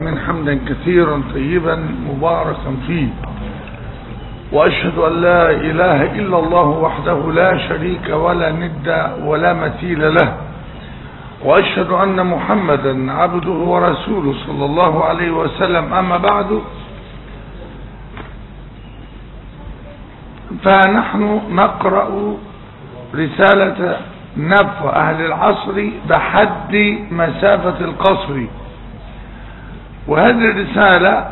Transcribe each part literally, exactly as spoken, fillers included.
من حمدا كثيرا طيبا مباركا فيه، وأشهد أن لا إله إلا الله وحده لا شريك ولا ند ولا مثيل له، وأشهد أن محمدا عبده ورسوله صلى الله عليه وسلم. أما بعد، فنحن نقرأ رسالة نفع أهل العصر بحد مسافة القصر، وهذه الرسالة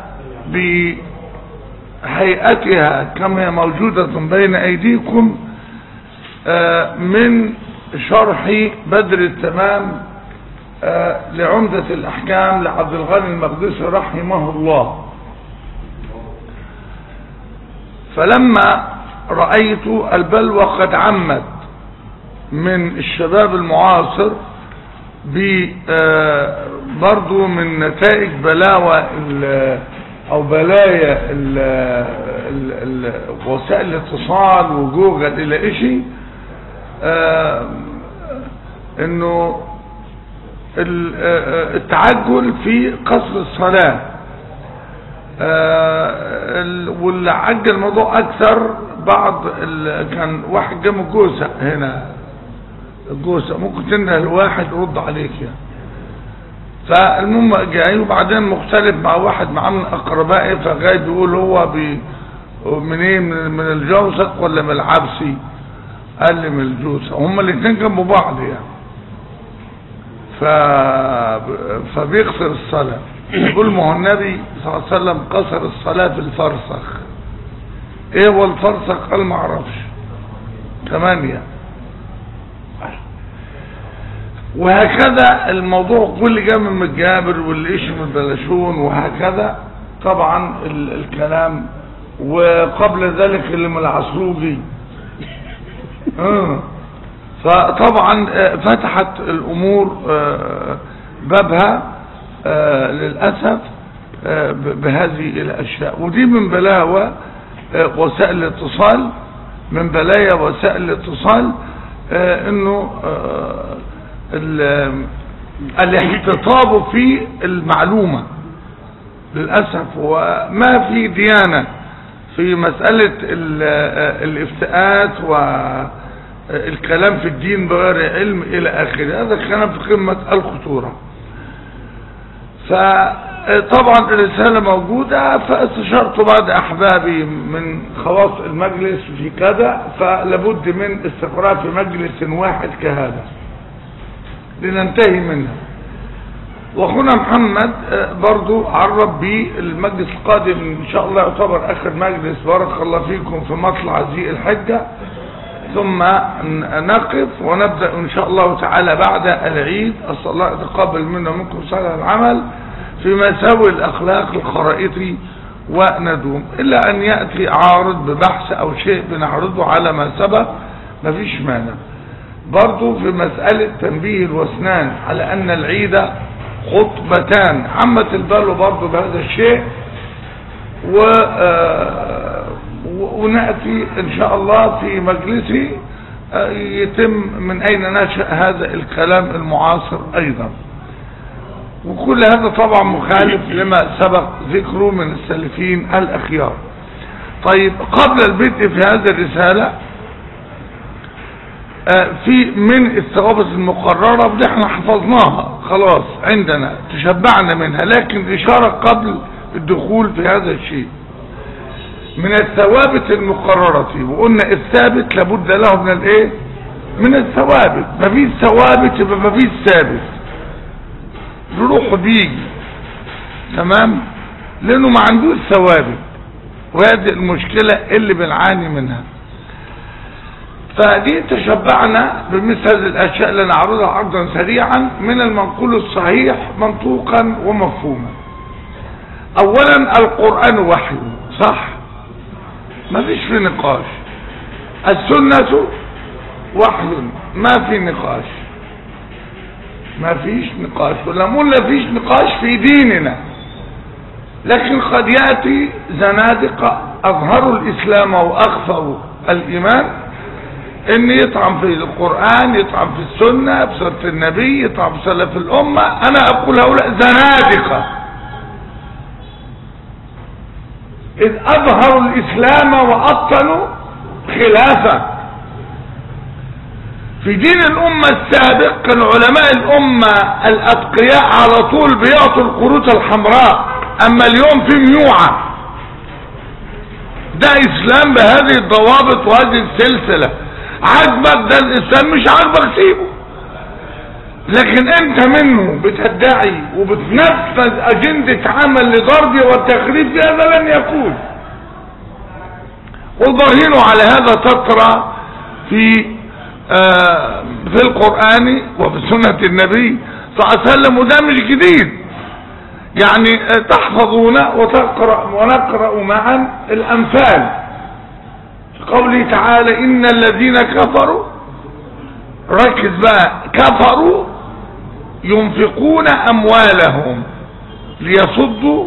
بهيئتها كما هي موجودة بين أيديكم من شرح بدر التمام لعمدة الأحكام لعبد الغني المقدسي رحمه الله. فلما رأيت البلوى قد عمت من الشباب المعاصر برضو من نتائج بلاوى او بلايا ال ال ال وسائل الاتصال وجوجل الى اشي، انه التعجل في قصر الصلاة، واللي عجل الموضوع اكثر بعض كان واحد جاب جوزة هنا الجوزة ممكن تنده الواحد يرد عليك يعني. فالمهم جاي وبعدين مختلف مع واحد معاه من اقربائي، فجاي بيقول هو بي من ايه من الجوزة ولا من العبسي؟ قال لي من الجوزة. هما الاثنين جنب بعض يعني. ف فبيقصر الصلاة، يقول ما هو النبي صلى الله عليه وسلم قصر الصلاة في الفرسخ. ايه هو الفرسخ؟ قال ما اعرفش. ثمانية. وهكذا الموضوع كل جاء من متجابر واللي ايش من بلاشون، وهكذا طبعا الكلام. وقبل ذلك اللي من العصروجي فطبعا فتحت الامور بابها للأسف بهذه الاشياء، ودي من بلاوى وسائل الاتصال، من بلايا وسائل الاتصال انه الاحتطاب في المعلومة للأسف، وما في ديانة في مسألة الافتاءات والكلام في الدين بغير علم إلى آخره. هذا كلام في قمة الخطورة. فطبعا الرسالة موجودة، فاستشرت بعض أحبابي من خواص المجلس في كذا، فلابد من استقرار في مجلس واحد كهذا لننتهي منها. واخونا محمد برضو عرب بي المجلس القادم ان شاء الله يعتبر اخر مجلس، بارك الله فيكم، في مطلع ذي الحجة، ثم نقف ونبدأ ان شاء الله تعالى بعد العيد. اسأل الله يتقبل منا ومنكم صالح العمل في مساوي الاخلاق الخرائطي وندوم، الا ان يأتي عارض ببحث او شيء بنعرضه على ما سبق مفيش مانع. برضو في مسألة تنبيه الوسنان على ان العيد خطبتان، عمت البلو برضو بهذا الشيء، و ونأتي ان شاء الله في مجلسي يتم من اين نشأ هذا الكلام المعاصر ايضا. وكل هذا طبعا مخالف لما سبق ذكره من السلفين الاخيار. طيب، قبل البدء في هذه الرسالة في من الثوابت المقررة ودي احنا حفظناها خلاص عندنا تشبعنا منها، لكن اشارة قبل الدخول في هذا الشيء. من الثوابت المقررة، وقلنا الثابت لابد له من الايه؟ من الثوابت. مفيش ثوابت يبقى مفيش ثابت، بروح بيجي تمام، لانه ما عندوش ثوابت، وهذه المشكلة اللي بنعاني منها. فدي تشبعنا بمثل هذه الاشياء اللي نعرضها عرضا سريعا من المنقول الصحيح منطوقا ومفهوما. اولا القرآن وحي، صح؟ ما فيش في نقاش. السنة وحي، ما في نقاش، ما فيش نقاش. ولما لا فيش نقاش في ديننا، لكن قد يأتي زنادقة اظهروا الاسلام واخفوا الايمان، ان يطعم في القرآن، يطعم في السنة، في سنة النبي، يطعم في سلف الامة. انا اقول هؤلاء زنادقة إذ أظهروا الإسلام وأبطنوا خلافه. في دين الأمة السابق كان علماء الأمة الأتقياء على طول بيعطوا القروط الحمراء، أما اليوم في ميوعة. ده إسلام بهذه الضوابط وهذه السلسلة. عجبك ده الإسلام، مش عجبك سيبه. لكن أنت منه بتدعي وبتنفذ أجندة عمل لضرب والتخريب، هذا لن يكون. والبرهين على هذا تترى في آه في القرآن وفي سنة النبي صلى الله عليه وسلم، وده مش جديد. يعني تحفظون وتقرأ ونقرأ معا الأمثال. قوله تعالى إن الذين كفروا، ركز بقى، كفروا ينفقون أموالهم ليصدوا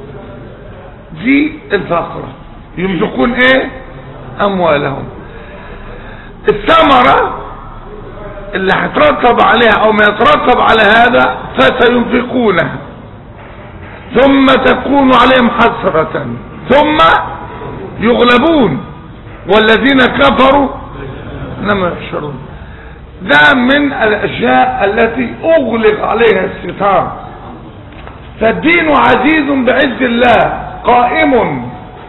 دي الفقرة. ينفقون ايه؟ أموالهم. الثمرة اللي هترتب عليها او ما يترتب على هذا فسينفقونها ثم تكون عليهم حسرة ثم يغلبون والذين كفروا لما يحشرون. ده من الاشياء التي اغلق عليها الستار. فالدين عزيز بعز الله قائم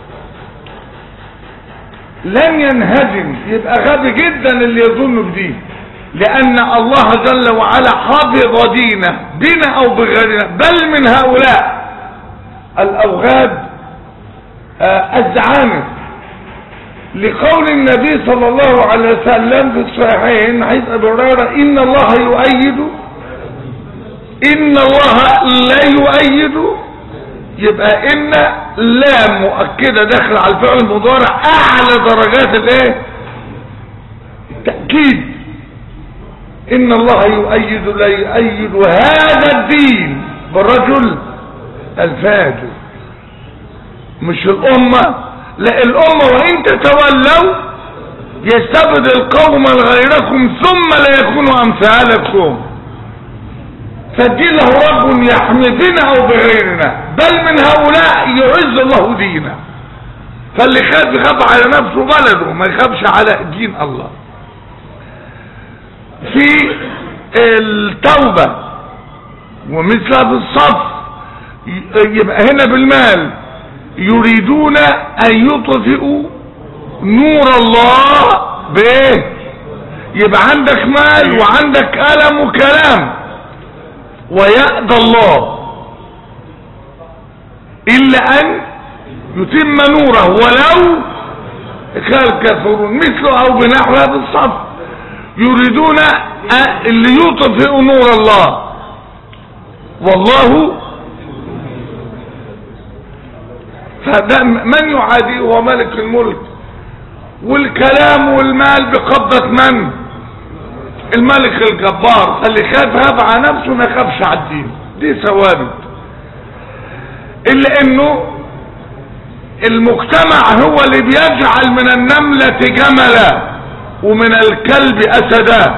لن ينهزم. يبقى غبي جدا اللي يظن بدين، لان الله جل وعلا حافظ دينه بنا او بغيرنا، بل من هؤلاء الاوغاد آه الزعامة، لقول النبي صلى الله عليه وسلم في الصحيحين حديث ابي هريره ان الله يؤيد ان الله لا يؤيد. يبقى ان لا مؤكده داخل على الفعل المضارع اعلى درجات الايه؟ التاكيد. ان الله يؤيد لا يؤيد هذا الدين بالرجل الفاجر، مش الامه. لا، الامه وان تتولوا يستبدل قوما غيركم ثم لا يكونوا امثالكم. فالدين له رب يحمي بنا او بغيرنا، بل من هؤلاء يعز الله دينه. فاللي خاف يخاف على نفسه بلده، ما يخافش على دين الله. في التوبة ومثلها في الصف، يبقى هنا بالمال يريدون ان يطفئوا نور الله بايه؟ يبقى عندك مال وعندك ألم وكلام، ويأذى الله إلا أن يتم نوره ولو كان الكافرون. مثله أو بنحوها بالصف، يريدون اللي يطفئ نور الله والله. فده من يعادي هو ملك الملك. والكلام والمال بقبضة من؟ الملك الجبار. فاللي خاف هذا على نفسه ما يخافش على الدين. دي ثوابت. الا انه المجتمع هو اللي بيجعل من النملة جملا ومن الكلب اسدا.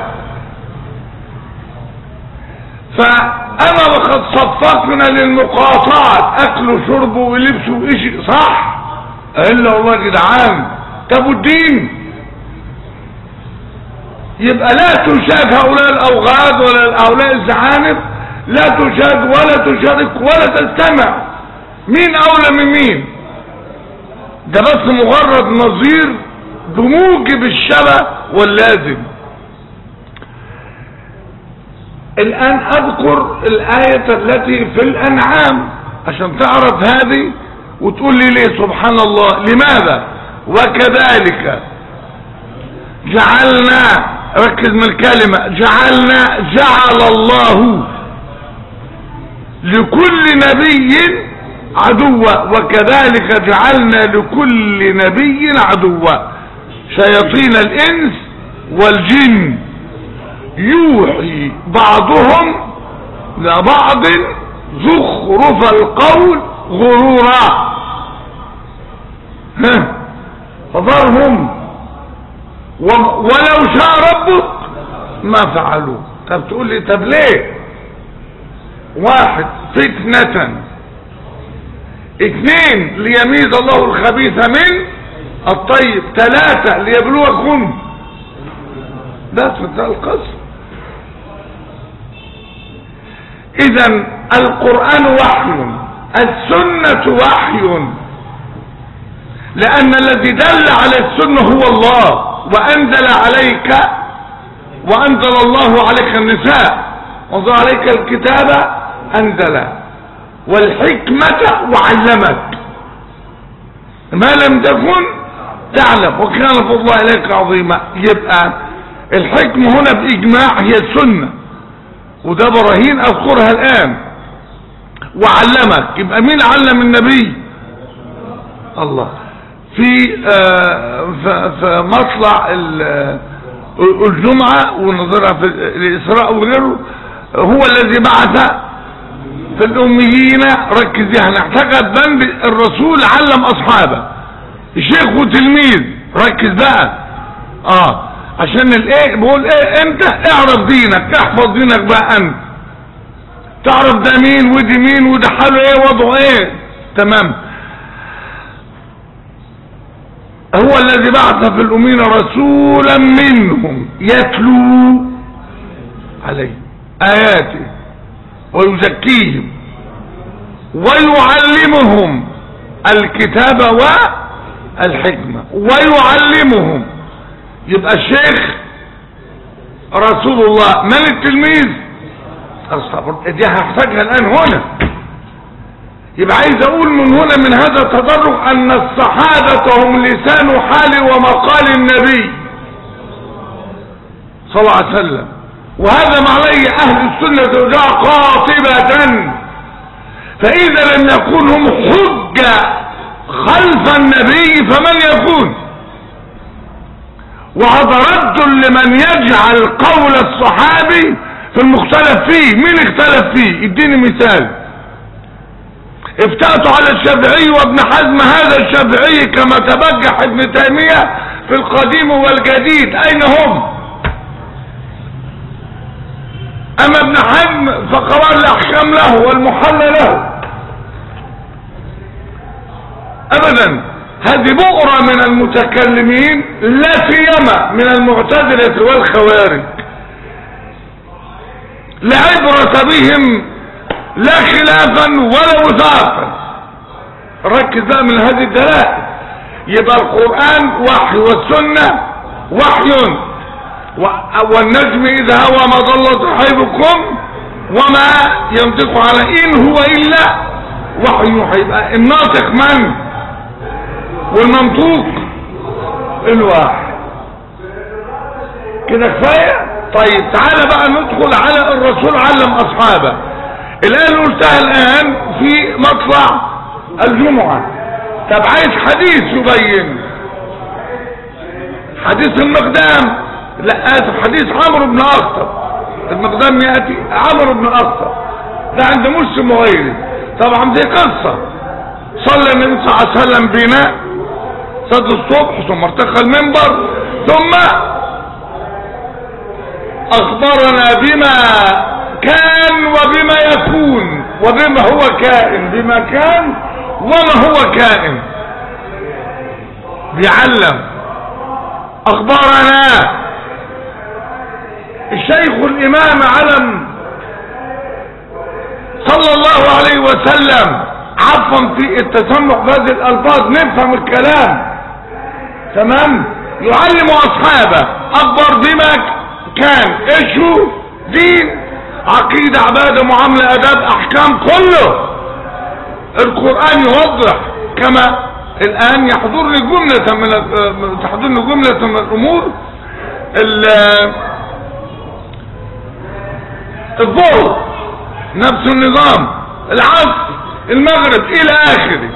فانا وقد صفقنا للمقاطعة اكل وشرب ولبس وإشي صح، الا والله يا جدعان. طب والدين؟ يبقى لا تشاهد هؤلاء الاوغاد ولا هؤلاء الزعانف، لا تشاهد ولا تشارك ولا تستمع. مين اولى من مين؟ ده بس مجرد نظير بموجب الشبه واللازم. الان اذكر الاية التي في الانعام عشان تعرف هذه وتقول لي ليه. سبحان الله. لماذا؟ وكذلك جعلنا، ركز من الكلمة، جعلنا، جعل الله لكل نبي عدوا، وكذلك جعلنا لكل نبي عدوا شياطين الانس والجن يوحي بعضهم لبعض زخرف القول غرورا. ها فذرهم ولو شاء ربك ما فعلوا. طب تقول لي طب ليه؟ واحد فتنة اثنين ليميز الله الخبيث من الطيب. ثلاثة ليبلوكم. ده في القصر. اذا القرآن وحي، السنة وحي، لان الذي دل على السنة هو الله، وانزل عليك وانزل الله عليك النساء وانزل عليك الكتاب انزل والحكمة وعلمك ما لم تكن تعلم وكان فضل الله عليك عظيما. يبقى الحكمة هنا باجماع هي السنة، وده براهين اذكرها الان. وعلمك، يبقى مين علم النبي؟ الله. في آه في مطلع الجمعة ونظرها في الإسراء وغيره، هو الذي بعث في الأميين. ركز يعني احتاجت بند الرسول علم أصحابه، شيخ وتلميذ. ركز بقى اه عشان الايه بقول ايه، انت اعرف دينك، احفظ دينك بقى، انت تعرف ده مين ودي مين وده حاله ايه وضعه ايه. تمام. هو الذي بعث في الأمين رسولا منهم يتلو عليهم آياته ويزكيهم ويعلمهم الكتاب والحكمة ويعلمهم. يبقى الشيخ رسول الله. من التلميذ؟ الصبر. دي هحتاجها الآن هنا. يبقى عايز اقول من هنا من هذا التدرج ان الصحابة هم لسان حال ومقال النبي صلى الله عليه وسلم، وهذا معناه اهل السنة والجماعة قاطبة. فاذا لم يكون هم حجة خلف النبي فمن يكون؟ وهذا رد لمن يجعل قول الصحابي في المختلف فيه. مين اختلف فيه؟ اديني مثال. افتأتوا على الشافعي وابن حزم. هذا الشافعي كما تبجح ابن تيمية في القديم والجديد، اين هم؟ اما ابن حزم فقرار الاحكام له والمحل له. ابدا. هذه بؤرة من المتكلمين، لا سيما من المعتزلة والخوارج، لا عبرة بهم لا خلافا ولا وثاقا. ركز بقى من هذه الدلائل. يبقى القرآن وحي والسنة وحي، والنجم إذا هوى ما ضل صاحبكم وما ينطق على إن هو إلا وحي يوحى. يبقى الناطق من؟ والمنطوق الواحد. كده كفاية؟ طيب تعالى بقى ندخل على الرسول علم أصحابه. الآن قلتها الآن في مطلع الجمعة. طب عايز حديث يبين، حديث المقدام، لا اسف، حديث عمرو بن اخطب. المقدام ياتي عمرو بن اخطب، ده عند مسلم وغيره. طبعا دي قصه. صلى النبي صلى الله عليه وسلم بنا صلاه الصبح، ثم ارتقى المنبر، ثم اخبرنا بما كان وبما يكون وبما هو كائن، بما كان وما هو كائن. بيعلم. اخبرنا الشيخ الامام علم صلى الله عليه وسلم، عفوا في التسمح بهذه الالفاظ نفهم الكلام تمام. يعلم اصحابه. اخبر بما كان. ايش هو؟ دين، عقيدة، عبادة، معاملة، اداب، احكام، كله القرآن يوضح. كما الان يحضرني جملة من تحضرني جملة من الامور. الظهر نفس النظام، العصر، المغرب الى اخره.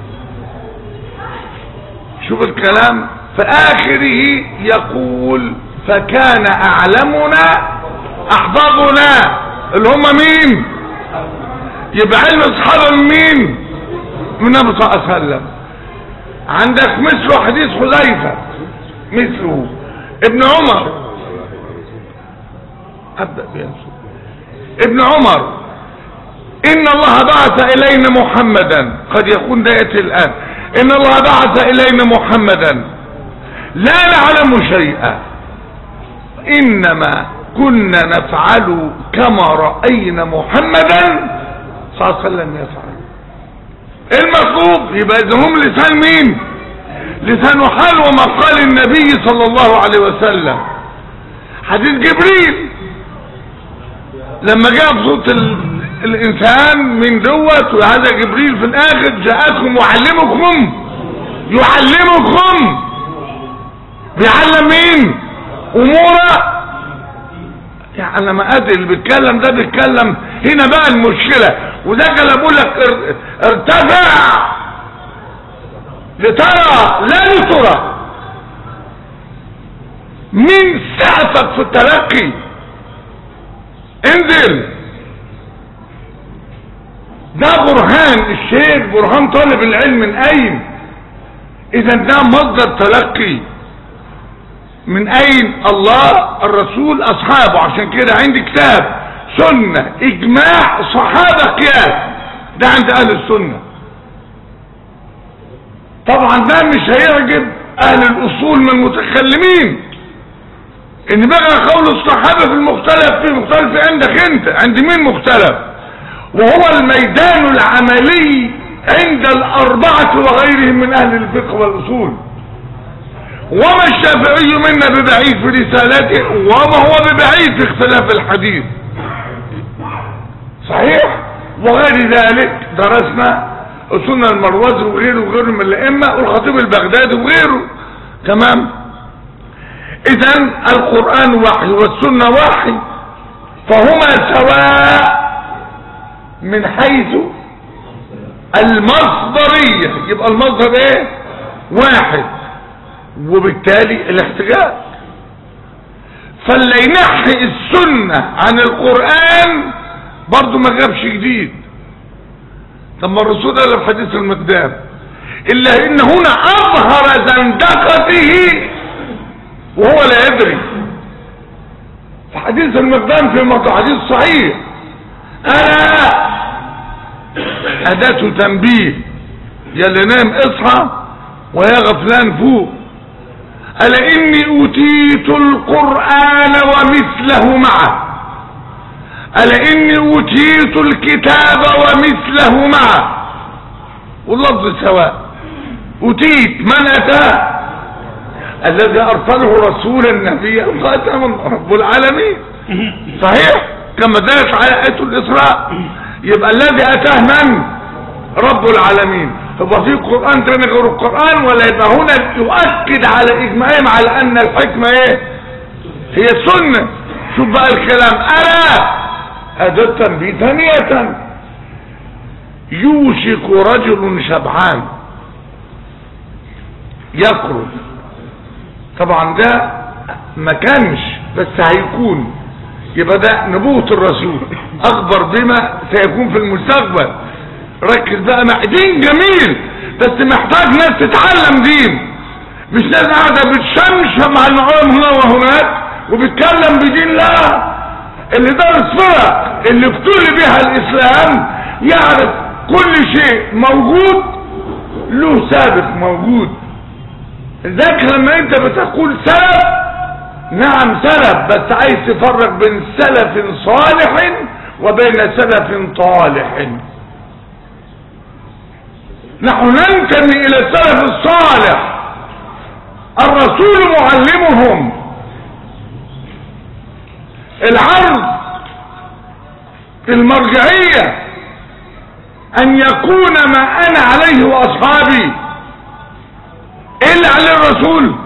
شوف الكلام في اخره يقول فكان اعلمنا احفظنا، اللي هم مين؟ يبقى علم اصحاب مين؟ من النبي صلى الله عليه وسلم. عندك مثله حديث حذيفه، مثله ابن عمر. ابدا بينسو ابن عمر ان الله بعث الينا محمدا، قد يكون ده يأتي الان، ان الله بعث الينا محمدا لا نعلم شيئا انما كنا نفعل كما رأينا محمدا صلى الله عليه وسلم يفعل. المطلوب يبقى اذا هم لسان مين؟ لسان حال وما قال النبي صلى الله عليه وسلم. حديث جبريل لما جاء بصوت الانسان من دوت، وهذا جبريل في الاخر جاءكم يعلمكم يعلمكم بيعلم مين؟ اموره. يعني لما ادري اللي بيتكلم ده بيتكلم هنا بقى المشكله، وده كان بقول لك ارتفع لترى لا لترى، من سقفك في التلقي انزل. ده برهان الشيخ، برهان طالب العلم من اين؟ اذا ده مصدر تلقي من اين؟ الله، الرسول، اصحابه. عشان كده عندي كتاب سنة اجماع صحابة قياس، ده عند اهل السنة. طبعا ده مش هيعجب اهل الاصول من المتكلمين، ان بقى قول الصحابة في المختلف في مختلف عندك انت، عند مين مختلف؟ وهو الميدان العملي عند الاربعة وغيرهم من اهل الفقه والاصول. وما الشافعي منا ببعيد في رسالته، وما هو ببعيد في اختلاف الحديث، صحيح؟ وغير ذلك درسنا سنن المروزي وغيره وغيره من الائمه، والخطيب البغدادي وغيره. تمام؟ اذا القران وحي والسنه وحي، فهما سواء من حيث المصدريه. يبقى المصدر ايه؟ واحد، وبالتالي الاحتجاج. فاللي ينحي السنة عن القرآن برضو ما جابش جديد. طب ما الرسول قال في حديث المقدام الا ان هنا اظهر زندقته وهو لا يدري. في حديث المقدام في موضوع حديث صحيح، انا اداة تنبيه، يا اللي نام اصحى ويا غفلان فوق. ألا إني أوتيت القرآن ومثله معه، ألا إني أوتيت الكتاب ومثله معه، واللفظ سواء. أوتيت من أتاه؟ الذي أرسله رسول النبي خاتم رب العالمين، صحيح؟ كما دلت على آية الإسراء. يبقى الذي أتاه من؟ رب العالمين. يبقى في قرآن تاني غير القرآن؟ ولا يبقى هنا يؤكد على إجماعهم على أن الحكمة إيه؟ هي السنة. شوف بقى الكلام، ألا أداة تنبيه ثانية. يوشك رجل شبعان يخرج. طبعا ده ما كانش، بس هيكون. يبقى ده نبوة الرسول، أخبر بما سيكون في المستقبل. ركز بقى، مع دين جميل بس محتاج ناس تتعلم دين، مش ناس قاعده بتشمشم مع النعوم هنا وهناك وبتكلم بدين. لا، اللي درس فرق اللي ابتلي بها الاسلام يعرف كل شيء موجود له سابق موجود. ذاك لما انت بتقول سلف، نعم سلف، بس عايز تفرق بين سلف صالح وبين سلف طالح. نحن ننتمي الى السلف الصالح، الرسول معلمهم. العرض المرجعية ان يكون ما انا عليه واصحابي. ايه اللي عليه الرسول؟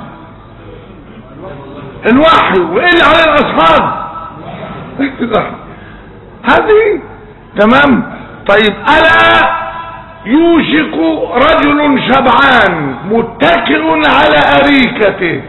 الوحي. وايه اللي عليه الاصحاب؟ هذه تمام. طيب، الا يوشك رجل شبعان متكئ على اريكته،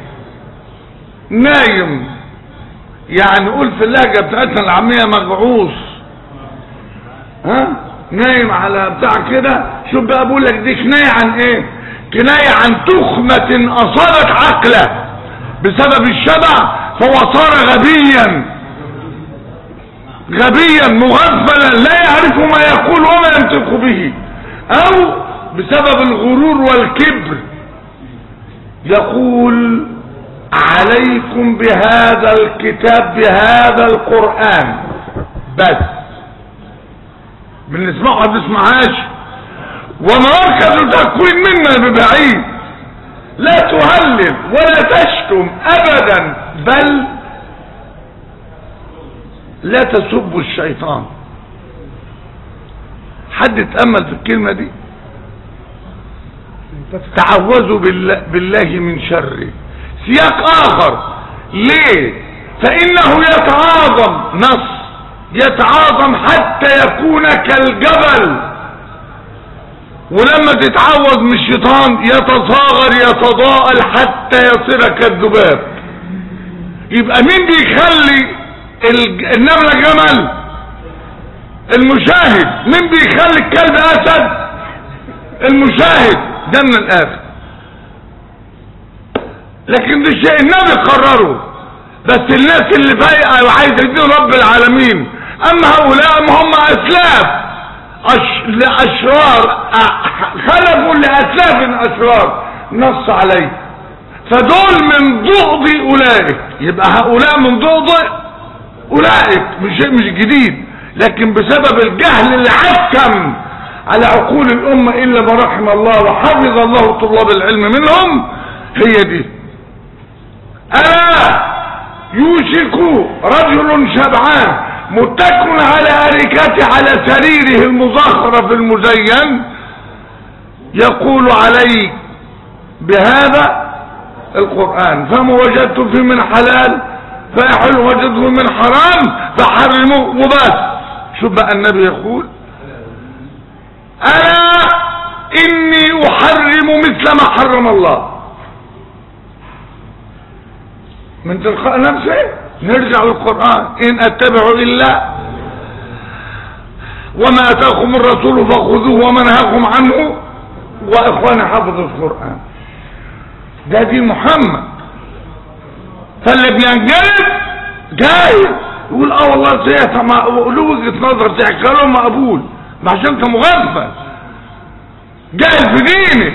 نايم. يعني قول في اللهجة بتاعتنا العامية مجعوص، ها، نايم على بتاع كده. شوف بقى بقول لك دي كناية عن ايه؟ كناية عن تخمة اصابت عقله بسبب الشبع فهو صار غبيا. غبيا مغفلا لا يعرف ما يقول وما ينطق به، او بسبب الغرور والكبر يقول عليكم بهذا الكتاب بهذا القرآن بس، بنسمعه ما بنسمعهاش، ومركز التكوين منا ببعيد، لا تهلل ولا تشتم ابدا، بل لا تسبوا الشيطان. حد اتأمل في الكلمة دي؟ تعوذوا بالله, بالله من شره. سياق اخر ليه؟ فانه يتعاظم، نص يتعاظم حتى يكون كالجبل، ولما تتعوذ من الشيطان يتصاغر يتضاءل حتى يصير كالذباب. يبقى مين بيخلي النملة جمل؟ المشاهد. مين بيخلي الكلب اسد؟ المشاهد. ده من الاخر، لكن ده شيء النبي قرره، بس الناس اللي فايقه وعايزه يدين رب العالمين. اما هؤلاء ما هم اسلاف أش... لاشرار، خلفوا لاسلاف اشرار نص عليه، فدول من ضغط اولئك. يبقى هؤلاء من ضغط اولئك، مش شيء مش جديد، لكن بسبب الجهل اللي حكم على عقول الامه الا ما رحم الله وحفظ الله طلاب العلم منهم، هي دي. الا يوشك رجل شبعان متكئ على اريكته على سريره المزخرف المزين يقول عليك بهذا القرآن فما وجدت فيه من حلال فاحل، وجدته من حرام فحرموه وبس. شوف بقى النبي يقول انا اني احرم مثل ما حرم الله. من تلقاء نفسه نرجع للقرآن، ان اتبع الا وما اتاكم الرسول فخذوه وما نهاكم عنه، واخواني حفظوا القرآن. ده دين محمد. فاللي بينجلد جاي يقول اه والله سيئة له وجهة نظر سيئة كلام مقبول، ما عشان انت مغفل جاهل في دينك.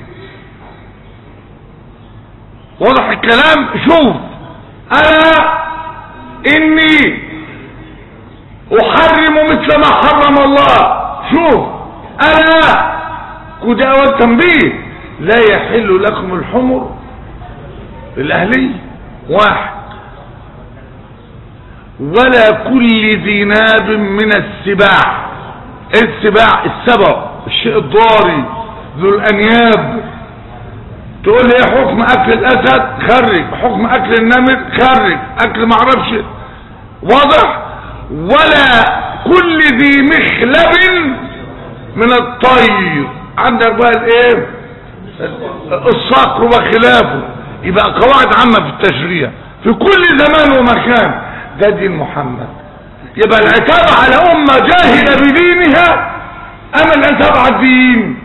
واضح الكلام؟ شوف انا اني احرم مثل ما حرم الله. شوف انا كده اول تنبيه، لا يحل لكم الحمر الاهلي واحد، ولا كل ذي ناب من السباع. السباع السبع، الشيء الضاري ذو الانياب. تقول لي ايه حكم اكل الاسد؟ خرج. حكم اكل النمر؟ خرج. اكل معرفش. واضح؟ ولا كل ذي مخلب من الطير. عندك بقى الايه؟ الصقر وخلافه. يبقى قواعد عامة في التشريع في كل زمان ومكان. ده دين محمد. يبقى العتاب على امة جاهلة بدينها اما العتاب على الدين.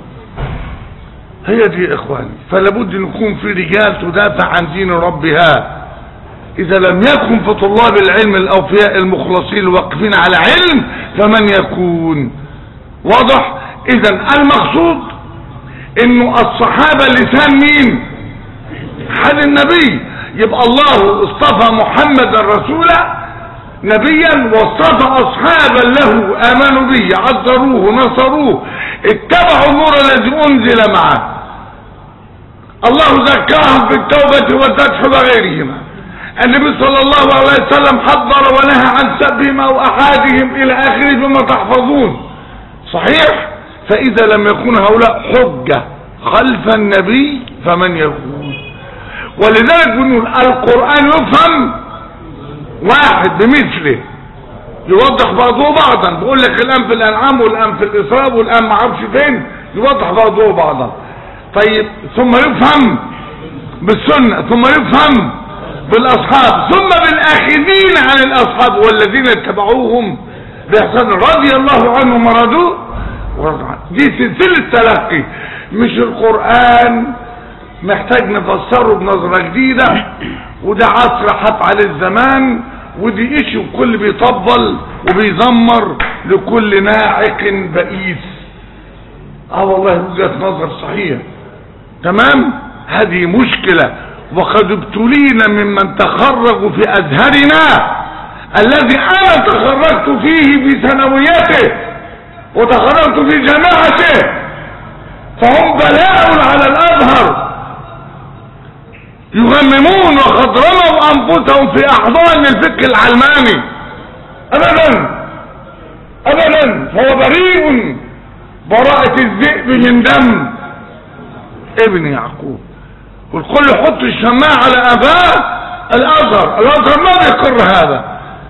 هي دي يا اخواني. فلابد ان يكون في رجال تدافع عن دين ربها. اذا لم يكن في طلاب العلم الاوفياء المخلصين الواقفين على علم فمن يكون؟ واضح؟ اذا المقصود انه الصحابة لسان مين؟ حال النبي. يبقى الله اصطفى محمد رسولا نبيا، واصطفى اصحابا له امنوا به عذروه نصروه اتبعوا النور الذي انزل معه. الله زكاهم في التوبة والفتح وغيرهما. النبي صلى الله عليه وسلم حذر ونهى عن سبهم او احادهم الى اخره بما تحفظون. صحيح؟ فاذا لم يكن هؤلاء حجة خلف النبي فمن يكون؟ ولذلك بنقول القرآن يفهم واحد بمثله، يوضح بعضه بعضا. بقول لك الان في الانعام والان في الاسراء والان ما اعرفش فين، يوضح بعضه بعضا. طيب ثم يفهم بالسنة، ثم يفهم بالاصحاب، ثم بالاخذين عن الاصحاب والذين اتبعوهم باحسان رضي الله عنهم ورضوا ورضوا عنه. دي سلسلة تلقي. مش القرآن محتاج نفسره بنظرة جديدة، وده عصر حط عليه الزمان ودي اشي وكل بيطبل وبيزمر لكل ناعق بئيس. اه والله وجهة نظر صحيح تمام. هذه مشكلة، وقد ابتلينا ممن تخرجوا في ازهرنا الذي انا تخرجت فيه في ثانويته وتخرجت في جامعته، فهم بلاء على الازهر، يغممون وقد رموا انفسهم في احضان الفكر العلماني. ابدا ابدا، فهو بريء براءة الذئب من دم ابن يعقوب. والكل يحط الشماعة على اباه. الازهر الازهر ما بيقر هذا.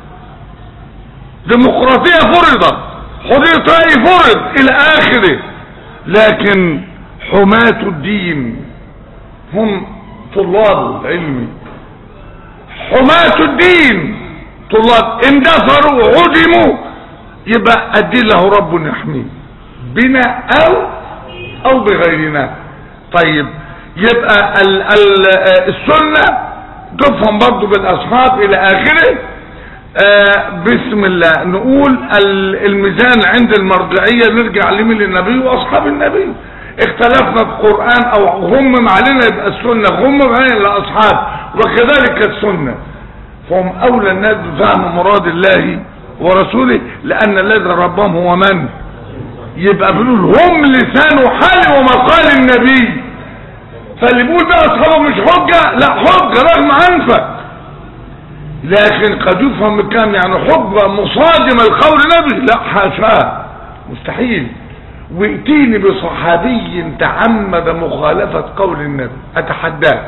ديمقراطية فرضت، حرية رأي فرض الى اخره، لكن حماة الدين هم طلاب العلم. حماة الدين طلاب اندثروا وعدموا، يبقى الدين له رب يحميه بنا او او بغيرنا. طيب يبقى ال ال السنة تفهم برضو بالاصحاب الى اخره. آه بسم الله نقول الميزان عند المرجعية نرجع لمن النبي واصحاب النبي. اختلفنا في القرآن او غمم علينا يبقى السنة، غمم علينا الاصحاب، وكذلك السنة. فهم اولى الناس بفهم مراد الله ورسوله، لان الذي ربهم هو من؟ يبقى بنقول هم لسان حال ومقال النبي. فاللي بيقول بقى اصحابه مش حجة، لا حجة رغم عنفك، لكن قد يفهم بكام يعني حجة مصادمة لقول النبي، لا حاشاه مستحيل. وائتيني بصحابي تعمد مخالفة قول النبي اتحداك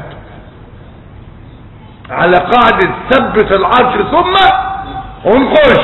على قاعدة ثبت العرش ثم ونخش.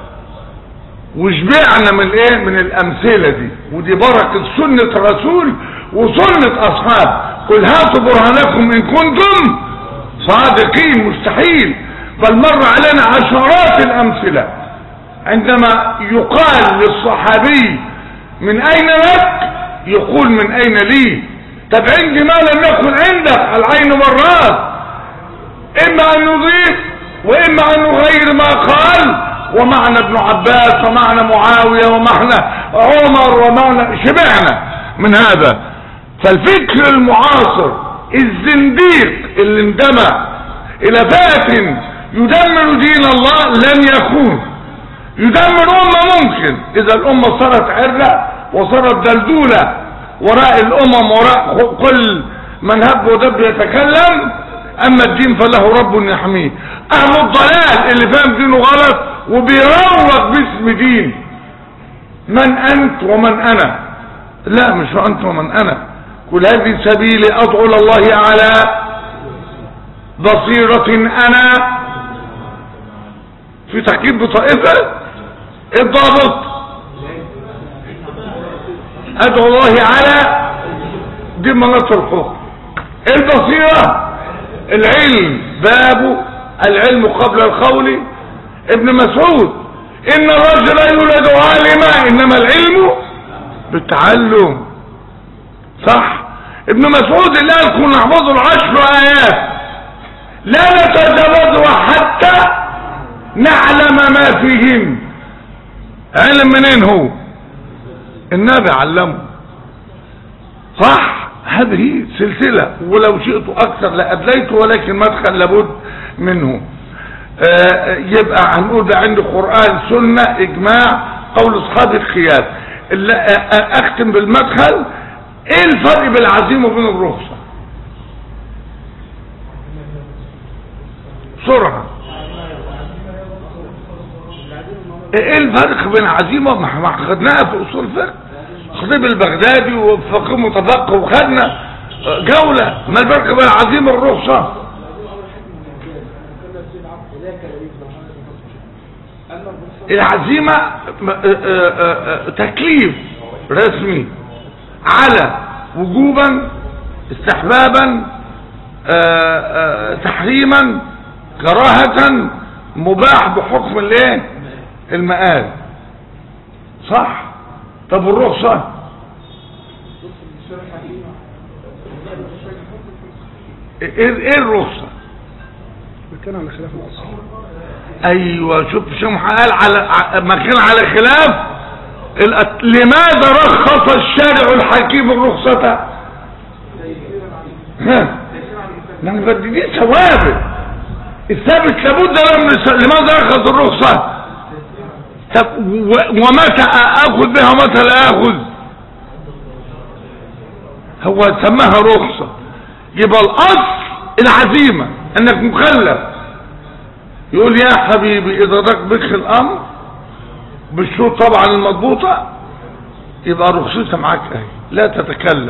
وشبعنا من ايه؟ من الامثلة دي، ودي بركة سنة الرسول وسنة اصحاب. قل هاتوا برهانكم ان كنتم صادقين. مستحيل، بل مر علينا عشرات الامثلة عندما يقال للصحابي من اين لك؟ يقول من اين لي؟ طب عندي ما لم يكن عندك، العين والراس. اما ان يضيف واما ان يغير ما قال. ومعنى ابن عباس ومعنى معاوية ومعنى عمر ومعنى، شبعنا من هذا. فالفكر المعاصر الزنديق اللي اندمع الى فئة يدمر دين الله لن يكون. يدمر امة ممكن اذا الامة صارت عرة وصارت دلدولة وراء الامم، وراء كل من هب ودب يتكلم. اما الدين فله رب يحميه. اهل الضلال اللي فاهم دينه غلط وبيروج باسم دين، من انت ومن انا؟ لا مش انت ومن انا. كل هذه سبيلي ادعو الى الله على بصيرة. انا في تحكيم بطائفة الضابط ادعو الله على دي مناط الحكم. البصيرة العلم، باب العلم قبل القول. ابن مسعود ان الرجل يولد عالما انما العلم بالتعلم. صح. ابن مسعود اللي قال كنا نحفظ العشر ايات لا نتجاوزها حتى نعلم ما فيهن. علم منين هو؟ النبي علمه. صح. هذه سلسلة، ولو شئت اكثر لأدليت، ولكن مدخل لابد منه. آه يبقى هنقول ده عند قرآن سنة اجماع قول اصحاب القياس. اختم بالمدخل. ايه الفرق بين العزيمة وبين الرخصة؟ بسرعة. ايه الفرق بين عزيمة؟ ما خدناها في اصول الفقه، خطيب البغدادي وفقيه متفقه وخدنا جولة. ما الفرق بين العزيمة والرخصة؟ العزيمة تكليف رسمي على وجوبا استحبابا تحريما كراهة مباح بحكم الايه؟ المآل. صح. طب الرخصة ايه؟ ايه الرخصة؟ كان على خلاف الاصل. ايوه شوف شو قال على ما كان على خلاف لماذا رخص الشارع الحكيم الرخصة؟ ها لما دي ثوابت الثابت لابد لماذا رخص الرخصة؟ طب ومتى اخذ بها ومتى لا اخذ؟ هو سماها رخصة. يبقى الاصل العزيمة انك مكلف. يقول يا حبيبي اذا ضاق بك الامر بالشروط طبعا المضبوطة يبقى رخصتها معاك اهي لا تتكلف.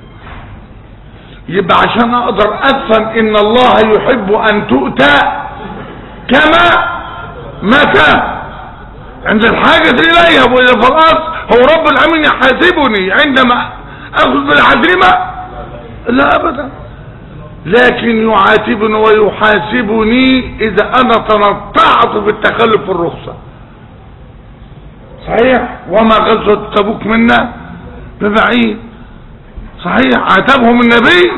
يبقى عشان اقدر افهم ان الله يحب ان تؤتى كما متى عند الحاجة اليها. واذا في الاصل هو رب العالمين يحاسبني عندما اخذ بالعزيمة لا ابدا، لكن يعاتبني ويحاسبني اذا انا تنطعت في التخلف في الرخصة. صحيح؟ وما غزوة تبوك منا ببعيد. صحيح؟ عاتبهم النبي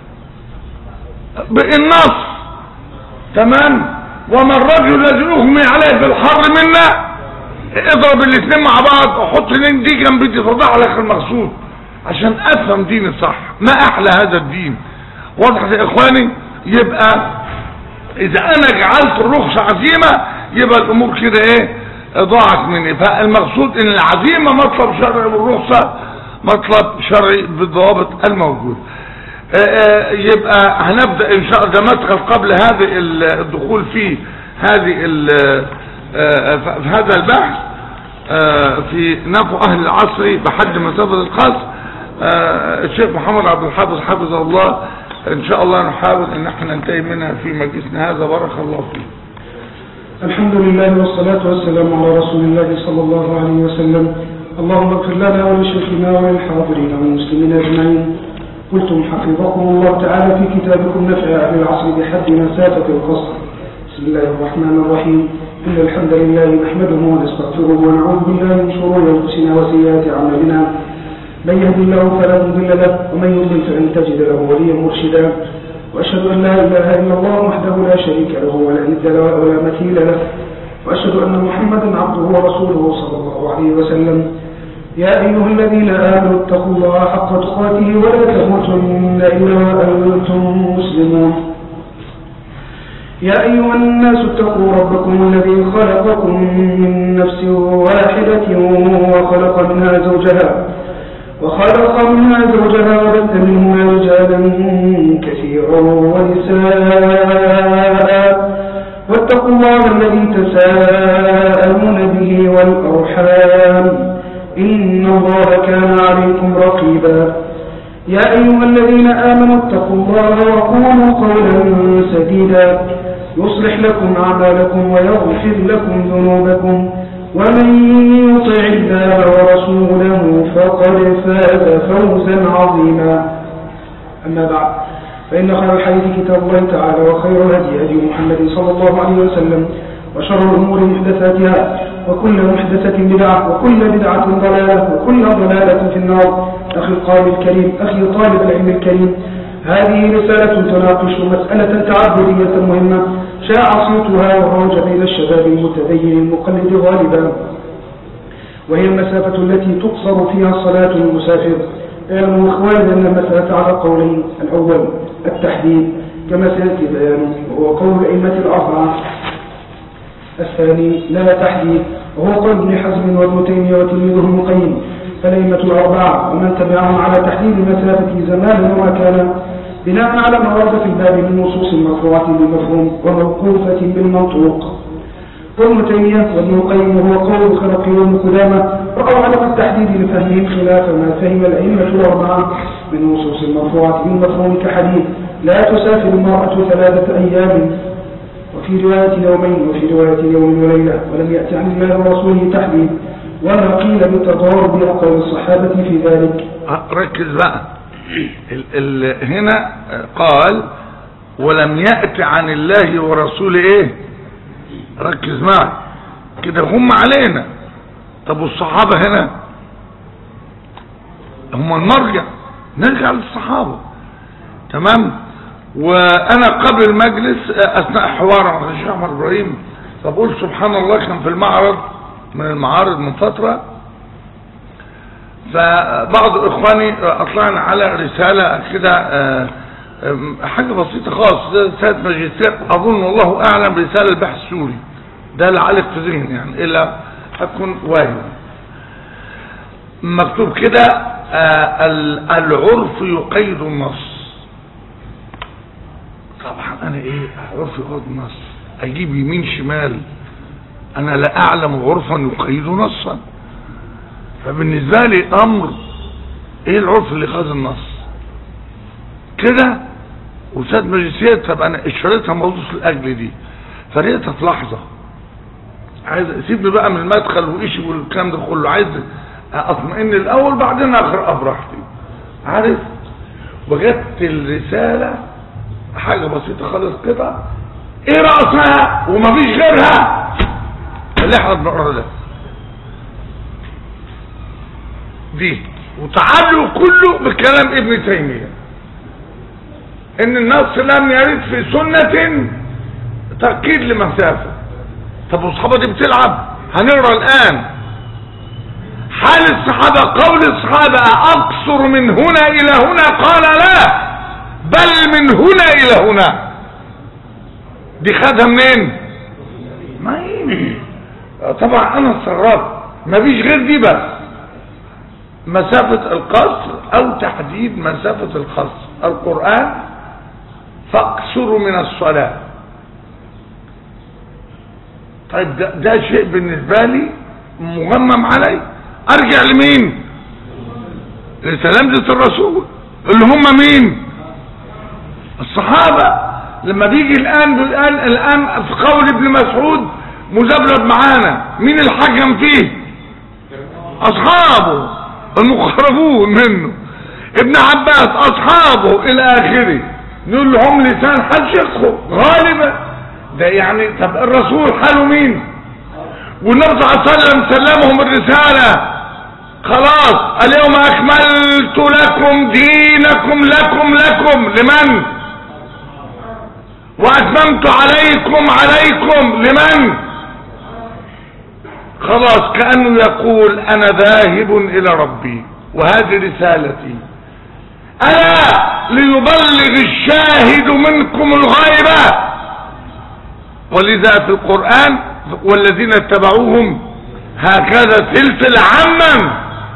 بالنص. تمام؟ وما الرجل الذي اغمي عليه بالحر منا اضرب الاثنين مع بعض وحط لين دي جنب دي تضع لك المقصود عشان افهم دين صح. ما احلى هذا الدين. واضح يا اخواني؟ يبقى اذا انا جعلت الرخصة عزيمة يبقى الامور كده ايه ضاعت مني. فالمقصود ان العزيمة مطلب شرعي والرخصة مطلب شرعي بالضوابط الموجود. يبقى هنبدأ ان شاء الله مدخل قبل هذا الدخول في هذه في هذا البحث في نفو اهل العصر بحد مسافة القصر. الشيخ محمد عبد الحافظ حفظه الله ان شاء الله نحاول ان احنا ننتهي منها في مجلسنا هذا. بارك الله فيه. الحمد لله والصلاة والسلام على رسول الله صلى الله عليه وسلم. اللهم اغفر لنا ولشيخنا وللحاضرين والمسلمين اجمعين. قلتم حفظكم الله تعالى في كتابكم نفع اهل العصر بحد مسافة القصر. بسم الله الرحمن الرحيم. إن الحمد لله نحمده ونستغفره ونعوذ بالله من شرور أنفسنا وسيئات أعمالنا. من يهد الله فلا مضل له ومن يضلل فلن تجد له وليا مرشدا. وأشهد أن لا إله إلا الله وحده لا شريك له ولا ند له ولا مثيل له. وأشهد أن محمدا عبده ورسوله صلى الله عليه وسلم. يا أيها الذين آمنوا اتقوا الله حق تقاته ولا تموتن إلا وأنتم مسلمون. يا أيها الناس اتقوا ربكم الذي خلقكم من نفس واحدة وخلق منها زوجها وخلق منها زوجها وبث منهما رجالا كثيرا ونساء. واتقوا الله الذي تساءلون به والأرحام إن الله كان عليكم رقيبا. يا أيها الذين آمنوا اتقوا الله وقولوا قولا سديدا يصلح لكم أعمالكم ويغفر لكم ذنوبكم ومن يطع الله ورسوله فقد فاز فوزا عظيما. أما بعد فإن خير الحديث كتاب الله تعالى وخير الهدي هدي محمد صلى الله عليه وسلم وشر الأمور محدثاتها وكل محدثة بدعة وكل بدعة ضلالة وكل ضلالة في النار. أخي القائم الكريم أخي طالب العلم الكريم هذه رسالة تناقش مسألة تعبدية مهمة شاع صيتها وروج بين الشباب المتدين المقلد غالبا، وهي المسافة التي تقصر فيها صلاة المسافر. اعلموا إخواني أن المسألة على قولين: الأول التحديد كما سيأتي بيانه وهو قول الأئمة الأربعة. الثاني لا تحديد وهو قول ابن حزم وابن تيمية وتلميذه ابن القيم. فالأئمة الأربعة ومن تبعهم على تحديد المسافة زمانا ومكانا بناء على ما ورد في الباب من نصوص مرفوعة بالمفهوم وموقوفة بالمنطوق. وابن تيمية وابن القيم وهو قول الخلق وابن قدامة رأوا عدم التحديد لفهمهم خلاف ما فهم الأئمة الأربعة من نصوص المرفوعة بالمفهوم كحديث لا تسافر المرأة ثلاثة أيام وفي رواية يومين وفي رواية يوم وليلة، ولم يأتي عن الله ورسوله تحديد وما قيل بتضارب أقوال الصحابة في ذلك. ركز بقى ال ال هنا قال ولم يأتي عن الله ورسوله ايه؟ ركز معي كده هم علينا. طب والصحابة هنا هم المرجع، نرجع للصحابة. تمام. وانا قبل المجلس اثناء حوار مع الشيخ احمد ابراهيم فبقول سبحان الله، كان في المعرض من المعارض من فترة، فبعض اخواني اطلعنا على رسالة كده حاجة بسيطة خالص، سنة ماجستير اظن والله اعلم، رسالة البحث السوري، ده لعلق في ذهن يعني الا هتكون واهم. مكتوب كده العرف يقيد النص. طبعا انا ايه عرف يقيد النص؟ اجيب يمين شمال، انا لا اعلم عرفا يقيد نصا. فبالنسبة لي امر ايه العرف اللي خاض النص كده؟ وساد ماجستير. طب انا اشتريتها موضوع الاجل دي، فريتها في لحظة، عايز اسيبني بقى من المدخل وايشي والكلام ده كله، عايز اطمئن الاول بعدين اقرا براحتي، عارف. وجدت الرسالة حاجة بسيطة خالص كده، ايه رأسها ومفيش غيرها اللي احنا بنقرا ده دي، وتعلق كله بكلام ابن تيمية ان النص لم يرد في سنة تأكيد لمسافة. طب والصحابة دي بتلعب؟ هنقرا الان حال الصحابة، قول الصحابة اقصر من هنا الى هنا؟ قال لا، بل من هنا الى هنا. دي خدها منين؟ ما هي طبعا انا استغربت، مفيش غير دي بس، مسافة القصر او تحديد مسافة القصر. القرآن فاقصروا من الصلاة. طيب ده, ده شيء بالنسبة لي مغمم علي. ارجع لمين؟ لتلامذة الرسول اللي هم مين؟ الصحابة. لما بيجي الان الان الان في قول ابن مسعود مزبلب معانا، مين الحكم فيه؟ اصحابه المقربون منه. ابن عباس اصحابه الى اخره، نقول لهم لسان حال شيخه غالبا ده يعني. طب الرسول حاله مين؟ والنبي صلى الله عليه وسلم سلمهم الرسالة، خلاص اليوم اكملت لكم دينكم، لكم لكم لمن؟ واتممت عليكم عليكم لمن؟ خلاص كأنه يقول انا ذاهب الى ربي وهذه رسالتي، الا ليبلغ الشاهد منكم الغائبة. ولذا في القرآن والذين اتبعوهم هكذا سلسل عمن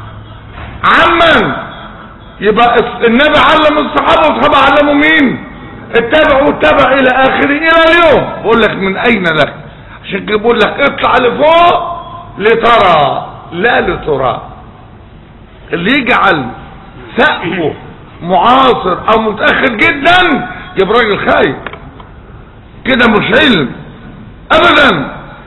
عمن. يبقى النبي علم الصحابة والصحابة علموا مين؟ اتبعوا اتبع الى اخره الى اليوم. بقول لك من اين لك؟ عشان كده بقول لك اطلع لفوق لترى لا لترى. اللي يجعل سقفه معاصر او متاخر جدا يبقى راجل خايف كده، مش علم ابدا.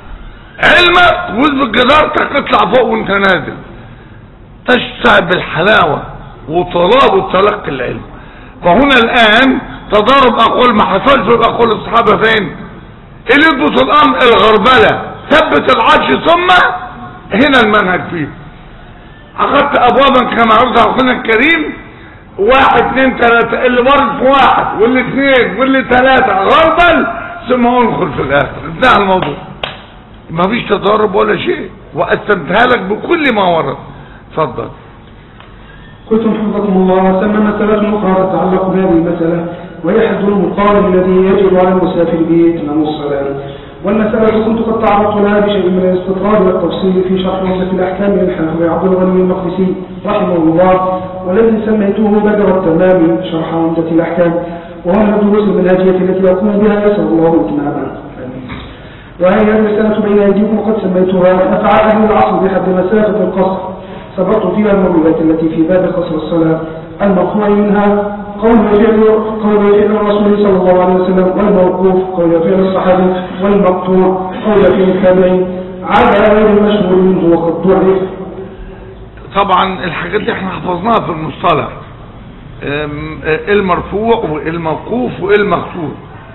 علمك واثبت جدارتك، اطلع فوق وانت نازل تشتعل بالحلاوه وطلاب تلقي العلم. فهنا الان تضارب اقوال ما حصلش في اقوال الصحابه. فين اللي يضبط الامر؟ الغربله، ثبت العرش ثم هنا المنهج فيه. اخذت ابوابا كما عرض اخونا الكريم، واحد اثنين ثلاثة، اللي ورد في واحد واللي اثنين واللي ثلاثة غربل ثم ادخل في الاخر. انتهى الموضوع، ما فيش تضارب ولا شيء، وقسمتها لك بكل ما ورد. اتفضل. قلتم حفظكم الله وسمى مسألة أخرى تتعلق بهذه المسألة، وهي حد المقام الذي يجب على المسافر به إتمام الصلاة. والمسألة كنت قد تعرضت لها بشيء من الاستطراد والتفصيل في شرح عمدة الأحكام للحافظ عبد الغني المقدسي رحمه الله، والذي سميته بدر التمام شرح عمدة الأحكام، وهو من الدروس المنهجية التي أقوم بها، يسأل الله إتمامها. وهي المسألة بين أيديكم قد سميتها أفعال أهل العصر بحد مسافة القصر. سبقت فيها المرويات التي في باب قصر الصلاة، المقطوع منها قول وفعل قول وفعل الرسول صلى الله عليه وسلم، والموقوف قول وفعل الصحابي، والمقطوع قول وفعل التابعي، على غير المشهور منه وقد ضعف. طبعا الحاجات دي احنا حفظناها في المصطلح، المرفوع والموقوف والمقطوع.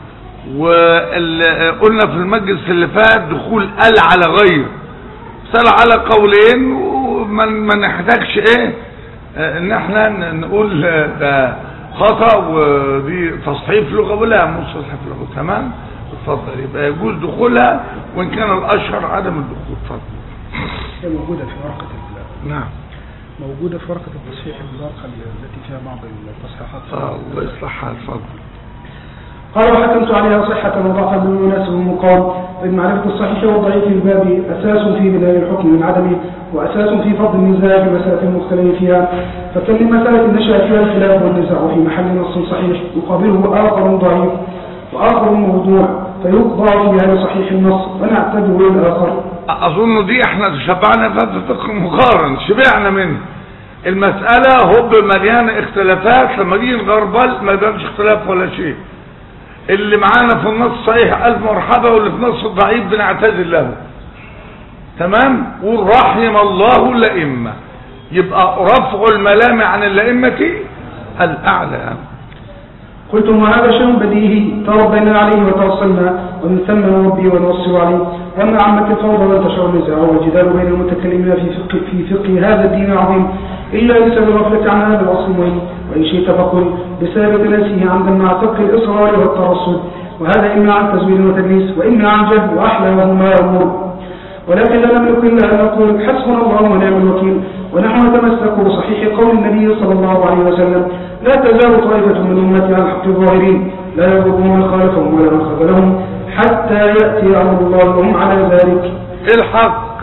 وقلنا في المجلس اللي فات دخول ال على غير، سال على قولين وما ما نحتاجش ايه ان احنا نقول ده خطأ ودي تصحيف لغة ولا مش تصحيف لغة. تمام. اتفضل. يبقى يجوز دخولها وان كان الاشهر عدم الدخول. اتفضل. هي موجودة في ورقة ال... نعم موجودة في ورقة التصحيح الورقة التي فيها بعض التصحيحات. اه الله يصلحها. اتفضل. قال وحكمت عليها صحة وضعفا بما يناسب المقام. إن معرفة الصحيح والضعيف في الباب أساس في بناء الحكم من عدمه وأساس في فضل النزاع في المسائل المختلف فيها. فكم من مسألة نشأ فيها الخلاف والنزاع في محل نص صحيح يقابله آخر ضعيف وآخر موضوع فيقضى فيها لصحيح النص ونعتبر الآخر. أظن دي احنا تشبعنا في الفقه مقارن شبعنا منه. المسألة هب مليانة اختلافات، لما دي الغربل ما يبقاش اختلاف ولا شيء. اللي معانا في النص صحيح ألف مرحبا، واللي في النص الضعيف بنعتذر له. تمام. ورحم الله الأئمة، يبقى رفع الملام عن الأئمة الأعلى. قلتم وهذا شيء بديهي تربينا عليه وتوصلنا ومن ثم نربي ونوصل عليه. أما عامة الفوضى وانتشر النزاع والجدال بين المتكلمين في فقه في فقه هذا الدين العظيم إلا بسبب الغفلة عن هذا الأصل المهم، وإن شئت فقل بسبب تناسيه عمدا مع فقه الإصرار والترصد، وهذا إما عن تزوير وتدليس وإما عن جهل وأحلى وهما أمور. ولكن لا نملك إلا أن نقول حسبنا الله ونعم الوكيل، ونحن نتمسك بصحيح قول النبي صلى الله عليه وسلم لا تزال طائفة من أمتي على الحق الظاهرين لا يضرهم من خالفهم ولا من خذلهم حتى يأتي أمر الله وهم على ذلك. الحق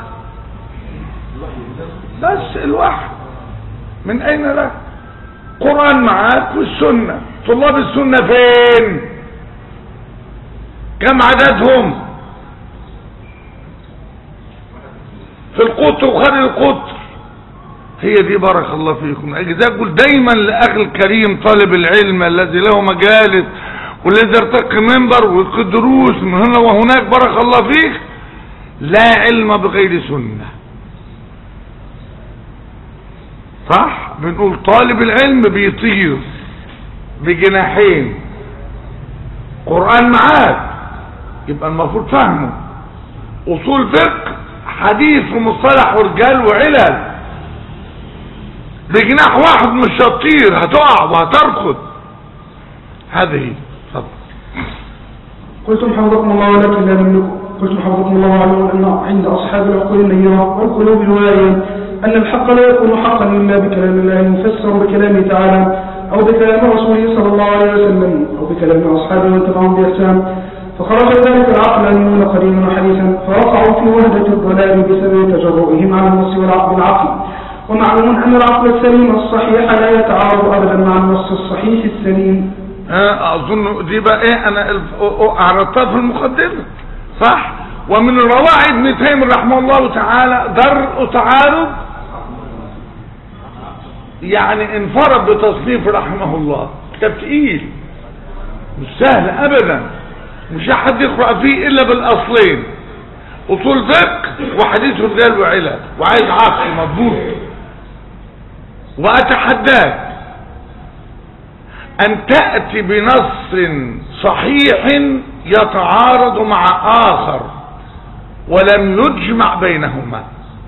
بس الوحي من أين لك؟ قرآن معاك والسنة. طلاب السنة فين؟ كم عددهم؟ في القطر وخارج القطر. هي دي بارك الله فيكم. أجد أقول دايما لأخي الكريم طالب العلم الذي له مجالس والذي يرتقي منبر ويلقي دروس من هنا وهناك بارك الله فيك، لا علم بغير سنة. صح؟ بنقول طالب العلم بيطير بجناحين، قرآن معاك يبقى المفروض فهمه، أصول فقه حديث ومصطلح ورجال وعلل، بجناح واحد مش هتطير، هتقع وهتركض. هذه اتفضل. قلتم حفظكم الله ولكن لا نملك. قلتم حفظكم الله واعلموا ان عند اصحاب العقول النيرة والقلوب الواعية ان الحق لا يكون حقا الا بكلام الله المفسر بكلامه تعالى او بكلام رسوله صلى الله عليه وسلم او بكلام اصحابه واتبعهم باحسان. فخرج ذلك العقلانيون قديما وحديثا فرقعوا في وهدة الضلال بسبب تجرؤهم على النص والعقل. ومعلوم أن العقل السليم الصحيح لا يتعارض أبدا مع النص الصحيح السليم. أظن دي بقى إيه أنا أعرضتها في المقدمة صح. ومن الروائع ابن تيمية رحمه الله تعالى درء تعارض، يعني انفرد بتصنيف رحمه الله، كتاب تقيل مش سهل أبدا، مش أحد يقرأ فيه إلا بالأصلين، أصول فقه وحديث رجال وعلل، وعايز عقل مضبوط. وأتحداك أن تأتي بنص صحيح يتعارض مع آخر ولم يجمع بينهما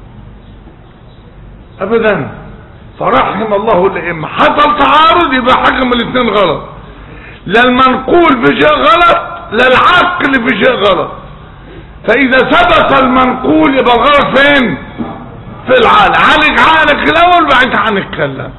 أبدا. فرحم الله الأئمة، حصل تعارض يبقى حكم الاثنين غلط، لا المنقول بشيء غلط لا العقل بشيء غلط. فإذا ثبت المنقول يبقى الغلط فين؟ في العقل. عالج عقلك الأول بعد عن الكلام.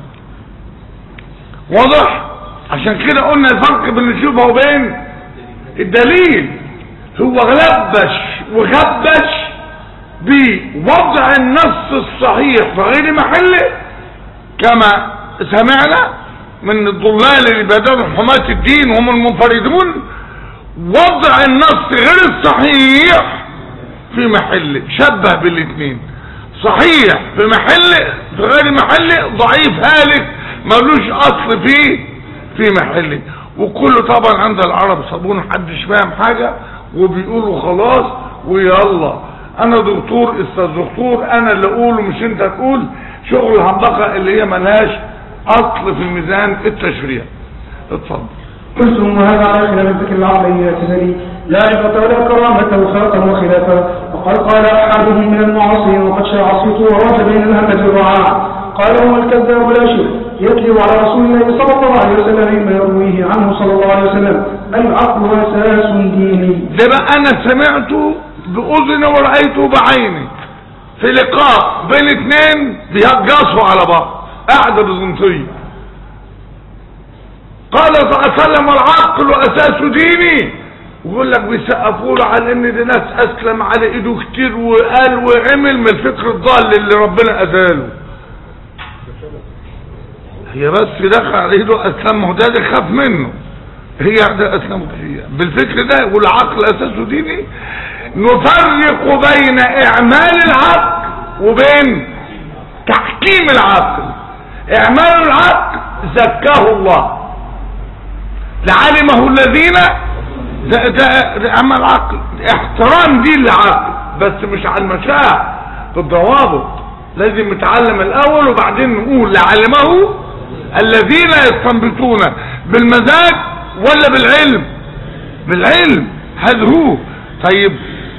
واضح؟ عشان كده قلنا الفرق بين نشوفه وبين الدليل. هو غلبش وغبش بوضع النص الصحيح في غير محله كما سمعنا من الضلال اللي بدأوا حماة الدين هم المنفردون، وضع النص غير الصحيح في محله، شبه بالاثنين، صحيح في محله في غير محله، ضعيف هالك ملوش اصل فيه في محله. وكله طبعا عند العرب صابون، محدش فاهم حاجه وبيقولوا خلاص ويلا انا دكتور استاذ دكتور انا اللي اقوله مش انت تقول، شغل الهنبقه اللي هي ملهاش اصل في الميزان التشريع. اتفضل. قلتم وهذا على خلاف الذكر العقلي الاعتزالي لا عبرة ولا كرامة وخلقا وخلافا. وقد قال احدهم من المعاصرين وقد شاع صيته وراج بين الهمج والرعاع قال هو الكذاب لا شك يكذب على رسول الله صلى الله عليه وسلم مما يرويه عنه صلى الله عليه وسلم العقل أساس ديني. ده بقى أنا سمعته بأذني ورأيته بعيني في لقاء بين اتنين بيهجصوا على بعض قاعدة بزنطية. قال صلى الله عليه وسلم العقل أساس ديني، ويقول لك بيسقفوا له على ان دي ناس اسلم على ايده كتير وقال وعمل من الفكر الضال اللي ربنا اداله. هي بس دخل على ايده اسلم، ما هو ده خاف منه، هي ده اسلم فيها بالفكر ده. والعقل اساسه ديني. نفرق بين اعمال العقل وبين تحكيم العقل. اعمال العقل زكاه الله لعلمه الذين، ده ده, ده عمل عقل، احترام دي للعقل بس مش على المشاع بالضوابط. لازم نتعلم الاول وبعدين نقول لعلمه الذين يستنبطون بالمزاج ولا بالعلم؟ بالعلم، هذا هو. طيب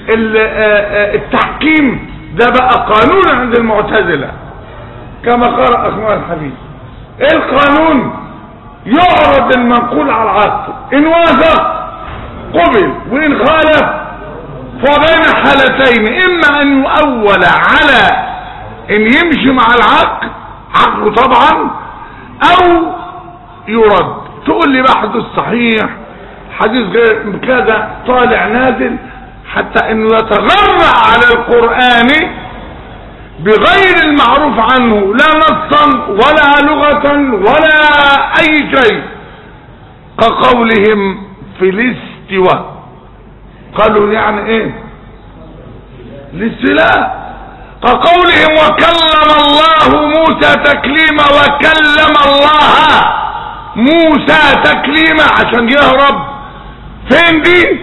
التحكيم ده بقى قانون عند المعتزلة كما قرأ اخوان الحديث. ايه القانون؟ يعرض المنقول على العقل، ان وافق قبل وإن خالف فبين حالتين، إما أن يؤول على أن يمشي مع العقل عقله طبعا، أو يرد. تقول لي بحث الصحيح حديث غير كذا طالع نازل، حتى أنه يتغرع على القرآن بغير المعروف عنه لا نصا ولا لغة ولا أي شيء، كقولهم في الاستواء. قالوا يعني ايه الاستلاء؟ كقولهم وكلم الله موسى تكليما، وكلم الله موسى تكليما عشان يهرب. فين دي؟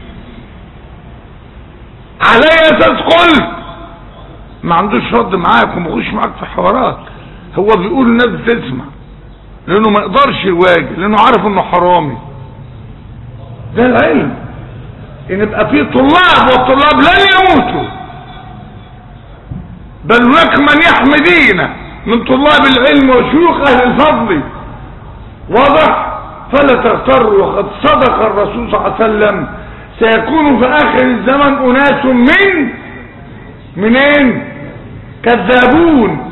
علي اساس قلت ما عندوش رد معاك وما يخش معاك في حوارات. هو بيقول الناس بتسمع لانه ما يقدرش يواجه، لانه عارف انه حرامي. ده العلم، ان يبقى فيه طلاب والطلاب لن يموتوا، بل هناك من يحمي دينه من طلاب العلم وشيوخ اهل الفضل. واضح؟ فلا تغتروا، وقد صدق الرسول صلى الله عليه وسلم سيكون في اخر الزمن اناس من منين كذابون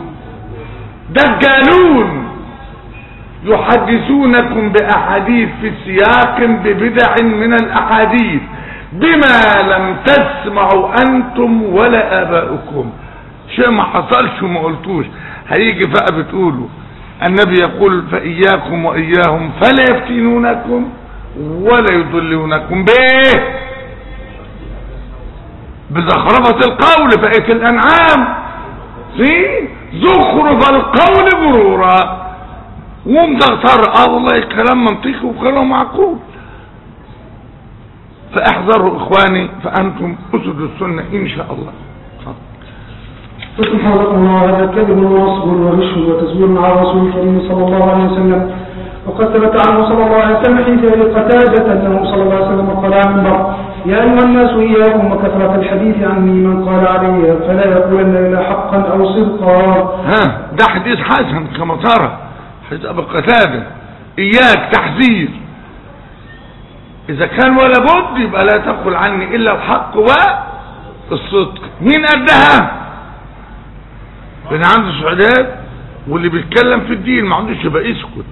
دجالون يحدثونكم باحاديث في سياق ببدع من الاحاديث بما لم تسمعوا انتم ولا اباؤكم. شيء ما حصلش وما قلتوش. هيجي بقى بتقولوا النبي يقول فاياكم واياهم فلا يفتنونكم ولا يضلونكم بايه؟ بزخرفة القول في آية الانعام، في زخرف القول غرورا. ومزغتر اه والله الكلام منطقي وكلام معقول. فاحذروا اخواني فانتم اسد السنة ان شاء الله. سبحانك الله، هذا كذب ونصب وغش وتزوير على رسول الكريم صلى الله عليه وسلم. وقد ثبت عنه صلى الله عليه وسلم حيث قتادة انه صلى الله عليه وسلم قال عن المنبر يا ايها الناس اياكم وكثرة الحديث عني من قال علي فلا يقولن الا حقا او صدقا. ها ده حديث حسن كما ترى، حديث ابو قتادة. اياك تحذير، اذا كان ولا بد يبقى لا تقل عني الا الحق والصدق. مين قدها؟ اللي عنده سعادات واللي بيتكلم في الدين ما عندوش يبقى يسكت،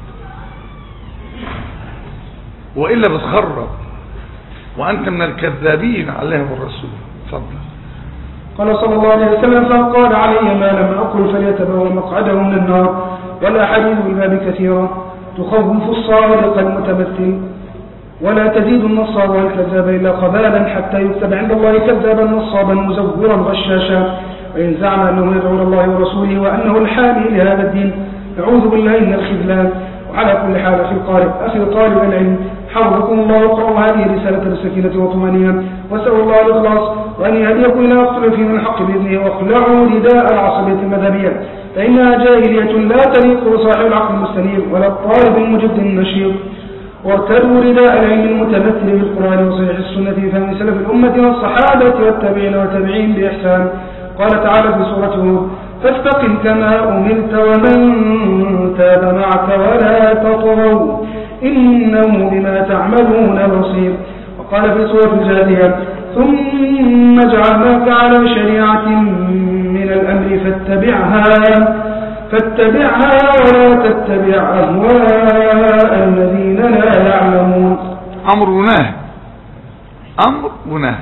والا بتخرب، وانت من الكذابين على الله والرسول. اتفضل. قال صلى الله عليه وسلم فقال علي ما لم اقل فليتبوأ مقعده من النار. والاحاديث بالباب كثيره تخوف الصادق المتمثل ولا تزيد النصاب والكذاب الا قبالا حتى يكتب عند الله كذابا نصابا مزورا غشاشا. وإن زعم أنه يدعو إلى الله ورسوله وأنه الحامي لهذا الدين أعوذ بالله من الخذلان. وعلى كل حال أخي القارئ أخي طالب العلم حفظكم الله واقرأوا هذه رسالة بالسكينة والطمأنينة واسألوا الله الإخلاص وأن يهديكم إلى اختلاف من الحق بإذنه واخلعوا رداء العصبية المذهبية فإنها جاهلية لا تليق بصاحب العقل المستنير ولا الطالب المجد النشيط. وارتدوا رداء العلم المتمثل بالقرآن وصحيح السنة في فهم سلف الأمة والصحابة والتابعين والتابعين بإحسان. قال تعالى في سورة هود فاستقم كما أمرت ومن تاب معك ولا تطغوا إنه بما تعملون بصير. وقال في سورة الجاثية ثم جعلناك على شريعة من الأمر فاتبعها فاتبعها ولا تتبع أهواء الذين لا يعلمون. أمر ونهي أمر ونهي.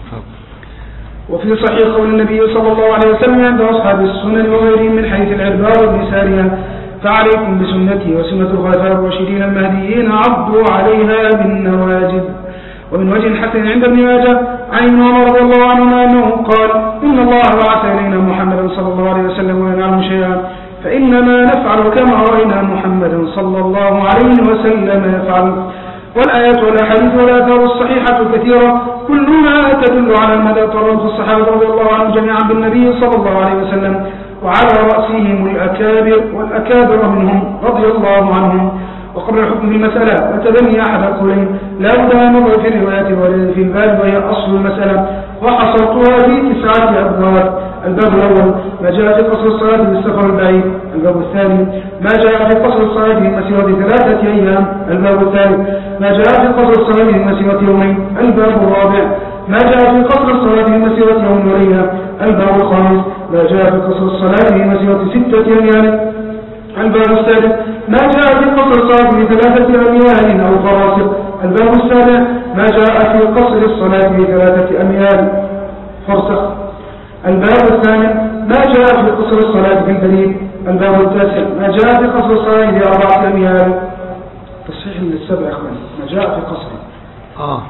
وفي صحيح قول النبي صلى الله عليه وسلم عند أصحاب السنن وغيرهم من حيث العرباء بن سارية فعليكم بسنتي وسنة الخلفاء الراشدين المهديين عضوا عليها بالنواجذ. ومن وجه حسن عند ابن ماجه عن ابن عمر رضي الله عنهما أنه قال إن الله بعث إلينا محمدا صلى الله عليه وسلم ولا نعلم شيئا فإنما نفعل كما رأينا محمدا صلى الله عليه وسلم يفعل. والآيات والأحاديث والآثار الصحيحة كثيرة كلها تدل على المدى ترون الصحابة رضي الله عنهم جميعا بالنبي صلى الله عليه وسلم وعلى رأسهم الأكابر والأكابر منهم رضي الله عنهم. وقبل الحكم في المسألة وتبني أحد القولين لا بد أن نظر في الروايات الواردة في الباب وهي أصل المسألة وحصرتها في تسعة أبواب. الباب الأول ما جاء في قصر الصلاة بالسفر البعيد. الباب الثاني ما جاء في قصر الصلاة بمسيرة ثلاثة أيام. الباب الثالث ما جاء في قصر الصلاة بمسيرة يومين. الباب الرابع ما جاء في قصر الصلاة بمسيرة يوم وليلة. الباب الخامس ما جاء في قصر الصلاة بمسيرة ستة أيام. الباب السادس ما جاء في قصر الصلاة بثلاثة أميال أو فراسخ. الباب السابع ما جاء في قصر الصلاة بثلاثة أميال فرسخ. الباب الثامن ما جاء في قصر الصلاة بالبريد. الباب التاسع ما جاء في قصر الصلاة بأربعة أميال. تصحيح للسبع أخوان ما جاء في قصر آه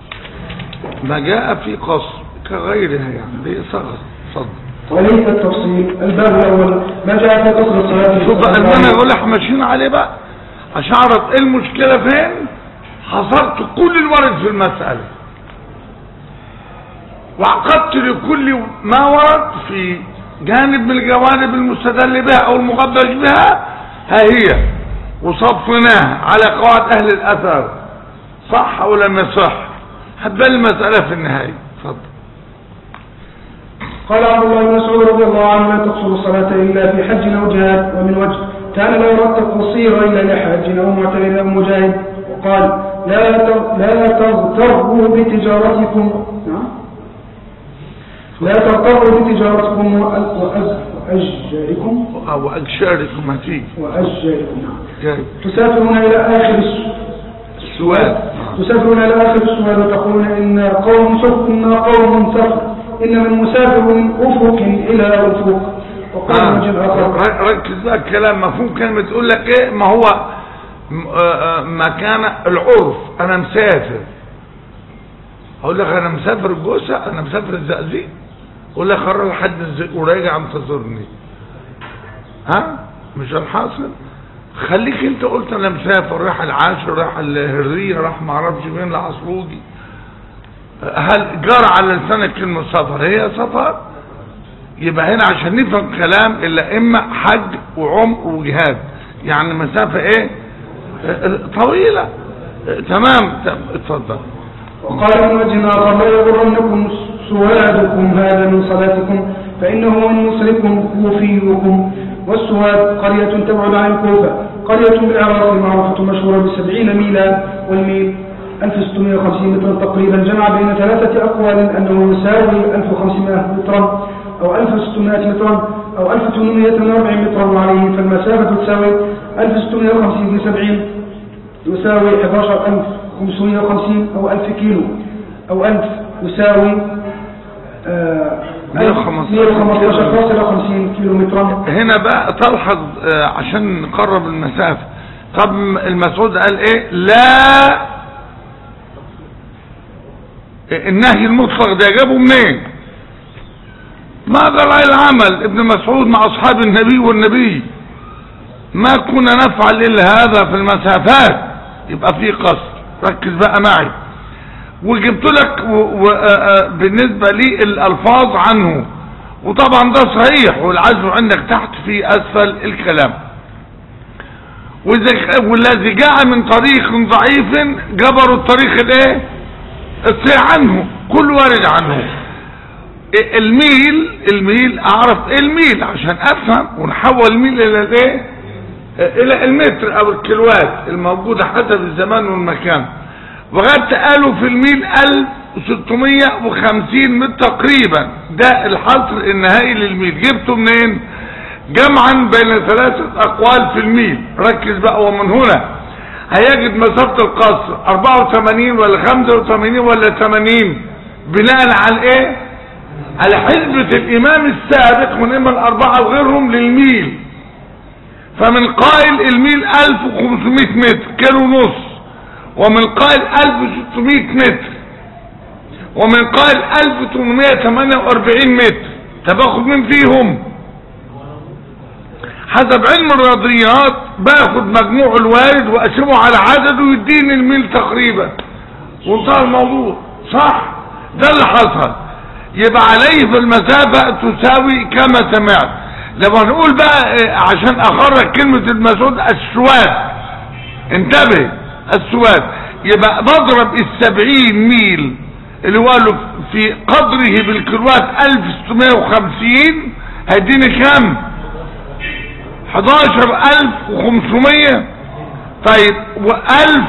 ما جاء في قصر كغيرها يعني بيصغر صدق وليس التفصيل. الباب الأول ما جاء في قصر الصلاة. شوف بقى ان انا اقول احنا ماشيين عليه بقى عشان اعرف ايه المشكلة فين. حصرت كل الورد في المسألة وعقدت لكل ما ورد في جانب من الجوانب المستدل بها او المغبش بها ها هي وصفناها على قواعد اهل الاثر صح او لم يصح. هتبان المسألة في النهاية. اتفضل. قال عبد الله بن مسعود رضي الله عنه لا تقصر الصلاة إلا في حج أو جهاد. ومن وجه كان لا يرد القصير إلا لحاج أو معتمر أو مجاهد. وقال لا لا تغتروا بتجارتكم لا تغتروا بتجارتكم وأجاركم أو أجشاركم هتيجي وأجاركم تسافرون إلى آخر السواد تسافرون إلى آخر السواد وتقولون إن قوم سفر إن قوم سفر إن من مسافر من أفق إلى أفق. وقال آه. وجه آخر ركز بقى الكلام مفهوم كلمة تقول لك إيه ما هو مكان العرف. أنا مسافر أقول لك أنا مسافر الجوسة أنا مسافر الزقازيق أقول لك خرج لحد الزقازيق وراجع انتظرني. ها مش الحاصل. خليك انت قلت انا مسافر راح العاشر راح الهرية راح معرفش فين لعصروجي. هل جرى على لسانك كلمة سفر هي سفر؟ يبقى هنا عشان نفهم كلام الا اما حج وعمر وجهاد يعني مسافة ايه طويلة. تمام اتفضل. وقال من وجه آخر لا يغرنكم سوادكم هذا من صلاتكم فإنه من مصركم كوفيكم. والسواد قرية تبعد عن الكوفة قرية بالعراق معروفة مشهورة بسبعين ميلا والميل ألف وستمائة وخمسين مترا تقريبا. جمع بين ثلاثة أقوال أنه يساوي ألف وخمسمائة مترا أو ألف وستمائة مترا أو ألف وثمانمائة وأربعين مترا وعليه فالمسافة تساوي ألف وستمائة وخمسين في سبعين يساوي أحد عشر ألف وخمسمائة وخمسين أو ألف كيلو أو ألف يساوي مئة وخمسة عشر فاصلة خمسين كيلو مترا. هنا بقى تلحظ عشان نقرب المسافة. طب المسعود قال ايه لا النهي المطلق ده جابه منين؟ ما قال العمل ابن مسعود مع اصحاب النبي والنبي ما كنا نفعل الا هذا في المسافات يبقى في قصر. ركز بقى معي وجبت لك بالنسبة لي الالفاظ عنه وطبعا ده صحيح والعزو عندك تحت في اسفل الكلام. والذي جاء من طريق ضعيف جبروا الطريق الايه الصحيح عنه كل وارد عنه. الميل الميل اعرف ايه الميل عشان افهم ونحول الميل الى الايه الى المتر او الكيلوات الموجودة حسب الزمان والمكان. وغد قالوا في الميل الف وستمية وخمسين متر تقريبا، ده الحصر النهائي للميل. جبته منين؟ جمعا بين ثلاثة اقوال في الميل. ركز بقى، ومن هنا هيجد مسافة القصر اربعة وثمانين ولا خمسة وثمانين ولا ثمانين، بناء على ايه؟ على حسبة الامام السابق من اما الاربعة وغيرهم للميل. فمن قائل الميل الف وخمسمائة متر كيلو ونص، ومن قائل الف وستمائة متر، ومن قائل الف وثمانمائة وثمانية واربعين متر. طب اخد مين فيهم؟ حسب علم الرياضيات باخد مجموع الوارد واقسمه على عدده ويديني الميل تقريبا، وانتهى الموضوع. صح؟ ده اللي حصل. يبقى عليه في المسافة تساوي كما سمعت. لما نقول بقى عشان اخرج كلمة المسعود السواد، انتبه، السواد، يبقى بضرب السبعين ميل اللي هو له في قدره بالكيلوات الف وستمائة وخمسين، هيديني كام؟ حداشر الف وخمسمائة. طيب والف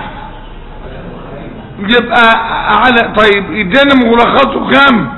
يبقى على، طيب يدينا مغلقاته كام؟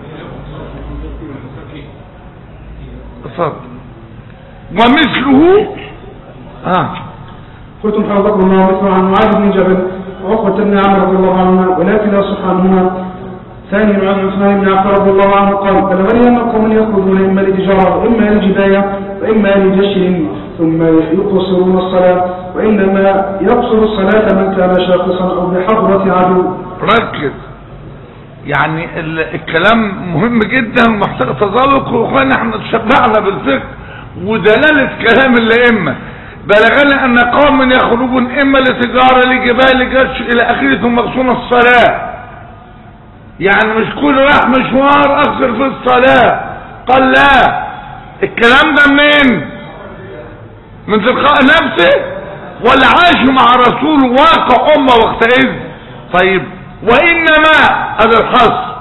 اتفضل. ومثله اه قلتم حفظكم الله مثل عن معاذ بن جبل وعقبة بن عمرو رضي الله عنهما، ولكن لا صح عنهما. ثاني عن عثمان بن عفان رضي الله عنه قال: بلغني ان قوما يخرجون اما لتجاره واما لجبايه واما لجشر ثم يقصرون الصلاه، وانما يقصر الصلاه من كان شاخصا او بحضره عدو. ركز، يعني الكلام مهم جدا ومحتاج تذوق. واخوانا احنا تشبعنا بالفقه ودلاله كلام الائمه. بلغنا ان قوم يخرجون اما لتجاره لجبال لجش الى اخره ثم يقصرون الصلاه. يعني مش كل راح مشوار اقصر في الصلاه. قال لا، الكلام ده منين؟ من تلقاء نفسه ولا عاش مع رسول واقع امه وقتئذ؟ طيب، وانما هذا الحصر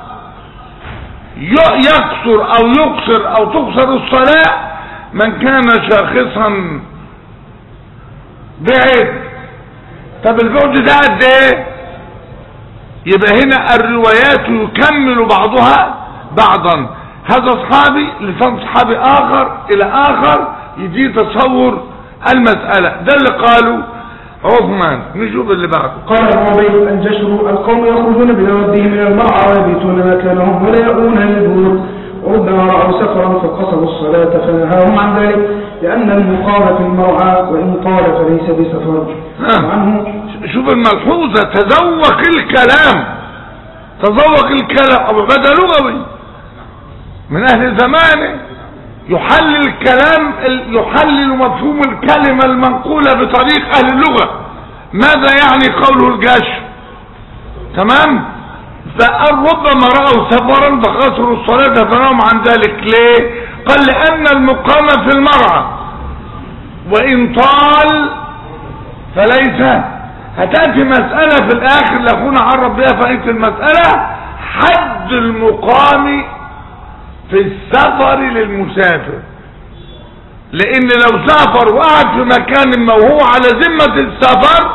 يقصر او يقصر او تقصر الصلاه من كان شاخصا بعيد. طب البعد ده قد ايه؟ يبقى هنا الروايات يكمل بعضها بعضا. هذا صحابي لسان صحابي اخر الى اخر يجي تصور المسألة. ده اللي قالوا عثمان. نشوف اللي بعده. قال ابو عبيد الجشر: القوم يخرجون بنودهم من المرعى ويبيتون مكانهم ولا يأوون للبيوت، وربما رأوا سفرا فقصروا الصلاة فنهاهم عن ذلك لأن المقام في المرعى وإن طال فليس بسفر. عنه شوف الملحوظة، تذوق الكلام، تذوق الكلام. أبو عبيد لغوي من أهل زمانه، يحلل الكلام، يحلل مفهوم الكلمة المنقولة بطريق أهل اللغة. ماذا يعني قوله الجشر؟ تمام؟ فقال ربما رأوا سفرا فقصروا الصلاة فنهاهم عن ذلك. ليه؟ قال لأن المقام في المرعى وإن طال فليس. هتأتي مسألة في الآخر لأخونا عرب بها فائدة المسألة، حد المقام في السفر للمسافر. لأن لو سافر وقعد في مكان ما وهو على ذمة السفر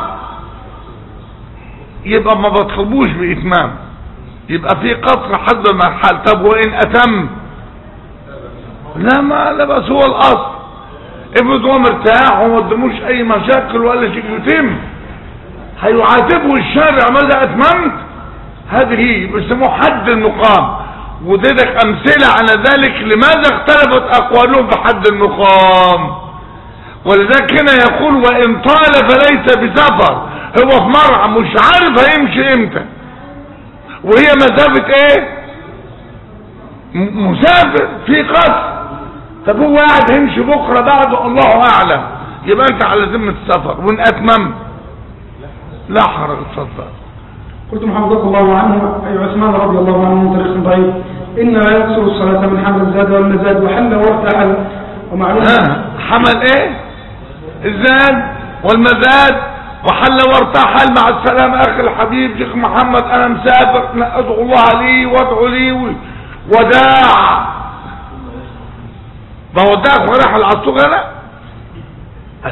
يبقى ما بطلبوش بإتمام، يبقى في قصر حسب ما حال. طب وإن أتم لا، ما لا، بس هو الأصل. افرض هو مرتاح وما قدموش أي مشاكل ولا شيء يتم، هيعاتبه الشارع ماذا أتممت؟ هذه بيسموه حد المقام. وذلك أمثلة على ذلك لماذا اختلفت أقوالهم في حد المقام. ولذلك هنا يقول وإن طال فليس بسفر. هو في مرعى مش عارف هيمشي امتى، وهي مسافة ايه؟ مسافر في قصر. طب هو قاعد هيمشي بكرة بعده الله اعلم، يبقى انت على ذمة السفر. وان اتمم لا حرج. اتفضل. قلت حفظك الله عنه اي عثمان رضي الله عنه من طريق ضعيف: ان لا يقصر الصلاة من حمل الزاد والمزاد وحل وارتحل. ومعلوم آه. حمل ايه؟ الزاد والمزاد وحل وارتحل. مع السلامة اخي الحبيب شيخ محمد، انا مسافر، ادعو الله لي وادعو لي وداع. ما وداعك وراح العصوغ انا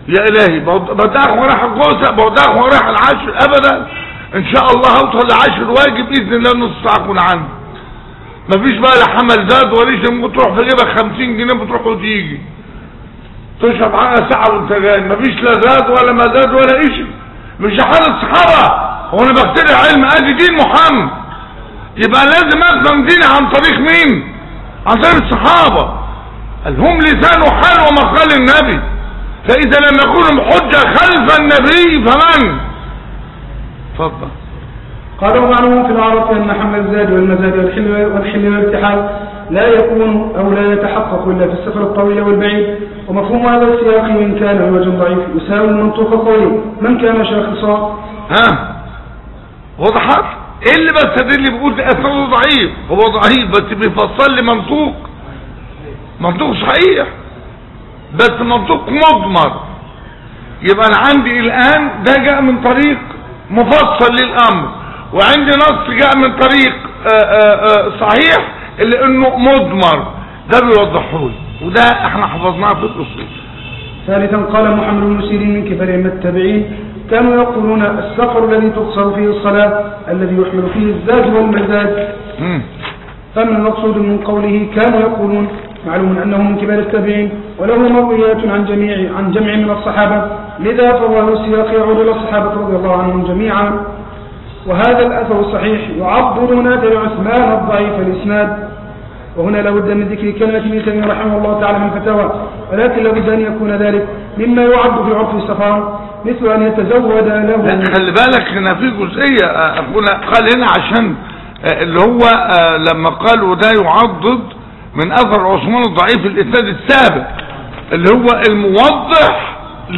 يا الهي بداخ وراح الجوزة بداخ وراح العاشر ابدا، ان شاء الله اوصل لعاشر واجب باذن الله نص ساعه اكون عندي. مفيش بقى لا حمل زاد ولا شيء، ممكن تروح في جيبك خمسين جنيه بتروح وتيجي تشرب حاجه ساعه وانت جاي، مفيش لا زاد ولا ما زاد ولا شيء. مش حال الصحابه، هو انا بخترع علم ادي دين محمد، يبقى لازم افهم ديني عن طريق مين؟ عن طريق الصحابه. هم لسان حال ومقال النبي، فاذا لم يكونوا حجه خلف النبي فمن؟ اتفضل. قال ومعلوم في العرف ان حمل الزاد والمزاد والحل والحل والارتحال لا يكون او لا يتحقق الا في السفر الطويل والبعيد، ومفهوم هذا السياق ان كان الوجه ضعيف يساوي المنطوق قوي من كان شاخصا. ها وضحت؟ ايه اللي بستدل بيقول ده اثره ضعيف؟ هو ضعيف بس بيفصل لي منطوق، منطوق صحيح بس منطوق مضمر. يبقى انا عندي الان ده جاء من طريق مفصل للامر، وعندي نص جاء من طريق آآ آآ صحيح اللي انه مضمر، ده بيوضحه لي، وده احنا حفظناه في الاصول. ثالثا قال محمد بن سيرين من كبار التابعين كانوا يقولون السفر الذي تقصر فيه الصلاة الذي يحمل فيه الزاد والمزاد. فمن المقصود من قوله كانوا يقولون معلوم انه من كبار التابعين وله مرويات عن جميع عن جمع من الصحابة، لذا فظاهر السياق يعود الى الصحابة رضي الله عنهم جميعا. وهذا الاثر الصحيح يعضد منازل عثمان الضعيف الاسناد. وهنا لابد من ذكر كلمة ابن تيمية رحمه الله تعالى من الفتاوى، ولكن لابد ان يكون ذلك مما يعد في عرف السفر، مثل ان يتزود له. لا خلي بالك هنا في جزئية اخونا قال هنا عشان اللي هو لما قالوا ده يعضد من اثر عثمان الضعيف الاسناد السابق، اللي هو الموضح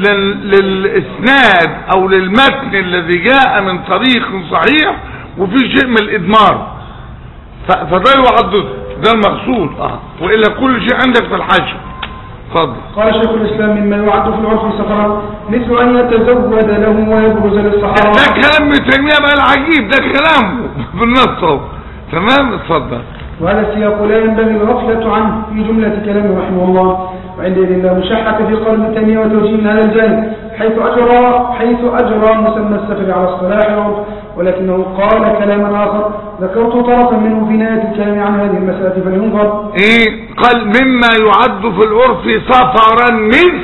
للاسناد او للمتن الذي جاء من طريق صحيح وفي شيء من الادمار، فده يعضد، ده المقصود. اه والا كل شيء عندك في الحاشيه. اتفضل. قال شيخ الاسلام مما يعد في العرف السفر مثل ان يتزود له ويبرز للصحابه. ده كلام ابن تيميه بقى العجيب، ده كلامه بالنص اهو. تمام. اتفضل. وهذا السياق لا ينبغي الغفله عنه في جمله كلامه رحمه الله، وعندئذ لا مشحة في قول ابن تيميه وتوجيه من هذا الجانب، حيث اجرى حيث اجرى مسمى السفر على اصطلاح العرف، ولكنه قال كلاما اخر ذكرت طرفا منه في نهايه الكلام عن هذه المساله فلينظر. ايه قال؟ مما يعد في العرف سفرا مثل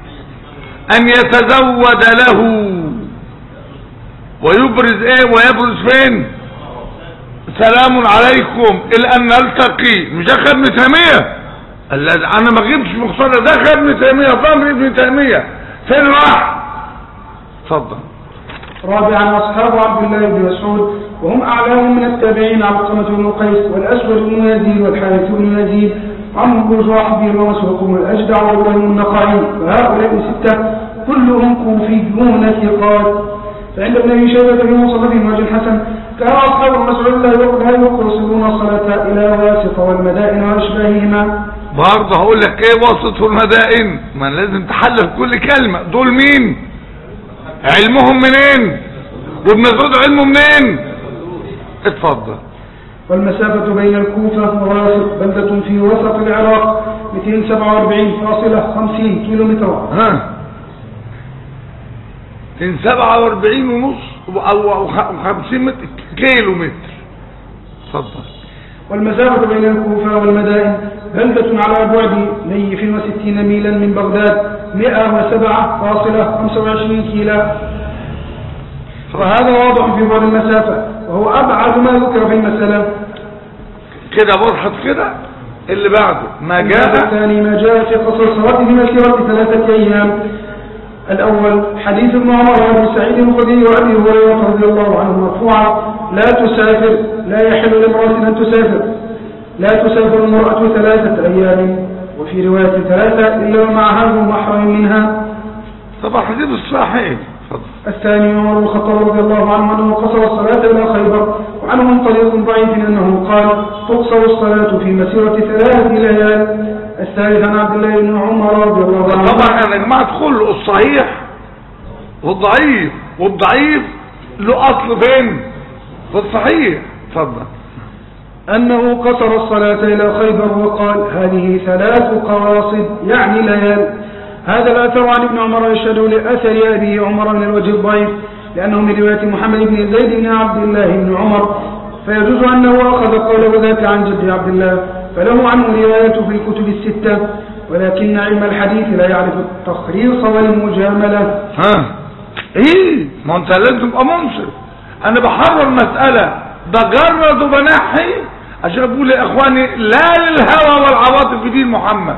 ان يتزود له ويبرز ايه ويبرز فين؟ سلام عليكم الى ان نلتقي. مش ده ابن تيميه؟ انا ما جبتش مختصر، ده ابن تيميه ضمن ابن تيميه فين راح؟ اتفضل. رابعا اصحاب عبد الله بن مسعود وهم اعلام من التابعين علقمة بن قيس والاسود بن يزيد والحارث بن يزيد عمرو بن جحبير ومسروق بن الاجدع وابراهيم النخعي، وهؤلاء سته كلهم كوفيون ثقات. فعند ابن ابي شيبه في مصنفه وجه الحسن كان اصحاب المسعود لا يقصدون الصلاه الى واسط والمدائن واشباههما. برضه هقول لك ايه واسط والمدائن؟ ما لازم تحلل كل كلمه. دول مين؟ علمهم منين؟ وابن مسعود علمه منين؟ اتفضل. والمسافة بين الكوفة وواسط بلدة في وسط العراق مئتين وسبعة وأربعين فاصلة خمسين كيلو متر. ها مئتين وسبعة وأربعين ونص او خمسين متر كيلو متر. اتفضل. والمسافة بين الكوفة والمدائن بلدة على بعد مئة وستين ميلا من بغداد مئة وسبعة فاصلة خمسة وعشرين كيلو، وهذا واضح في بعد المسافة وهو أبعد ما ذكر في المسألة. كده وضحت كده. اللي بعده ما جاء الثاني ما جاء في قصر الصلاة في مسيرة ثلاثة أيام. الأول حديث ابن عمر وابن سعيد الخدري وأبي هريرة رضي الله عنه مرفوعا لا تسافر لا يحل لامرأة أن تسافر لا تسافر المرأة ثلاثة أيام، وفي رواية ثلاثة إلا ومعها ذو محرم منها. طبعا حديث الصحيح. الثاني عمر بن الخطاب رضي الله عنه أنه قصر الصلاة إلى خيبر، وعنه من طريق ضعيف أنه قال تقصر الصلاة في مسيرة ثلاثة ليال. الثالث عن عبد الله بن عمر رضي الله عنه. طبعا أنا يا جماعة تقول الصحيح والضعيف، والضعيف له أصل فين؟ في الصحيح. اتفضل. أنه قصر الصلاة إلى خيبر وقال هذه ثلاث قواصد يعني ليال، هذا الأثر عن ابن عمر يشهد لأثر أبيه عمر من الوجه الضعيف لأنه من رواية محمد بن زيد بن عبد الله بن عمر، فيجوز أنه أخذ قوله ذاك عن جد عبد الله، فله عنه رواية في الكتب الستة، ولكن علم الحديث لا يعرف التخريص والمجاملة. ها ايه ما انت لازم تبقى منصف. انا بحرر مسألة بجرد وبنحي عشان اقول يا اخواني لا للهوى والعواطف في دين محمد،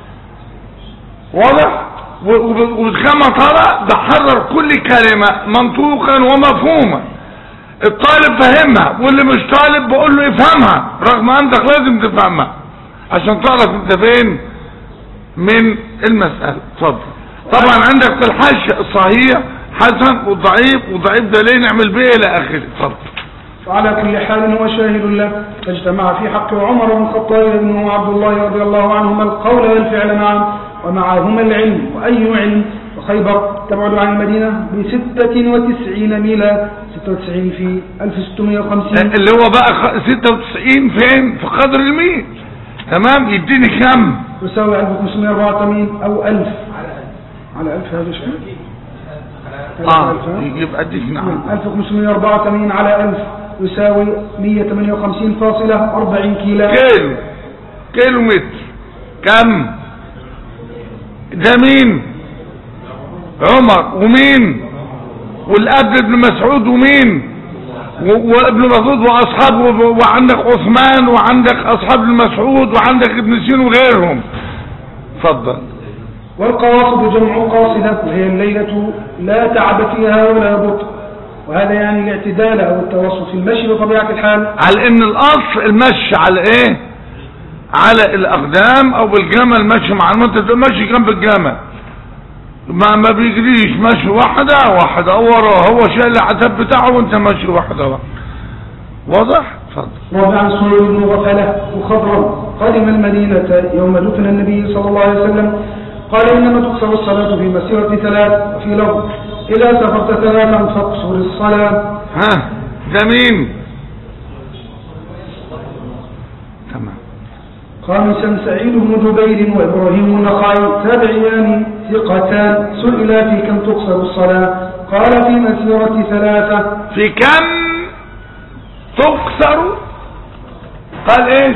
واضح؟ وكما ترى بحرر كل كلمة منطوقا ومفهوما، الطالب فهمها واللي مش طالب بقول له افهمها، رغم انك لازم تفهمها عشان تعرف انت فين من المسألة. اتفضل. طبعا عندك في الحاشية الصحيح حسن والضعيف، والضعيف ده ليه نعمل بيه الى اخره. اتفضل. وعلى كل حال هو شاهد له، فاجتمع في حق عمر بن الخطاب ابنه عبد الله رضي الله عنهما القول والفعل معا، ومعهما العلم. وأي علم؟ وخيبر تبعد عن المدينة بستة وتسعين ميلا، ستة وتسعين في ألف وستمائة وخمسين، اللي هو بقى ستة وتسعين فين؟ في قدر الميل. تمام. يديني كم؟ يساوي ألف وخمسمائة وأربعة وثمانين أو ألف على ألف. هذا شيء اه يبقى اديك. نعم. ألف وخمسمائة وأربعة وثمانين على ألف يساوي مئة وثمانية وخمسين فاصلة أربعين كيلو. كيلو كيلو متر. كم ده؟ مين؟ عمر. ومين؟ والاب ابن مسعود. ومين؟ وابن مسعود واصحابه، وعندك عثمان، وعندك اصحاب المسعود، وعندك ابن سين وغيرهم. اتفضل. والقواصد جمع قاصدة، وهي الليلة لا تعب فيها ولا بطء، وهذا يعني الاعتدال او التوسط في المشي بطبيعة الحال، على ان الاصل المشي على ايه؟ على الاقدام او بالجمل مشي مع المنتج، مشي جنب الجمل ما ما بيجريش مشي واحدة واحدة وراه، هو شايل العتاب بتاعه وانت ماشي واحدة واحدة. واضح؟ اتفضل. رابعا سعيد بن غفلة وخضرا قدم المدينة يوم دفن النبي صلى الله عليه وسلم، قال انما تقصر الصلاة في مسيرة ثلاث، وفي لفظ اذا سافرت ثلاثا فاقصر الصلاة. ها ده مين؟ تمام. خامسا سعيد بن جبير وابراهيم النخعي تابعيان ثقتان، سئلا في كم تقصر الصلاة قال في مسيرة ثلاثة. في كم تقصر؟ قال ايش؟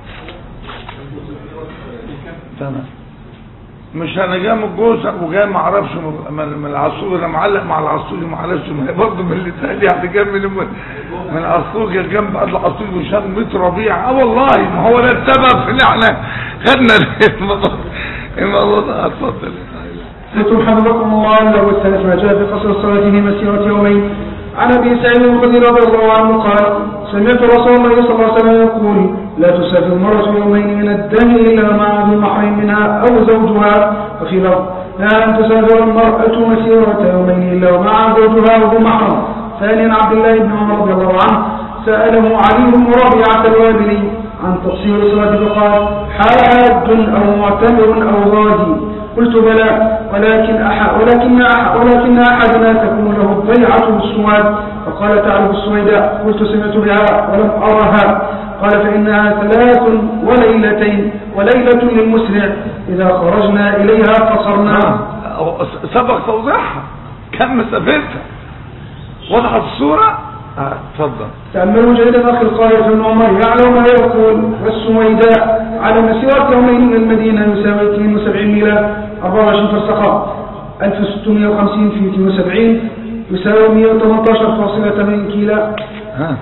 تمام. مش انا جاي من الجوزة وجاي ما اعرفش من العصور، انا معلق مع العصور معلش برضه من اللي تقال يعني جاي من من العصور جنب العصور مشان ميت ربيع. اه والله ما هو ده السبب في ان احنا خدنا الموضوع الموضوع ده. اتفضل. قلتم حفظكم الله له الثالث ما جاء في قصر الصلاة في مسيرة يومين. عن ابي سعيد الخدري رضي الله عنه قال سمعت رسول الله صلى الله عليه وسلم يقول لا تسافر المرأة يومين من الدم إلا مع ذي محرم منها أو زوجها، وفي لفظ لا أن تسافر المرأة مسيرة يومين إلا مع زوجها وذي محرم. ثانيا عبد الله بن عمر رضي الله عنه سأله علي بن ربيعة الوابلي عن تقصير الصلاة فقال حاج أو معتمر أو غازي. قلت بلى ولكن أحد ولكن أحد ولكن أحدنا تكون له الضيعة بالسواد، فقال تعرف السويداء؟ قلت سمعت بها ولم أرها. قال فإنها ثلاث وليلتين، وليلة للمسرع إذا خرجنا إليها قصرنا. سبق توضيحها كم مسافتها وضحت الصورة. اتفضل. تأملوا جيدا أخي القائل في عمر يعلم ما يقول. والسويداء على مسيرة يومين من المدينة يساوي اثنين وسبعين ميلا أربعة وعشرين فرسخا، ألف وستمائة وخمسين في اثنين وسبعين يساوي مئة وثمانية عشر فاصلة ثمانين كيلا. ها.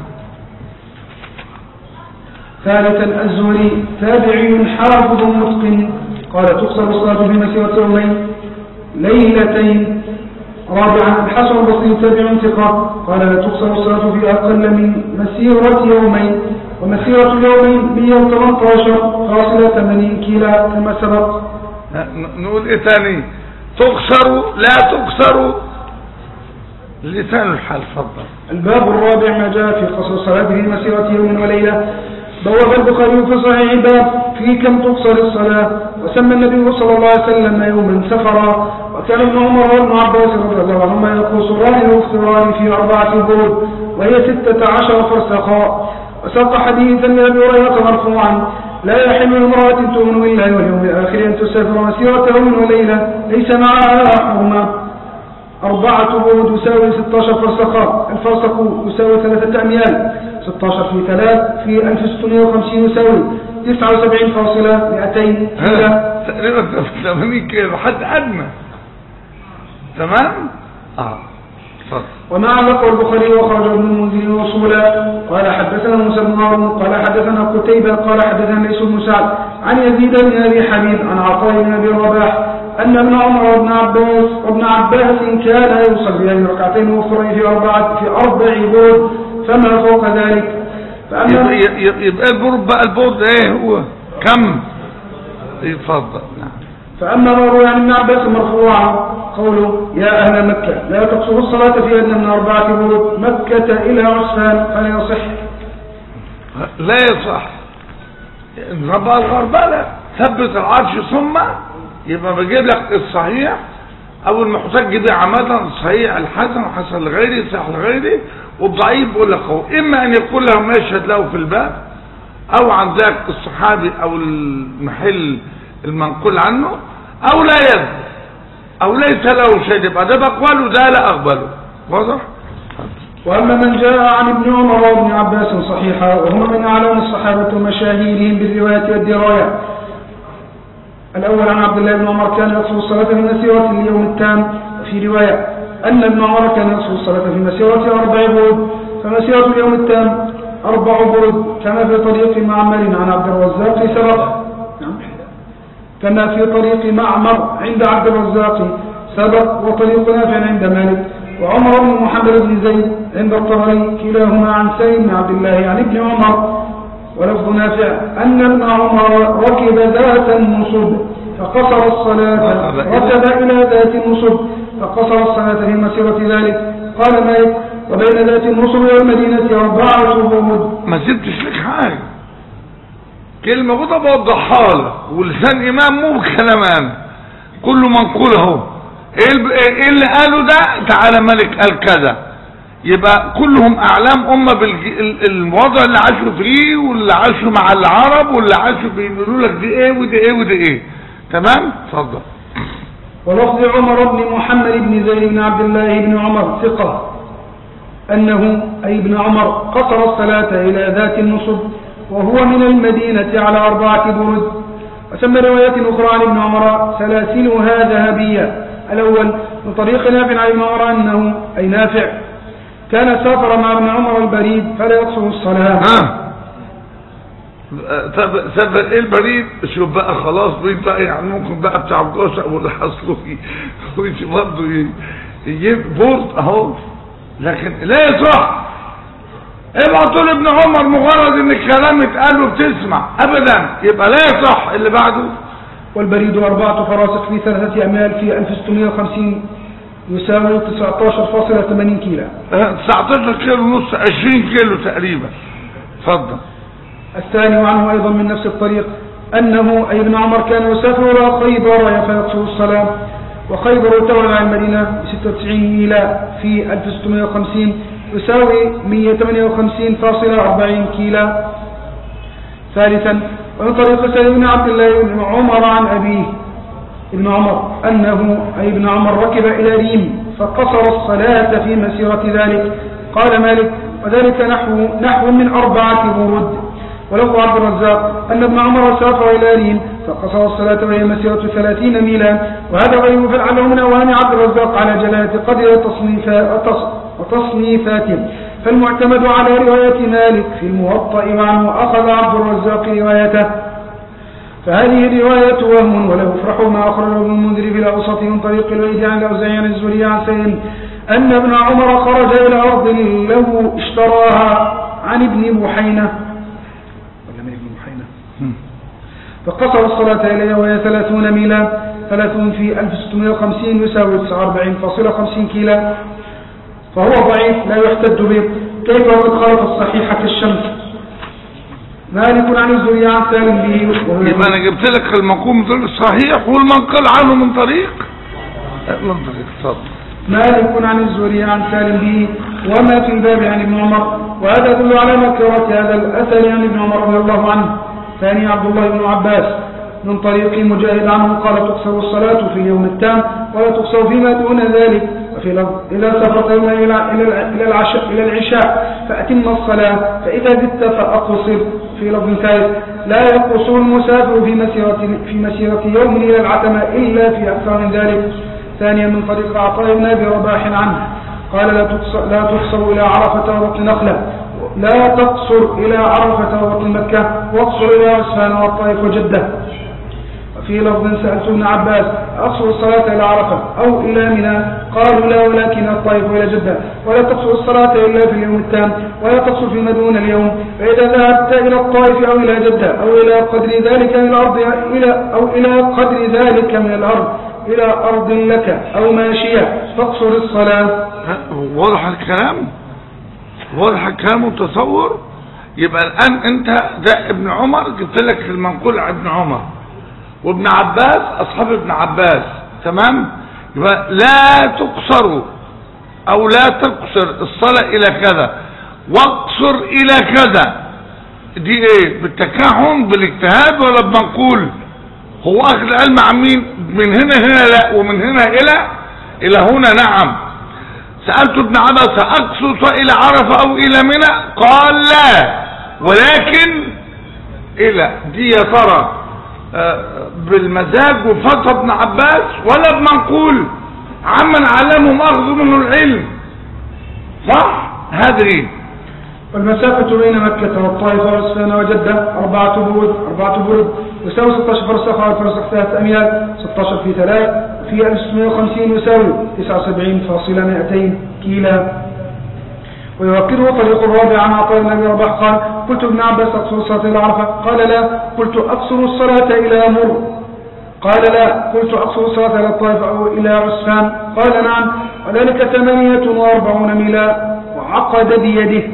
ثالثا الزهري تابعي حافظ متقن قال تقصر الصلاة في مسيرة يومين ليلتين. رابعا الحسن البصري تابع ثقة قال لا تقصر الصلاة في أقل من مسيرة يومين، ومسيرة اليومين مئة وثمانية عشر فاصلة ثمانين كيلا كما سبق. نقول ايه ثاني؟ تقصر لا تقصر لسان الحال. فضل. الباب الرابع ما جاء في قصر الصلاة في مسيرة يوم وليلة. بواب البخاري في صحيح باب في كم تقصر الصلاة، وسمى النبي صلى الله عليه وسلم يوما سفرا، وكان ابن عمر وابن عباس رضي الله عنهما يقصران ويفطران في أربعة برود وهي ستة عشر فرسخا. وساق حديثا لأبي هريرة مرفوعا لا يحل لامرأة تؤمن بالله واليوم الآخر أن تسافر مسيرة يوم وليلة ليس معها حرمة. أربعة برود يساوي ستة عشر فرسخا، الفرسخ يساوي ثلاثة أميال، ستة عشر في ثلاث في ألف وستمائة وخمسين يساوي تسعة وسبعين فاصلة مئتين كيلو، تقريبا ثمانين كيلو حد أدنى. تمام؟ اه وما علقه البخاري وخرج ابن المنذر وصولا. قال حدثنا موسى بن هارون قال حدثنا قتيبة قال حدثنا ليس بن سعد عن يزيد بن أبي حبيب عن عطاء بن أبي رباح أن ابن عمر وابن عباس وابن عباس كان يصلي ركعتين أخرى في أربعة في أربع برد فما فوق ذلك. فأما يبقى البرد بقى البرد إيه هو كم؟ يتفضل. فأما ما روي عن ابن عباس مرفوعا قوله يا أهل مكة لا تقصروا الصلاة في أدنى من أربعة برود مكة إلى عسفان فلا يصح. لا يصح. رب الغربلة ثبت العرش ثم يبقى بجيب لك الصحيح أو المحتج به عامة الصحيح الحسن حسن لغيره صح لغيره والضعيف بقول لك هو إما أن يقول له مشهد له في الباب أو عن ذاك الصحابي أو المحل المنقول عنه أو لا يذكر أو ليس له شيء يبقى ده بقبله ده لا أقبله. واضح؟ وأما من جاء عن ابن عمر وابن عباس صحيحا وهما من أعلام الصحابة ومشاهيرهم بالرواية والدراية. الأول عن عبد الله بن عمر كان يقصر الصلاة في مسيرة اليوم التام، في رواية أن ابن عمر كان يقصر الصلاة في مسيرة أربع برد فمسيرة اليوم التام أربع برد كما في طريق معمر عن عبد الرزاق سبق كما في طريق معمر عند عبد الرزاق سبق وطريق نافع عند مالك وعمر بن محمد بن زيد عند الطبري كلاهما عن سيد بن عبد الله عن ابن عمر. ولفظ نافع أن ابن عمر ركب ذات النصب فقصر الصلاة ركب إلى ذات النصب فقصر الصلاة في مسيرة ذلك. قال مالك وبين ذات النصب والمدينة أربعة برود. ما سبتش لك حاجة كلمة بضع بوضحها لك ولسان إمام مو بكلام أنا كله منقول اهو. ايه اللي قالوا ده تعالى مالك قال كذا يبقى كلهم أعلام أمة بالوضع اللي عاشوا فيه واللي عاشوا مع العرب واللي عاشوا بيقولوا لك دي ايه ودي ايه ودي ايه. تمام؟ اتفضل. ولفظ عمر بن محمد بن زيد بن عبد الله بن عمر ثقة أنه أي ابن عمر قصر الصلاة إلى ذات النصب وهو من المدينة على أربعة برد. وسمى روايات أخرى عن ابن عمر سلاسلها ذهبية. الأول من طريق نافع عن ابن عمر أنه أي نافع كان سافر مع ابن عمر البريد فلا يقصر الصلاة. ها سافر ايه البريد؟ شوف بقى خلاص بيت بقى يعني ممكن بقى بتاع الجوشة واللي حصله ويجي برضه يجيب بورد اهو لكن لا يصح. ابعتوا لابن عمر مجرد ان الكلام اتقال له بتسمع ابدا يبقى لا يصح. اللي بعده والبريد أربعة فراسخ في ثلاثة أميال في ألف وستمائة وخمسين يساوي تسعة عشر فاصلة ثمانين كيلو. تسعة عشر كيلو ونص عشرين كيلو تقريبا. اتفضل. الثاني وعنه أيضا من نفس الطريق أنه أي ابن عمر كان يسافر إلى خيبر فيقصر الصلاة وخيبر تبعد عن المدينة ستة وتسعين ميلا في ألف وستمائة وخمسين يساوي مئة وثمانية وخمسين فاصلة أربعين كيلو. ثالثا ومن طريق سالم بن عبد الله بن عمر عن أبيه ابن عمر أنه أي ابن عمر ركب إلى ريم فقصر الصلاة في مسيرة ذلك. قال مالك وذلك نحو, نحو من أربعة برود. ولو عبد الرزاق أن ابن عمر سافر إلى ريم فقصر الصلاة وهي مسيرة ثلاثين ميلا وهذا غير فلعله من أوهام عبد الرزاق على جلالة قدر وتصنيفاته. فالمعتمد على رواية مالك في الموطأ وعنه أخذ عبد الرزاق روايته. فهذه الرواية وهم وله يفرح ما أخرجه ابن المنذر في الأوسط من طريق الوليد عن الأوزاعي عن الزهري عن سالم أن ابن عمر خرج إلى أرض له اشتراها عن ابن بحينة فقصر الصلاة إليه وهي ثلاثون ميلا ثلاثون في ألف وستمائة وخمسين يساوي تسعة وأربعين فاصلة خمسين كيلا. فهو ضعيف لا يحتج به كيف وقد خالف الصحيح كالشمس. مالك عن الزهري عن سالم به. يبقى أنا جبت لك المقوم طريق الصحيح والمنقل عنه من طريق من طريق صدق. مالك عن الزهري عن سالم به وما في الباب عن ابن عمر وهذا يدل على نكرة هذا الأثر عن ابن عمر رضي الله عنه. ثاني عبد الله بن عباس من طريق مجاهد عنه قال تقصر الصلاة في اليوم التام ولا تقصر فيما دون ذلك. وفي لفظ إذا سافرت إلى العشاء إلى العشاء فأتم الصلاة فإذا زدت فأقصر. في لفظ ثالث لا يقصر المسافر في مسيرة في مسيرة يوم إلى العتمة إلا في أكثر من ذلك. ثانيا من طريق عطاء بن أبي رباح عنه قال لا تقصر, لا تقصر إلى عرفة وبطن نخلة لا تقصر إلى عرفة وبطن مكة واقصر إلى عسفان والطائف وجدة. في لفظ سألت ابن عباس أقصر الصلاة إلى عرفة أو إلى منى قالوا لا ولكن الطائف إلى جدة ولا تقصر الصلاة إلا في اليوم التام ولا تقصر فيما دون اليوم. فإذا ذهبت إلى الطائف أو إلى جدة أو إلى قدر ذلك من الأرض إلى أو إلى قدر ذلك من الأرض إلى أرض لك أو ماشية فاقصر الصلاة. واضح الكلام واضح الكلام وتصور. يبقى الآن أنت ده ابن عمر جبت لك المنقول عن ابن عمر وابن عباس أصحاب ابن عباس تمام. يبقى لا تقصر أو لا تقصر الصلاة إلى كذا واقصر إلى كذا. دي ايه بالتكهن بالاجتهاد ولا بمنقول؟ هو أخذ العلم عن مين؟ من هنا هنا لا ومن هنا إلى إلى هنا نعم. سألت ابن عباس أقصر إلى عرفة أو إلى منى قال لا ولكن إلى. دي يا ترى بالمزاج وفتى ابن عباس ولا بمنقول عمن علمهم أخذ منه العلم صح؟ هذه والمسافة بين مكة والطائف وعسفان وجدة أربعة برود أربعة برود يساوي ستة عشر فرسخ والفرسخ ثلاثة أميال ستة عشر في ثلاث في ألف وستمائة وخمسين يساوي تسعة وسبعين فاصلة مئتين كيلا. ويوكله طريق الرابع عن عطاء بن أبي رباح قال قلت ابن عباس أقصر الصلاة إلى عرفة قال لا قلت أقصر الصلاة إلى مر قال لا قلت أقصر الصلاة إلى الطائف أو إلى عسفان قال نعم وذلك ثمانية وأربعون ميلا وعقد بيده.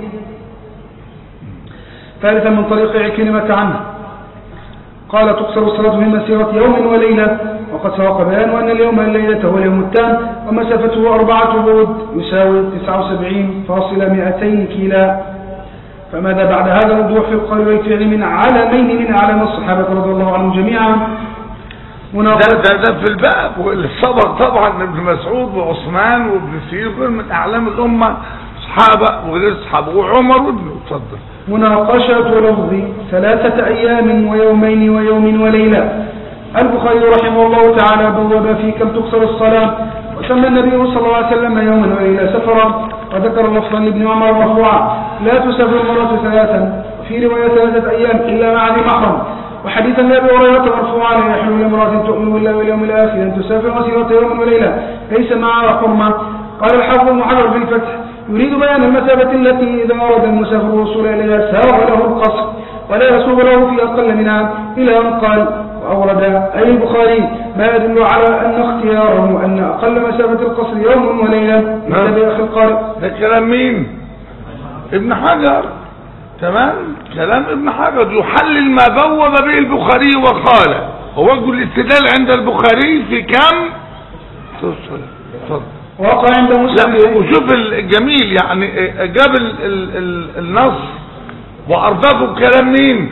ثالثا من طريق عكرمة عنه قال تقصر الصلاة في مسيرة يوم وليلة وقد سبق بيان أن اليوم والليلة هو اليوم التام ومسافته أربعة برود يساوي تسعة وسبعين فاصلة مئتين كيلا. فماذا بعد هذا الوضوح في القول والفعل من علمين من أعلام الصحابة رضي الله عنهم جميعا. ده, ده, ده في الباب والصبر طبعا ابن مسعود وعثمان وابن سيرين من أعلام الأمة صحابة وغير صحابة وعمر وابن اتفضل. مناقشة لفظ ثلاثة أيام ويومين ويوم وليلة. البخاري رحمه الله تعالى بوب في كم تقصر الصلاة وسمى النبي صلى الله عليه وسلم يوما وليلة سفرا وذكر لفظا لابن عمر مرفوعا لا تسافر المرأة ثلاثا وفي رواية ثلاثة أيام إلا مع ذي محرم. وحديثا لأبي هريرة مرفوعا لا يحل لامرأة تؤمن بالله واليوم الآخر أن تسافر مسيرة يوم وليلة ليس معها حرمة. قال الحافظ بن حجر في الفتح يريد بيان المسافة التي إذا أراد المسافر الوصول إليها ساغ له القصر ولا يسوغ له في أقل منها إلى أن قال وأورد أي البخاري ما يدل على أن اختياره أن أقل مسافة القصر يوم وليلة مثل بأخي القارئ. ده كلام مين؟ ابن حجر تمام. كلام ابن حجر يحلل ما بوب به البخاري وقال ووجه الاستدلال عند البخاري في كم تصل تفضل وقع عند مسلم. وشوف الجميل يعني جاب ال ال ال النص وأرضاه كلام مين؟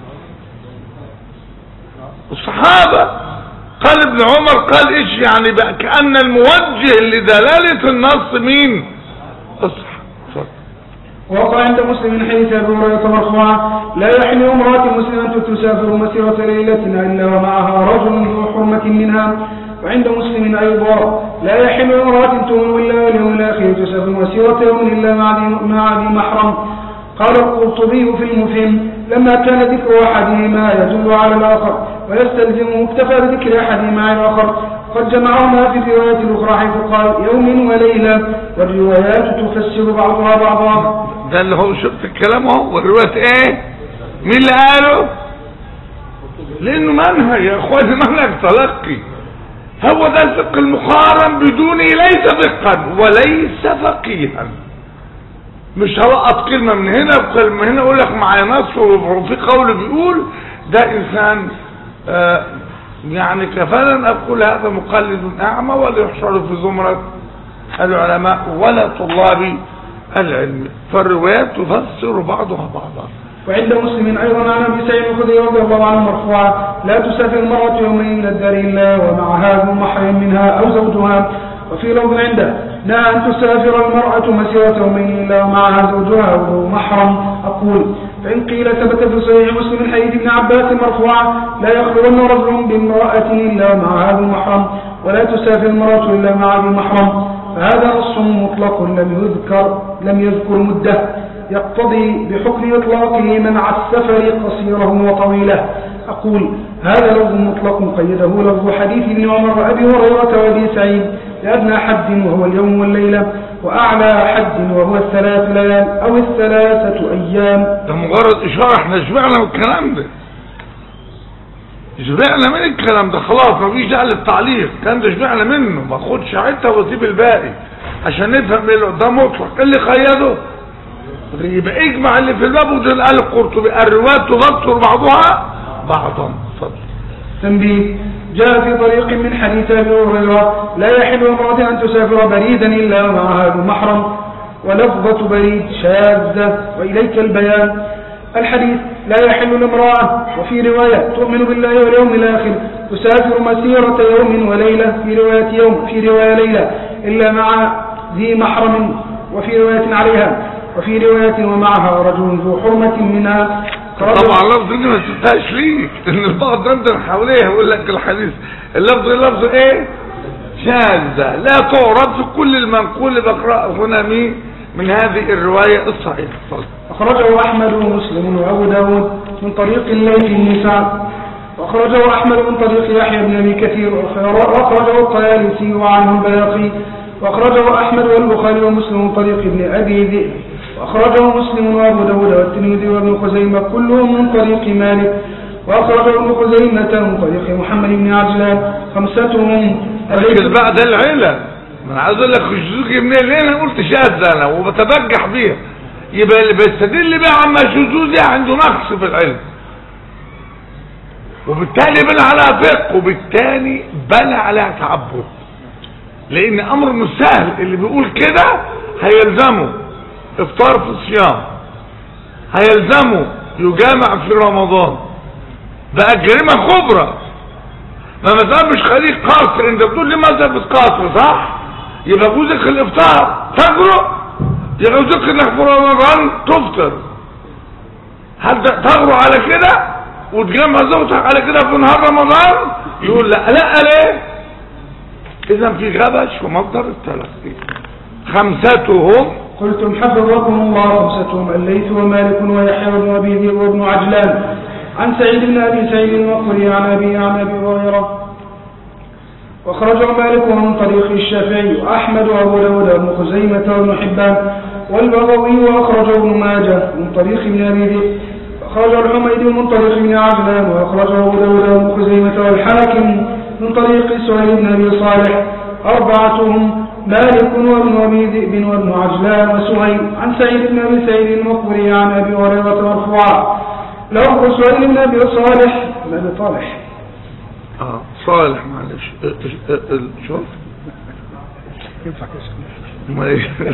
الصحابة. قال ابن عمر قال ايش يعني بقى كأن الموجه لدلالة النص مين؟ الصحابة. وقع عند مسلم حديث ابي هريره مرفوعا لا يحل امرأة مسلمة تسافر مسيرة ليلتنا إلا ومعها رجل ذو حرمة منها. وعند مسلم أيضا لا يحل امرأة تؤمن بالله واليوم الآخر تسافر مسيرة يوم إلا مع ذي محرم. قال القرطبي في المفهم لما كان ذكر أحدهما يدل على الآخر ويستلزمه اكتفى بذكر أحدهما على الآخر قد جمعهما في الرواية الأخرى حيث قال يوم وليلة والروايات تفسر بعضها بعضا. ده اللي هو شفت الكلام اهو والروايات ايه؟ مين اللي قاله؟ لأنه منهج يا اخواني منهج تلقي. هو ده الفقه المقارن بدونه ليس فقها وليس فقيها. مش هوقف كلمة من هنا وكلمة من هنا اقول لك معايا نص وفي قول بيقول ده انسان آه يعني كفالا اقول هذا مقلد اعمى ولا يحشر في زمرة العلماء ولا طلاب العلم. فالروايات تفسر بعضها بعضا وعند مسلم أيضا عن أبي سعيد الخدري رضي الله عنه مرفوعا: لا تسافر المرأة يومين من الدار إلا ومعها ذو محرم منها أو زوجها. وفي لفظ عنده: نهى أن تسافر المرأة مسيرة يومين إلا ومعها زوجها أو ذو محرم. أقول: فإن قيل ثبت في صحيح مسلم حديث ابن عباس مرفوعا: لا يخلون رجل بامرأة إلا ومعها ذو محرم، ولا تسافر المرأة إلا مع ذو محرم، فهذا نص مطلق لم يذكر لم يذكر مدة، يقتضي بحكم إطلاقه منع السفر قصيره وطويله. أقول: هذا لفظ مطلق قيده لفظ حديث ابن عمر وأبي هريرة وأبي سعيد لأدنى حد وهو اليوم والليلة، وأعلى حد وهو الثلاث ليال أو الثلاثة أيام. ده مجرد إشارة، احنا شبعنا من الكلام ده، شبعنا من الكلام ده خلاص، ما فيش داعي للتعليق، كان ده شبعنا منه، ما اخدش حته واسيب الباقي عشان نفهم اللي ده مطلق. اللي قيده يبقى اجمع اللي في الباب، وده قال القرطبي: الروايات تبصر بعضها بعضا. اتفضل. تنبيه: جاء في طريق من حديث ابي هريره: لا يحل امرأة ان تسافر بريدا الا ومعها ذو محرم، ولفظة بريد شاذة. واليك البيان. الحديث: لا يحل لامرأة. وفي رواية: تؤمن بالله واليوم الاخر تسافر مسيرة يوم وليلة، في رواية يوم في رواية ليلة، الا مع ذي محرم، وفي رواية عليها، وفي رواية ومعها رجل ذو حرمة منها. طبعا اللفظ دي ما تنساش ليك، ان البعض دندن حواليه يقول لك الحديث اللفظ اللفظ ايه؟ شاذة، لا تعرض في كل المنقول بقرأ هنا مين من هذه الرواية الصحيحة. أخرجه أحمد ومسلم وأبو داود من طريق الليث بن سعد، وأخرجه أحمد من طريق يحيى بن أبي كثير، وأخرجه الطيالسي وعنه البيهقي، وأخرجه أحمد والبخاري ومسلم من طريق ابن أبي ذئب، وأخرجه مسلم وأبو داود والترمذي وابن خزيمة كلهم من طريق مالك، وأخرجه ابن خزيمة من طريق محمد بن عجلان، خمستهم. لكن بعد العلة أنا عايز أقول لك شذوذ منين؟ ليه أنا قلت شاذ أنا وبتبجح بيها؟ يبقى اللي بيستدل بيها عما شذوذ عنده نقص في العلم، وبالتالي بنى عليها فقه، وبالتالي بنى عليها تعبد، لأن أمر مش سهل. اللي بيقول كده هيلزمه افطار في الصيام، هيلزمه يجامع في رمضان، بقى جريمة كبرى. ما مثلا مش خليك قاصر، انت بتقول لي ماذا بتقاصر صح؟ يبقى جوزك الافطار تجرؤ، يبقى جوزك انك في رمضان تفطر. هل تجرؤ على كده وتجمع زوجتك على كده في نهار رمضان؟ يقول لا لا ليه؟ اذا في غبش ومصدر التلقي. خمستهم قلتم حفظكم الله. خمستهم الليث ومالك ويحيى بن ابي ذئب وابن عجلان عن سعيد بن ابي سعيد المقبري عن ابي عن ابي هريره. واخرجه مالك من طريق الشافعي واحمد وابو داود وابن خزيمه وابن حبان والبغوي، واخرجه ابن ماجه من طريق ابن ابي ذئب، واخرجه الحميدي من طريق ابن عجلان، واخرجه ابو داود وابن خزيمه والحاكم من طريق سهيل بن ابي صالح. اربعتهم مالك وابن ابي ذئب وابن عجلان وسهيل عن سعيد بن ابي سعيد المقبري عن ابي هريره مرفوعا. لفظ سهيل بن ابي صالح بن ابي طالح اه صالح معلش شوف ينفع كده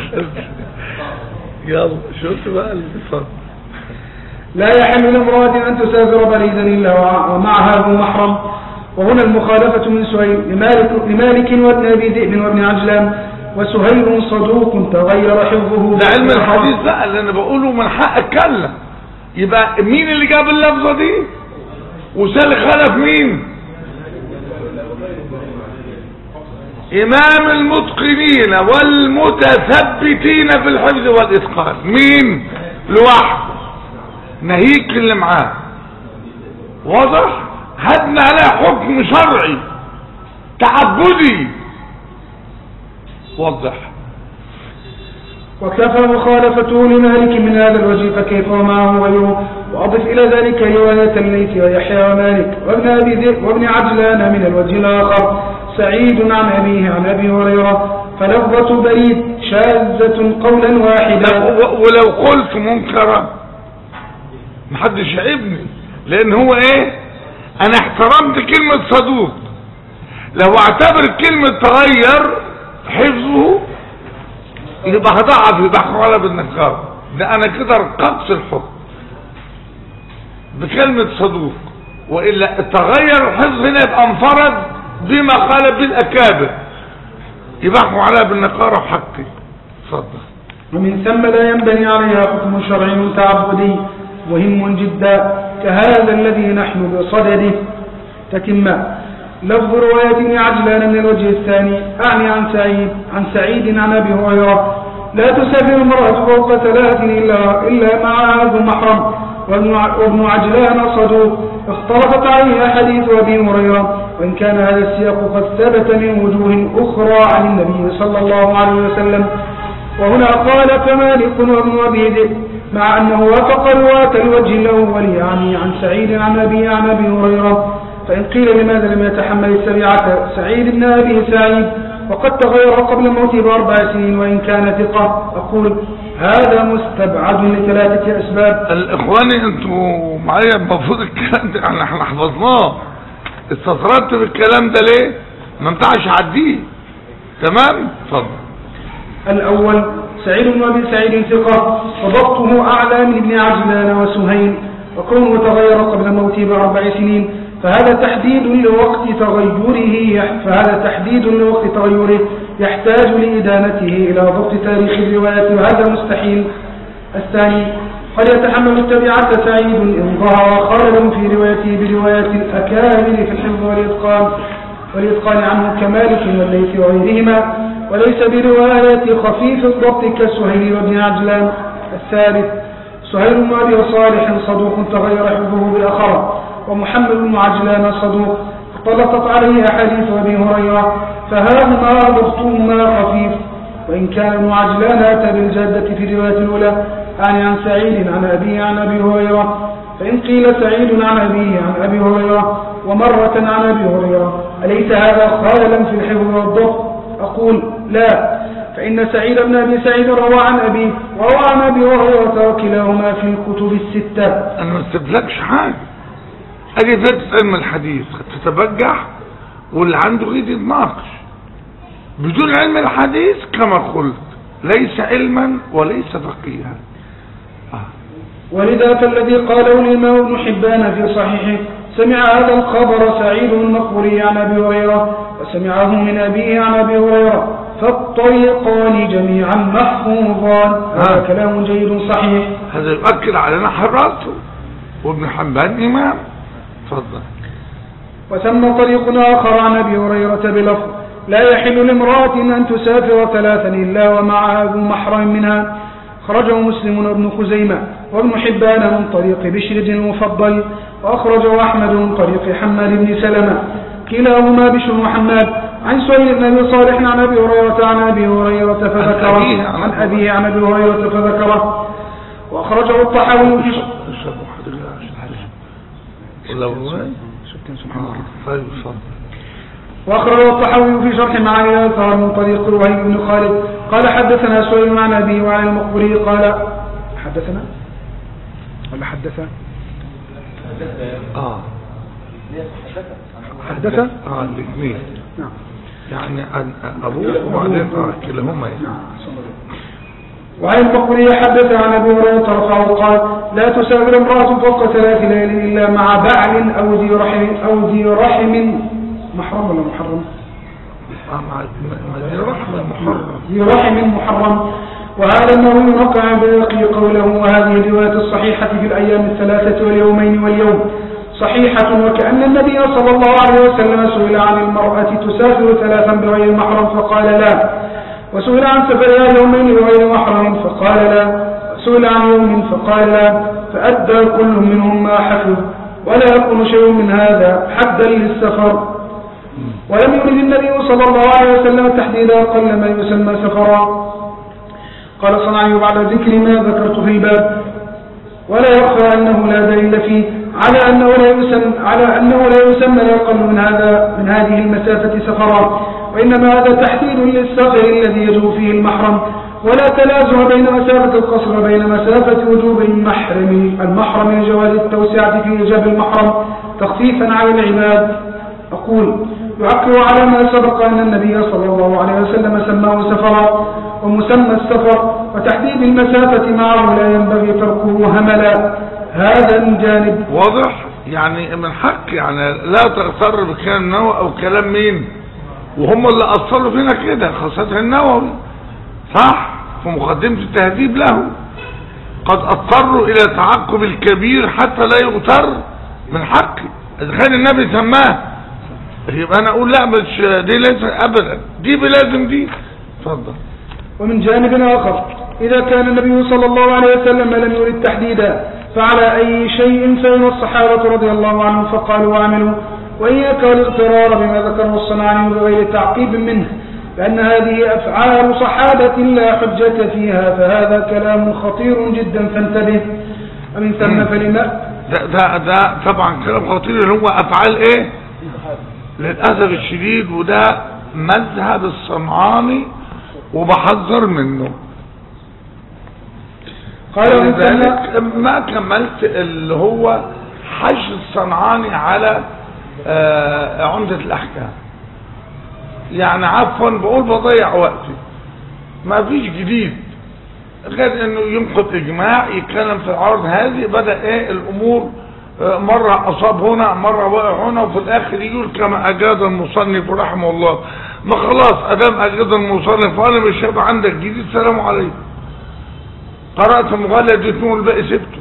يلا شفت بقى الفضل. لا يحل لامرأة أن تسافر بريدا إلا ومعها ذو محرم. وهنا المخالفة من سهيل لمالك, لمالك وابن أبي ذئب وابن عجلان، وسهيل صدوق تغير حفظه. ده علم الحديث بقى اللي أنا بقوله من حق أتكلم. يبقى مين اللي جاب اللفظة دي وسال خلف مين؟ إمام المتقنين والمتثبتين في الحفظ والإتقان. مين؟ لوحده، ناهيك اللي معاه. واضح؟ هدنا عليه حكم شرعي تعبدي واضح. وكفى مخالفته لمالك من هذا الوجه فكيف ومعه غيره. وأضف إلى ذلك رواية الليث ويحيى ومالك وابن أبي ذئب وابن عجلان من الوجه الآخر سعيد عن أبيه عن أبي هريرة، فلفظة بريد شاذة قولا واحدا. ولو قلت منكرا محدش يعيبني، لأن هو إيه؟ أنا احترمت كلمة صدوق. لو اعتبر كلمة تغير حفظه يبقى هضعف، يبقى حوالة بالنكار. ده أنا كده رققت الحكم. بكلمة صدوق، وإلا تغير الحفظ هنا يبقى انفرد بما قال بالأكابر، يبحوا عليها بالنقارة وحقي. اتفضل. ومن ثم لا ينبني عليها حكم شرعي تعبدي مهم جدا كهذا الذي نحن بصدده. تتمة. لفظ رواية ابن عجلان من الوجه الثاني أعني عن سعيد عن سعيد عن أبي هريرة لا تسافر المرأة فوق ثلاث إلا, إلا مع ذو محرم. وابن عجلان صدوق اختلفت عليه حديث أبي هريرة، وإن كان هذا السياق قد ثبت من وجوه أخرى عن النبي صلى الله عليه وسلم. وهنا قال فمالك وابن أبي ذئب مع أنه وافق رواة الوجه الأول يعني عن سعيد عن أبي عن أبي هريرة. فإن قيل لماذا لم يتحمل السبيعة سعيد بن أبي سعيد وقد تغير قبل موته بأربع سنين وإن كان ثقة، أقول هذا مستبعد لثلاثة أسباب. الإخواني أنتوا معايا المفروض الكلام ده يعني احنا حفظناه، استطردت بالكلام ده ليه؟ ما ينفعش عديه. تمام؟ اتفضل. الأول سعيد بن أبي سعيد ثقة وضبطه أعلى من ابن عجلان وسهيل، وكونه تغير قبل موته بأربع سنين فهذا تحديد لوقت تغيره فهذا تحديد لوقت تغيره يحتاج لإدانته إلى ضبط تاريخ الرواية وهذا مستحيل. الثاني قد يتحمل التبعة سعيد إن ظهر خالد في روايته برواية الأكامل في الحفظ والإتقان والإتقان عنه كمالك والليث وغيرهما، وليس برواية خفيف الضبط كسهيل وابن عجلان. الثالث سهيل بن أبي صالح صدوق تغير حفظه بالآخرة، ومحمد بن عجلان صدوق اختلطت عليه أحاديث أبي هريرة فهذا ضبطهما خفيف، وإن كان ابن عجلان أتى بالجادة في الرواية الأولى يعني عن سعيد عن أبيه عن أبي هريرة. فإن قيل سعيد عن أبيه عن أبي هريرة ومرة عن أبي هريرة أليس هذا خاللا في الحفظ والضبط؟ أقول لا، فإن سعيد بن أبي سعيد روى عن أبيه وروى عن أبي هريرة وكلاهما في الكتب الستة. أنا ما استبلكش حاجة، أجي ذات علم الحديث تتبجح واللي عنده غير يتناقش بدون علم الحديث كما قلت ليس علما وليس فقيها. آه. ولذا فالذي قاله الإمام ابن حبان في صحيحه سمع هذا الخبر سعيد المقبري عن أبي هريرة وسمعه من أبيه عن أبي هريرة فالطريقان جميعا محفوظان. هذا آه. كلام جيد صحيح. هذا يؤكد على حراته وابن حبان إمام. تفضل. وثم طريق آخر عن أبي هريرة بلفظ لا يحل لامرأة أن تسافر ثلاثا إلا ومعها ذو محرم منها، خرجه مسلم وابن خزيمة وابن حبان من طريق بشر المفضل، وأخرجه أحمد من طريق حماد بن سلمة كلاهما بشر محمد عن سهيل بن أبي صالح عن أبي هريرة عن أبي هريرة فذكره عن أبيه عن أبي هريرة فذكره. وأخرجه الطحاوي في وأخرجه الطحاوي في شرح معاني الآثار من طريق وهيب بن خالد قال حدثنا سهيل عن أبيه وعن المقبري قال حدثنا ولا حدثنا آه حدث آه الاثنين نعم يعني عن أبوه وبعدين آه كلاهما. وعن المقبري حدث عن أبي هريرة رفعه قال لا تسافر امرأة فوق ثلاث ليال إلا مع بعل أو ذي رحم أو ذي رحم محرم ولا محرم؟ ذي رحم محرم ذي رحم محرم. وهذا النووي نقع بيقي قوله وهذه الرواية الصحيحة في الأيام الثلاثة واليومين واليوم صحيحة، وكأن النبي صلى الله عليه وسلم سئل عن المرأة تسافر ثلاثا بغير محرم فقال لا، وسئل عن سفرها يومين بغير محرم فقال لا، سئل عن يوم فقال لا، فأدى كل منهم ما حفظ ولا يكون شيء من هذا حدا للسفر. ولم يرد النبي صلى الله عليه وسلم تحديد أقل ما يسمى سفرا. قال صنعي بعد ذكر ما ذكرت في الباب ولا يخفى أنه لا دليل فيه على أنه لا يسمى على أنه لا يسمى الأقل من هذا من هذه المسافة سفرا، وإنما هذا تحديد للسفر الذي يجب فيه المحرم، ولا تلازم بين مسافة القصر وبين مسافة وجوب المحرم المحرم لجواز التوسعة في إيجاب المحرم تخفيفا على العباد. أقول يعقب على ما سبق أن النبي صلى الله عليه وسلم سماه سفرا، ومسمى السفر وتحديد المسافة معه لا ينبغي تركه هملا. هذا الجانب واضح. يعني من حق يعني لا تغتر بكلام النووي او كلام مين، وهم اللي اصلوا فينا كده، خاصة النووي صح في مقدمة التهذيب له، قد اضطروا الى تعقب الكبير حتى لا يغتر. من حقي اذا كان النبي سماه يبقى انا اقول لا مش دي لازم ابدا، دي بلازم دي. اتفضل. ومن جانب آخر إذا كان النبي صلى الله عليه وسلم لم يرد تحديدا فعلى أي شيء فإن الصحابة رضي الله عنهم فقالوا وعملوا، وإياك والاغترار بما ذكره الصنعاني بغير تعقيب منه، لأن هذه أفعال صحابة لا حجة فيها، فهذا كلام خطير جدا فانتبه. ومن ثم فلما ده, ده, ده طبعا كلام خطير اللي هو أفعال إيه للأسف الشديد، وده مذهب الصنعاني وبحذر منه. قال لذلك ما كملت اللي هو حج الصنعاني على آه عمدة الأحكام، يعني عفوا بقول بضيع وقتي، ما فيش جديد غير انه ينقض اجماع، يتكلم في العرض هذه، بدأ ايه الامور آه مرة اصاب هنا مرة وقع هنا، وفي الاخر يقول كما اجاد المصنف رحمه الله. ما خلاص ادام اجاد المصنف وانا مش هيبقى عندك جديد، سلام عليكم، قرأت مغلد اثنين والباقي سبته.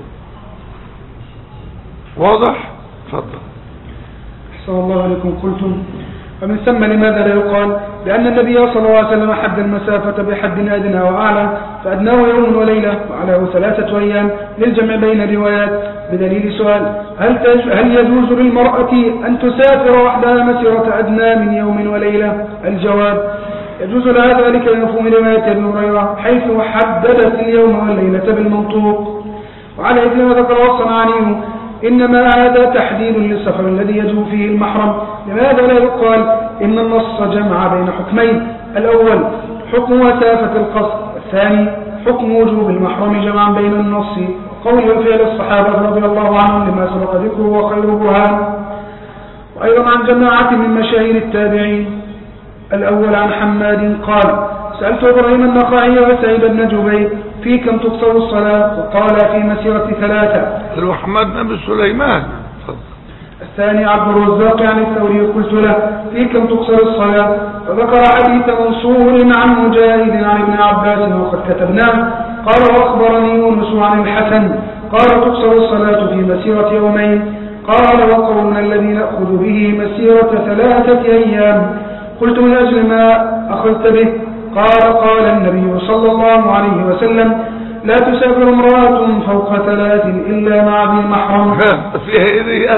واضح؟ اتفضل. أحسن الله عليكم. قلتم فمن ثم لماذا لا يقال لأن النبي صلى الله عليه وسلم حد المسافة بحد أدنى وأعلى، فأدناه يوم وليلة وعلاه ثلاثة أيام للجمع بين الروايات. بدليل سؤال هل, هل يجوز للمرأة أن تسافر وحدها مسيرة أدنى من يوم وليلة؟ الجواب يجوز لها ذلك لمفهوم رواية ابن هريرة حيث حددت اليوم والليلة بالمنطوق. وعلى إذن ما ذكره الصنعاني إنما هذا تحديد للسفر الذي يجب فيه المحرم. لماذا لا يقال إن النص جمع بين حكمين، الأول حكم مسافة القصر، والثاني حكم وجوب المحرم جمعا بين النص وقول وفعل الصحابة رضي الله عنهم لما سبق ذكره وخير برهان. وأيضا عن جماعة من مشاهير التابعين، الأول عن حماد قال سألت إبراهيم النخعي وسعيد بن جبير في كم تقصر الصلاة، وقال في مسيرة ثلاثة. محمد بن سليمان. الثاني عبد الرزاق عن الثوري قلت له في كم تقصر الصلاة، فذكر حديث منصور عن مجاهد عن ابن عباس وقد كتبناه. قال وأخبرني يونس عن الحسن قال تقصر الصلاة في مسيرة يومين. قال وقولنا الذي نأخذ به مسيرة ثلاثة أيام. قلت من أجل ما أخذت به؟ قال قال النبي صلى الله عليه وسلم لا تسافر امرأة فوق ثلاث إلا مع ذي محرم. فيها إيه؟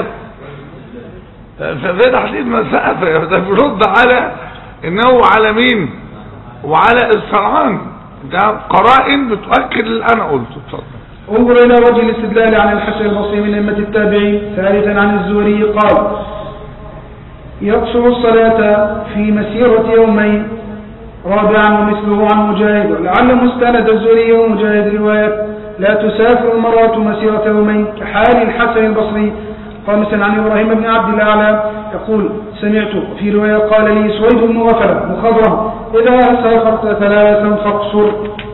فده تحديد مسافة، ده بيرد على إنه على مين وعلى الصنعاني، ده قرائن بتؤكد اللي أنا قلته. اتفضل. انظر إلى وجه الاستدلال عن الحسن البصري من أئمة التابعين. ثالثا عن الزهري قال يقصر الصلاة في مسيرة يومين. رابعا ومثله عن مجاهد، ولعل مستند الزهري ومجاهد رواية لا تسافر المرأة مسيرة يومين كحال الحسن البصري. خامسا عن إبراهيم بن عبد الأعلى يقول سمعت في رواية قال لي سويد بن غفلة مخضرم إذا سافرت ثلاثا فاقصر.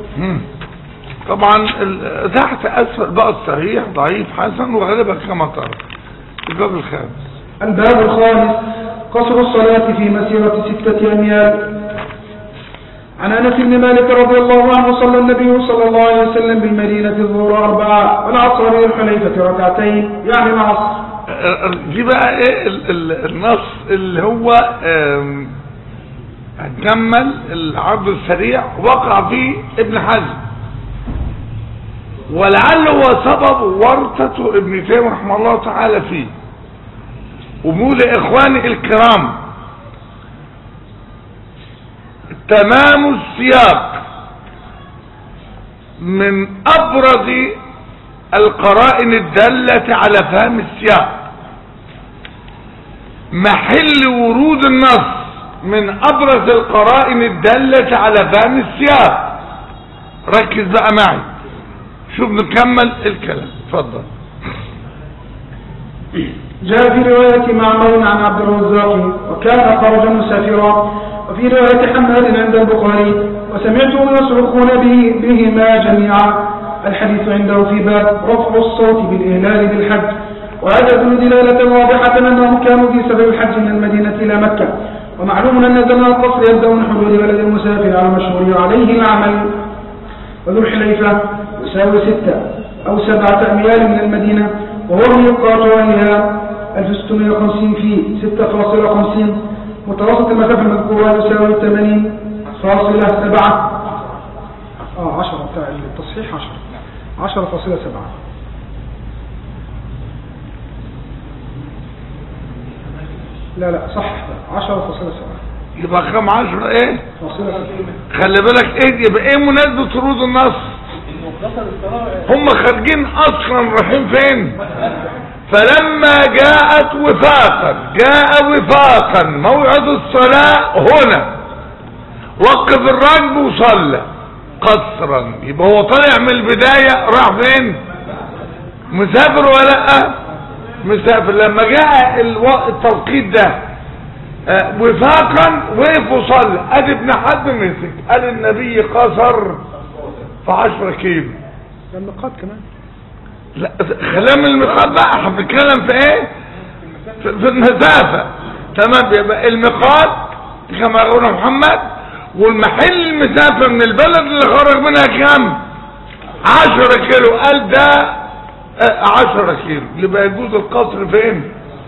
طبعا تحت أسفل بقى الصحيح ضعيف حسن وغالبا كما ترى. الباب الخامس. الباب الخامس قصر الصلاة في مسيرة ستة أميال. عن أنس بن مالك رضي الله عنه صلى النبي صلى الله عليه وسلم بالمدينة الظهر أربعة والعصر بالحليفة ركعتين يعني العصر. دي بقى ايه النص اللي هو هنكمل العرض السريع وقع فيه ابن حزم، ولعله هو سبب ورطة ابن تيمية رحمه الله تعالى فيه. وبقول اخواني الكرام تمام السياق من ابرز القرائن الدالة على فهم السياق، محل ورود النص من ابرز القرائن الدالة على فهم السياق. ركز بقى معي شوف نكمل الكلام. اتفضل. جاء في رواية معمر عن عبد الرزاق وكان خرج مسافرا. وفي رواية حماد عند البخاري وسمعتهم يصرخون به بهما جميعا. الحديث عنده في باب رفع الصوت بالإهلال بالحج. وهذا يدل دلالة واضحة أنهم كانوا في سفر الحج من المدينة إلى مكة. ومعلوم أن زمن القصر يبدأ من حدود بلد المسافر على المشهور عليه العمل. وذو الحليفة يساوي ستة أو سبعة أميال من المدينة وهو ميقات أهلها ألف وستمائة وخمسين في ستة فاصلة خمسين. متوسط المسافة المذكورة يساوي ثمانين فاصلة سبعة. آه عشرة بتاع التصحيح عشرة عشرة فاصلة سبعة. لا لا صح عشرة فاصلة سبعة. يبقى كم عشرة ايه فاصلة سبعة. خلي بالك ايه يبقى ايه مناسبة طرود النص؟ هم خارجين اصلا رايحين فين؟ فلما جاءت وفاقا جاء وفاقا موعد الصلاة هنا وقف الركب وصلى قصرا. يبقى هو طالع من البداية راح فين؟ مسافر ولا لا؟ مسافر. لما جاء التوقيت ده اه وفاقا وقف وصلى. ادي ابن حد مسك قال النبي قصر في عشرة كيلو. الميقات كمان لا خلينا من الميقات بقى احنا بنتكلم في ايه؟ في, في المسافة. تمام. يبقى الميقات كما قال محمد والمحل المسافة من البلد اللي خرج منها كام؟ عشرة كيلو. قال ده عشرة كيلو. يبقى يجوز القصر فين؟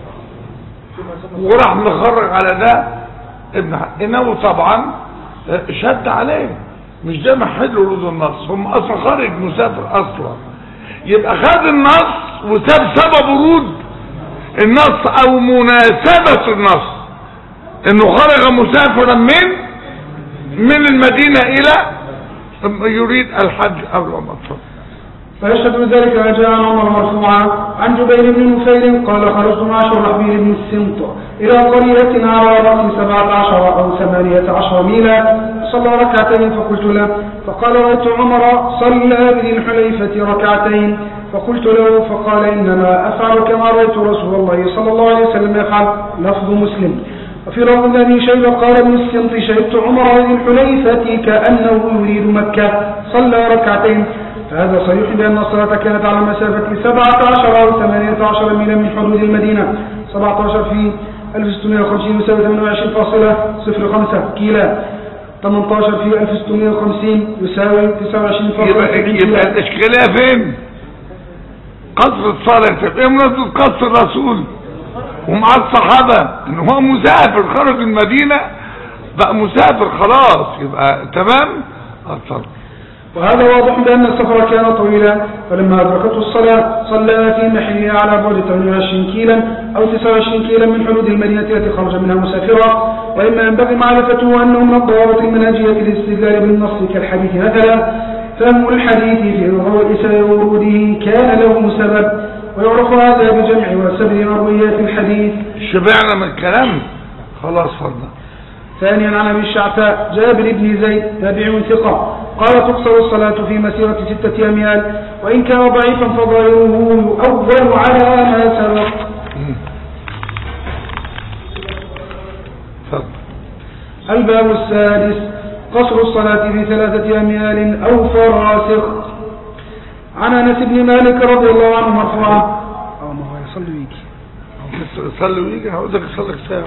وراح مخرج على ده ابن انه طبعا شد عليه. مش ده محل ورود النص. هم اصلا خارج مسافر اصلا. يبقى خد النص وساب سبب ورود النص او مناسبة النص انه خرج مسافرا من من المدينة الى يريد الحج او العمرة. فيشهد بذلك ما جاء عن عمر مرفوعا عن جبير بن نفيل قال خرجت مع شرحبيل بن السمط الى قرية على رأس سبعة عشر او ثمانية عشر ميلا صلى ركعتين فقلت له فقال رأيت عمر صلى بذي الحليفة ركعتين فقلت له فقال انما افعل كما رأيت رسول الله صلى الله عليه وسلم يفعل. لفظ مسلم. وفي رواه ابي شيبة قال ابن السمط شهدت عمر بذي الحليفة كأنه يريد مكة صلى ركعتين. فهذا صريح بأن الصلاة كانت على مسافة سبعة عشر أو ثمانية عشر ميلا من حدود المدينة. سبعة عشر في ألف وستمائة وخمسين يساوي ثمانية وعشرين فاصلة صفر خمسة كيلا. ثمانية عشر في ألف وستمائة وخمسين يساوي تسعة وعشرين فاصلة سبعين كيلا. يبقى الإشكالية فين؟ قصر الصلاة. ايه مناسبة قصر الرسول ومع الصحابة ان هو مسافر خرج المدينة بقى مسافر خلاص. يبقى تمام. أصلا وهذا واضح بأن السفر كان طويلا. فلما أدركته الصلاة صلى في محلها على بعد ثمانية وعشرين كيلا أو تسعة وعشرين كيلا من حدود المدينة التي خرج منها مسافرا. وإما ينبغي معرفته أنه من الضوابط المنهجية الاستدلال بالنص كالحديث مثلا فهم الحديث في وروده كان له سبب. ويعرف هذا بجمع وسبر مرويات الحديث. شبعنا من الكلام خلاص فرنا. ثانيا عن ابي الشعثاء جابر بن زيد تابع ثقة قال تقصر الصلاة في مسيرة ستة أميال وإن كان ضعيفا فظاهره يؤول على ما سبق. الباب السادس قصر الصلاة في ثلاثة أميال أو فراسخ. عن أنس بن مالك رضي الله عنه مرفوعا. اه ما هو يصلي ويجي يصلي ويجي هقولك يصلي ساعة.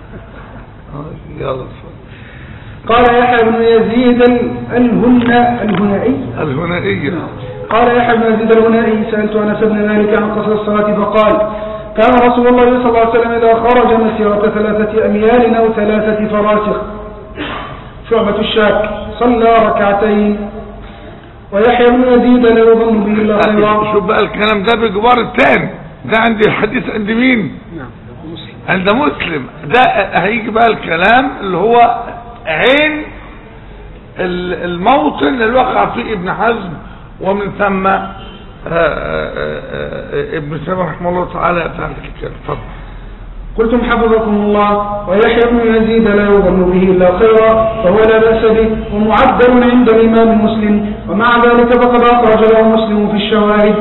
يلا قال يحيى بن يزيد الهنا الهنائي الهنائي قال يحيى بن يزيد الهنائي سألت أنس بن مالك عن قصر الصلاة فقال كان رسول الله صلى الله عليه وسلم إذا خرج مسيرة ثلاثة أميال أو ثلاثة فراسخ. شعبة الشاك صلى ركعتين. ويحيى بن يزيد لا يظن به إلا خيرا. شوف بقى الكلام ده بجوار الثاني ده عندي الحديث عند مين؟ نعم عند مسلم. ده هيجي بقى الكلام اللي هو عين الموطن اللي وقع فيه ابن حزم ومن ثم آآ آآ ابن سلام رحمه الله تعالى فعل الكتاب. تفضل. قلتم حفظكم الله. ويحيى بن يزيد لا يظن به إلا خيرا فهو لا بأس به ومعدل عند الإمام مسلم. ومع ذلك فقد أخرج له مسلم في الشواهد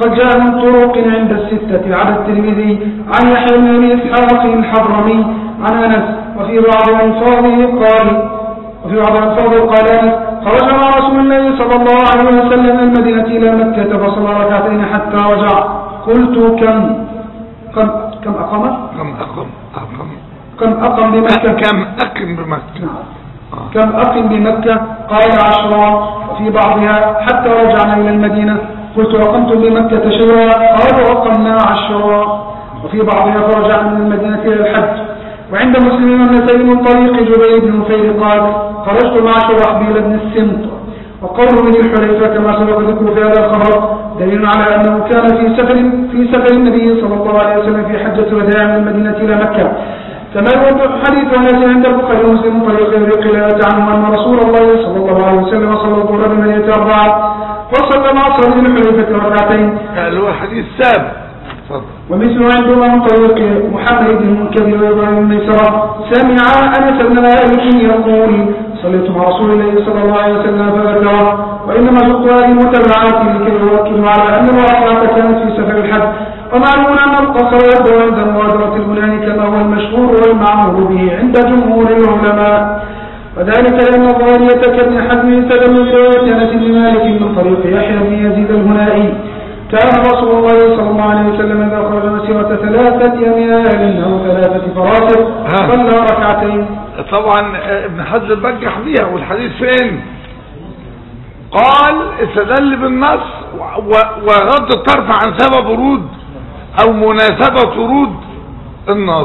وقد جاء من طرق عند الستة على الترمذي عن يحيى بن أبي إسحاق الحضرمي عن أنس، وفي بعض ألفاظه قال وفي بعض ألفاظه قال أنس: خرج مع رسول الله صلى الله عليه وسلم من المدينة إلى مكة فصلى ركعتين حتى رجع. قلت: كم كم كم أقام كم أقم أقم كم أقم بمكة كم أقم بمكة آه. كم أقم بمكة؟ قال: عشرة. وفي بعضها: حتى رجعنا إلى المدينة. قلت: أقمت بمكة شهرا؟ قال: وقمنا عشرا. وفي بعضها: فرجعنا من المدينة إلى الحج. وعند مسلم والنسائي من طريق جبير بن نفير قال: خرجت مع شرحبيل بن السمط. وقوله من الحليفة كما سبق ذكر في هذا الخبر دليل على أنه كان في سفر في سفر النبي صلى الله عليه وسلم في حجة الوداع من المدينة إلى مكة، كما يوضح حديث أنس عند البخاري ومسلم من طريق ابي قلابة عنه أن رسول الله صلى الله عليه وسلم صلى الظهر بالمدينة أربعة وصلى مع صلاة الحليفة ركعتين. هذا هو حديث سابق. ومثل عندما من طريق محمد بن المنكدر وابراهيم بن ميسرة سمع أنس بن مالك يقول: صليت مع رسول الله صلى الله عليه وسلم فذكره. وإنما شق هذه المتابعات لكي يوكل على أن الواقعة كانت في سفر الحج. ومعلوم أن القصر يبدو عند مغادرة البنيان كما هو المشهور والمعمول به عند جمهور العلماء، وذلك لأن الظاهرية كابن حزم استدل برواية أنس بن مالك من طريق يحيى بن يزيد الهنائي: كان رسول الله صلى الله عليه وسلم إذا خرج مسيرة ثلاثة أميال أو ثلاثة فراسخ صلى ركعتين. طبعا ابن حزم بجح بيها. والحديث فين؟ قال استدل بالنص وغض الطرف عن سبب ورود او مناسبة ورود النص.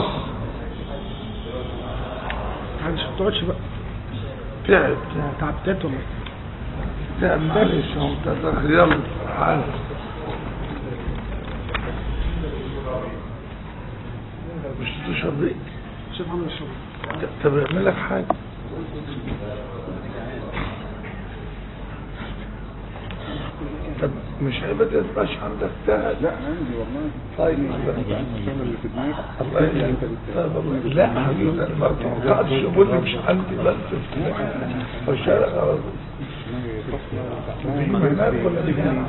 معلش ما تقعدش بقى. تعب تعبتت ولا تعب؟ معلش اهو تدخل. يلا تعال. مش تشرب ريق؟ شوف عامل الشرب. طب اعمل لك حاجة. طب مش عيبة تبقاش عندك تهد؟ لا عندي والله. طيب اللي في دماغك الله يهديك. طيب لا حبيبي انا ما توقعتش اقول لي مش عندي بس فشارك على طول. هناك ولا دي هنا؟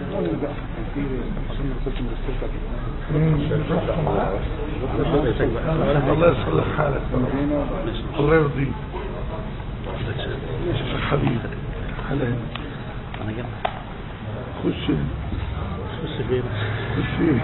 الله يصلح حالك. الله يرضيك حبيبي. حلال. خش خش فين خش فين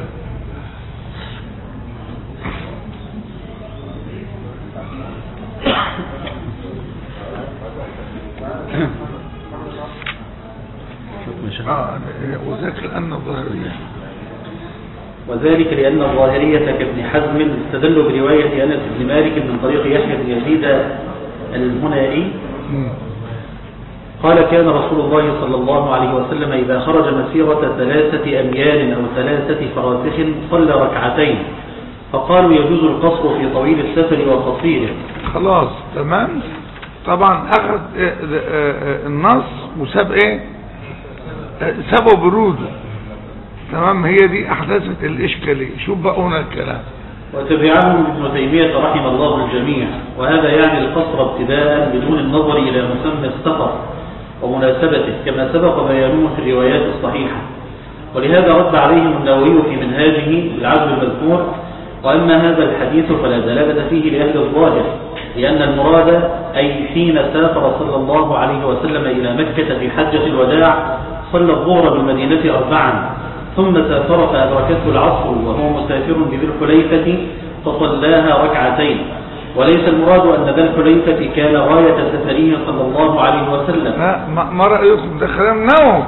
اه وذلك لأن الظاهرية وذلك لأن الظاهرية كابن حزم استدلوا برواية أنس بن مالك من طريق يحيى بن يزيد الهنائي قال: كان رسول الله صلى الله عليه وسلم إذا خرج مسيرة ثلاثة أميال أو ثلاثة فراسخ صلى ركعتين. فقالوا: يجوز القصر في طويل السفر وقصيره. خلاص تمام. طبعا أخذ النص وساب إيه؟ سابه بروده. تمام. هي دي أحداثت الإشكالية. شوف بقى هنا الكلام. وتبعهم ابن تيمية رحم الله الجميع. وهذا يعني القصر ابتداء بدون النظر إلى مسمى السفر ومناسبته كما سبق بيانه في الروايات الصحيحة. ولهذا رد عليهم النووي في منهاجه بالعزم المذكور: وأما هذا الحديث فلا دلالة فيه لأهل الظاهر، لأن المراد أي حين سافر صلى الله عليه وسلم إلى مكة في حجة الوداع صلى الظهر بالمدينة أربعا، ثم سافر فأدركته العصر وهو مسافر بذي الحليفة فصلاها ركعتين. وليس المراد أن ذا الحليفة كان غاية سفره صلى الله عليه وسلم. ما, ما رأيكم؟ ده كلام النووي،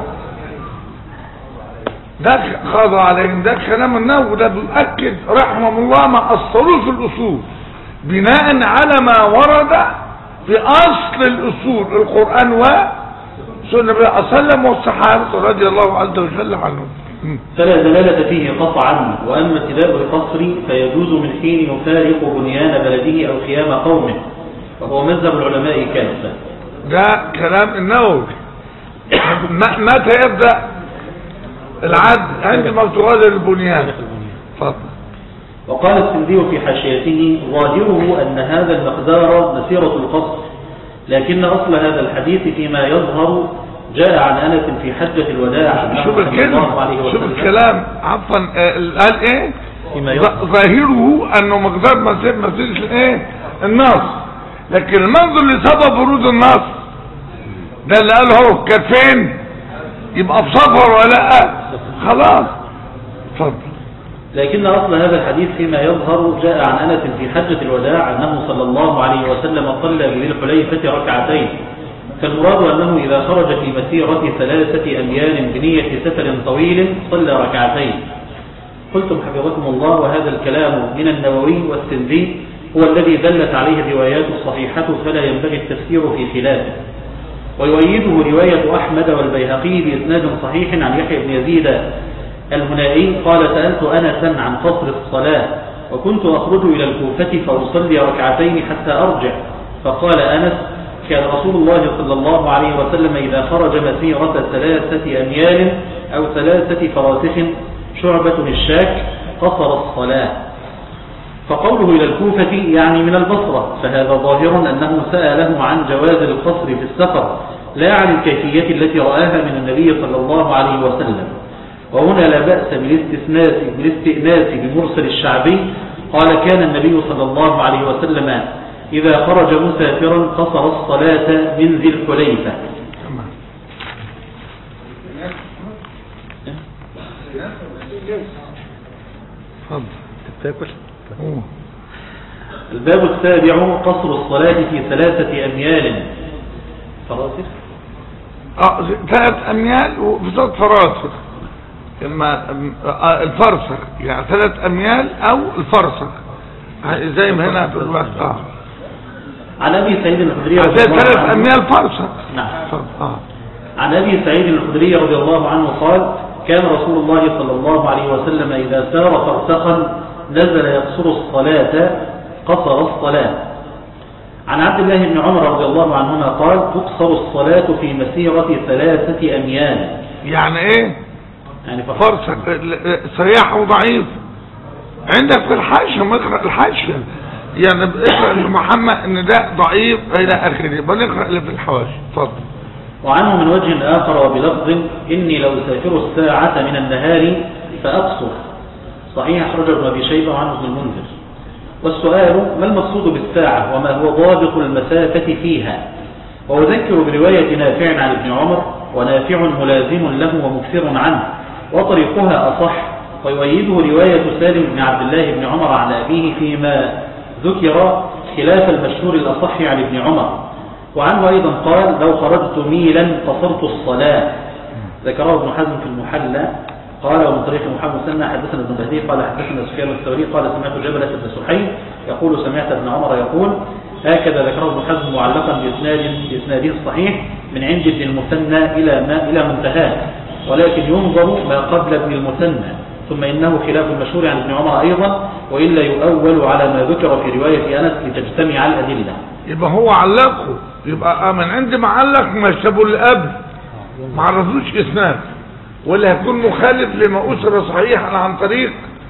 ده خاضع عليهم، ده كلام النووي، ده بيؤكد رحمه الله ما أصلوه في الأصول بناء على ما ورد في أصل الأصول القرآن وسنة النبي صلى الله عليه وسلم والصحابة رضي الله عز وجل عنهم. فلا دلالة فيه قطعا. وأما ابتداء القصر فيجوز من حين يفارق بنيان بلده أو خيام قومه، وهو مذهب العلماء كافة. ده كلام النووي. متى يبدأ العد؟ عندما تغادر البنيان. فضل. وقال السندي في حاشيته: ظاهره أن هذا المقدار مسيرة القصر، لكن أصل هذا الحديث فيما يظهر جاء عن أنس في حجة الوداع شوف الكلام شوف الكلام عفوا قال ايه ظاهره انه مقدار مسير مسير ايه النص، لكن المنظر اللي سبب ورود النص ده اللي قال هو كان فين يبقى في سفر ولا خلاص. اتفضل. لكن أصل هذا الحديث فيما يظهر جاء عن أنس في حجة الوداع أنه صلى الله عليه وسلم صلى بذي الحليفة ركعتين، فالمراد أنه إذا خرج في مسيرة ثلاثة أميال بنية سفر طويل صلى ركعتين. قلتم حفظكم الله وهذا الكلام من النووي والسندي هو الذي دلت عليه الروايات الصحيحة، فلا ينبغي التفسير في خلافه. ويؤيده رواية أحمد والبيهقي بإسناد صحيح عن يحيى بن يزيد المنائي قال سألت أنسا عن قصر الصلاة وكنت أخرج إلى الكوفة فأصلي ركعتين حتى أرجع، فقال أنس كان رسول الله صلى الله عليه وسلم إذا خرج مسيرة ثلاثة أميال أو ثلاثة فراسخ شعبة الشاك قصر الصلاة. فقوله إلى الكوفة يعني من البصرة، فهذا ظاهر أنه سأله عن جواز القصر في السفر لا عن الكيفية التي رآها من النبي صلى الله عليه وسلم. وهنا لا بأس بالاستئناس بالاستئناس بمرسل الشعبي. قال كان النبي صلى الله عليه وسلم إذا خرج مسافرا قصر الصلاة من ذي الحليفة. الباب السابع قصر الصلاة في ثلاثة أميال فراسخ. اه ثلاث أميال وبصوت فراسخ لما الفرسخ يعني ثلاث أميال أو الفرسخ زي ما هنا في الوقت. اه عن أبي سعيد الخدري ثلاث أميال فرسخ. نعم. اه عن أبي سعيد الخدري رضي الله عنه قال كان رسول الله صلى الله عليه وسلم إذا سار فرسخا نزل يقصر الصلاة قصر الصلاة. عن عبد الله بن عمر رضي الله عنهما قال تقصر الصلاة في مسيرة ثلاثة أميال. يعني ايه يعني فرسخ صريح وضعيف عندك في الحاشية مقرأ الحاشية يعني اقرأ لمحمد ان ده ضعيف الى اخره بنقرأ اللي في الحواشي. اتفضل. وعنه من وجه آخر وبلفظ إني لو سافر الساعة من النهار فأقصر. صحيح أخرج ابن أبي شيبة وعنه ابن المنذر. والسؤال ما المقصود بالساعة وما هو ضابط المسافة فيها؟ وأذكر برواية نافع عن ابن عمر ونافع ملازم له ومكثر عنه وطريقها أصح، ويؤيده رواية سالم بن عبد الله بن عمر عن أبيه فيما ذكر خلاف المشهور الأصح عن ابن عمر. وعنه أيضا قال لو خرجت ميلا قصرت الصلاة. ذكره ابن حزم في المحلى قال ومن طريق محمد سنة حدثنا ابن بهدي قال حدثنا سفيان الثوري قال سمعت جبلة بن سحيم يقول سمعت ابن عمر يقول هكذا ذكره ابن حزم معلقا بإسناد بإسناده الصحيح من عند ابن المثنى إلى ما إلى منتهاه، ولكن ينظر ما قبل ابن المثنى، ثم إنه خلاف المشهور عن ابن عمر أيضا، وإلا يؤول على ما ذكر في رواية أنس لتجتمع الأدلة. يبقى هو علقه يبقى من عند معلق ما شابوا الأب ما عرفوش إسناد ولا هيكون مخالف لما أسر صحيحا عن طريق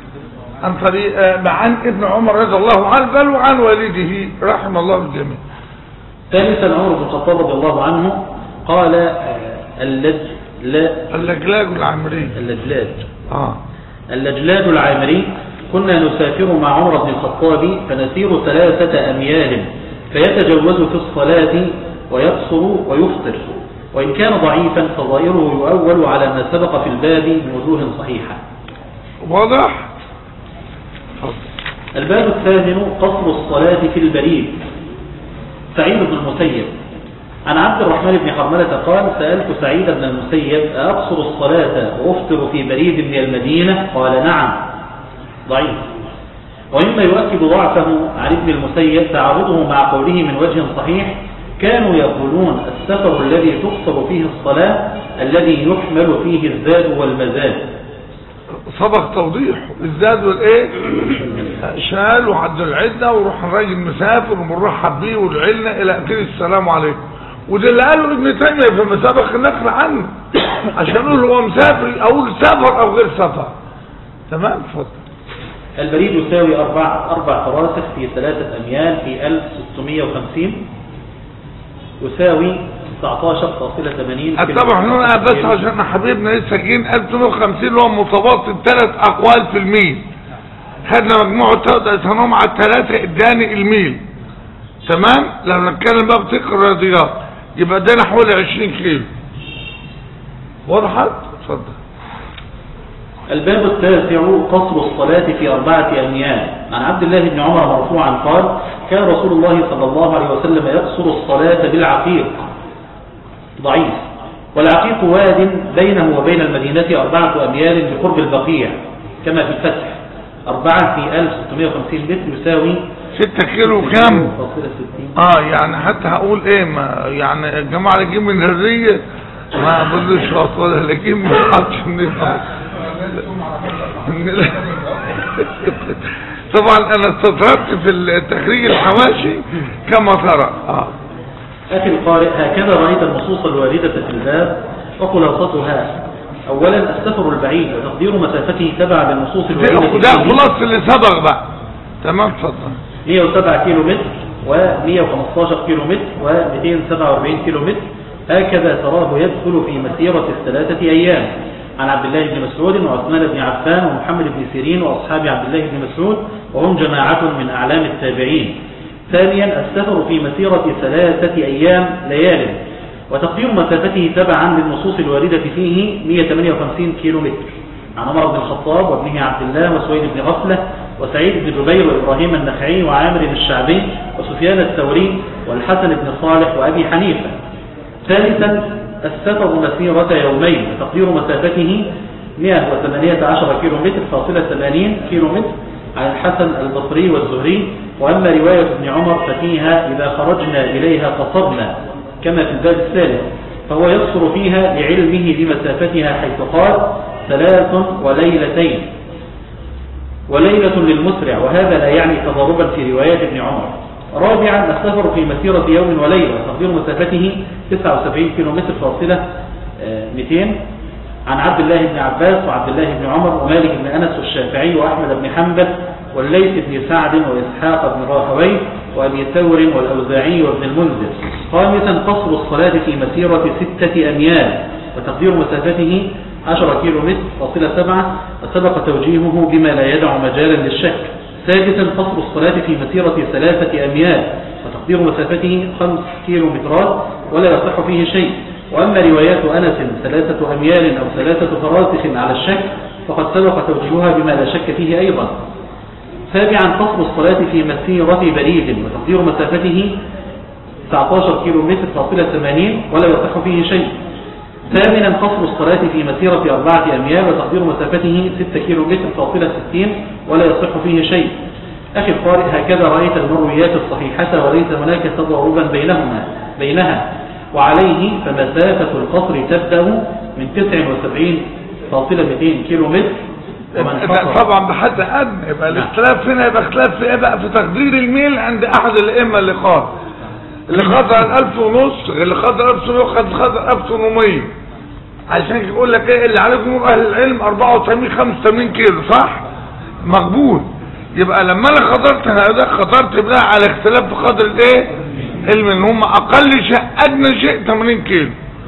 عن طريق عن ابن عمر رضي الله عنه بل وعن والده رحم الله الجميع. ثالثا عمر بن الخطاب رضي الله عنه قال اللج لا اللجلاج العامري اللجلاج اه اللجلاج العامري كنا نسافر مع عمر بن الخطاب فنسير ثلاثة أميال فيتجوز في الصلاة ويقصر ويفطر، وإن كان ضعيفا فظاهره يؤول على ما سبق في الباب من وجوه صحيحة. واضح. الباب الثامن قصر الصلاة في البريد. سعيد بن المسيب عن عبد الرحمن بن حرملة قال سألت سعيد بن المسيب أقصر الصلاة وأفطر في بريد من المدينة؟ قال نعم. ضعيف. ومما يؤكد ضعفه عن ابن المسيب تعارضه مع قوله من وجه صحيح كانوا يقولون السفر الذي تقصر فيه الصلاة الذي يحمل فيه الزاد والمزاد. سبق توضيح الزاد والايه شال وحد العدة وروح الراجل مسافر ومرحب بيه والعلنا الى اخر السلام عليكم، وده اللي قاله ابن تيمية فيما سبق النقل عنه عشان نقول هو مسافر او سفر او غير سفر. تمام. اتفضل. البريد يساوي أربع أربع فراسخ في ثلاثة أميال في ألف وستمائة وخمسين، يساوي تسعتاشر فاصلة ثمانين طبعا هنا بس عشان حبيبنا لسه جايين ألف وثمانمائة وخمسين اللي هو متوسط ثلاث اقوال في الميل، خدنا مجموعه تقدرهم على الثلاثه اداني الميل. تمام. لو نتكلم بقى بتقرا الرياضيات يبقى ده حوالي عشرين كيلو. وضحت؟ اتفضل. الباب التاسع قصر الصلاة في أربعة أميال. عن عبد الله بن عمر مرفوعا قال: كان رسول الله صلى الله عليه وسلم يقصر الصلاة بالعقيق. ضعيف. والعقيق واد بينه وبين المدينة أربعة أميال بقرب البقيع كما في الفتح. أربعة في ألف وستمائة وخمسين متر يساوي ستة كيلو كام؟ اه يعني حتى هقول ايه، ما يعني الجماعة اللي جيب من الرية ما بقولوش وصل اللي جيب من حطش من طبعا انا استطردت في التخريج الحواشي كما ترى. اه أخي القارئ، هكذا رأيت النصوص الواردة في الباب وخلاصتها: أولا السفر البعيد وتقدير مسافته تبع للنصوص الواردة. ده خلاص اللي سبق بقى. تمام. اتفضل. مئة وسبعة كيلو متر ومئة وخمستاشر كيلو متر ومئتين وسبعة وأربعين كيلو متر، هكذا تراه يدخل في مسيرة الثلاثة أيام. عن عبد الله بن مسعود وعثمان بن عفان ومحمد بن سيرين وأصحاب عبد الله بن مسعود، وهم جماعة من أعلام التابعين. ثانيا السفر في مسيرة ثلاثة أيام ليال، وتقدير مسافته تبعا للنصوص الواردة فيه مئة وثمانية وخمسين كيلو متر. عن عمر بن الخطاب وابنه عبد الله وسويد بن غفلة وسعيد بن جبير وإبراهيم النخعي وعامر الشعبي وسفيان الثوري والحسن بن صالح وأبي حنيفة. ثالثا السفر مسيرة يومين، وتقدير مسافته مئة وثمانية عشر كيلو متر فاصلة ثمانين كيلو متر. عن الحسن البصري والزهري. وأما رواية ابن عمر ففيها: إذا خرجنا إليها قصرنا، كما في الباب الثالث، فهو يقصر فيها لعلمه بمسافتها، حيث قال: ثلاث وليلتين، وليلة للمسرع، وهذا لا يعني تضاربا في روايات ابن عمر. رابعا السفر في مسيرة يوم وليلة، وتقدير مسافته تسعة وسبعين كيلو متر فاصلة مئتين. عن عبد الله بن عباس وعبد الله بن عمر ومالك بن أنس والشافعي وأحمد بن حنبل والليث بن سعد وإسحاق بن راهويه وأبي ثور والأوزاعي وابن المنذر. خامسا قصر الصلاة في مسيرة ستة أميال، وتقدير مسافته عشرة كيلو متر فاصلة سبعة، وسبق توجيهه بما لا يدع مجالا للشك. سادسا قصر الصلاة في مسيرة ثلاثة أميال، وتقدير مسافته خمس كيلو مترات، ولا يصح فيه شيء. وأما روايات أنس ثلاثة أميال أو ثلاثة فراسخ على الشك فقد سبق توجيهها بما لا شك فيه أيضا. سابعا قصر الصلاة في مسيرة بريد، وتقدير مسافته تسعة عشر كيلو متر فاصلة ثمانين، ولا يصح فيه شيء. ثامنا قصر الصلاة في مسيرة أربعة أميال، وتقدير مسافته ستة كيلو متر فاصلة ستين، ولا يصح فيه شيء. أخي القارئ، هكذا رأيت المرويات الصحيحة وليس هناك تضاربا بينهما بينها، وعليه فمسافة القصر تبدأ من تسعة وسبعين فاصلة مئتين كيلو متر. طبعا بحد أدنى. يبقى الاختلاف هنا يبقى اختلاف في ايه بقى؟ في تقدير الميل عند أحد الأئمة اللي قال اللي خاضر عن ألف ونص، اللي خاضر ألف ونص، خاضر ألف وثمانمائة. عشان يقول لك ايه اللي عليكم نور أهل العلم أربعة وثمانين خمسة وثمانين كيلو، صح؟ مقبول. يبقى لما انا خضرت هذا خضرت بقى على اختلاف في قدر الايه؟ علم ان هم اقل شيء ادنى شيء ثمانين كيلو،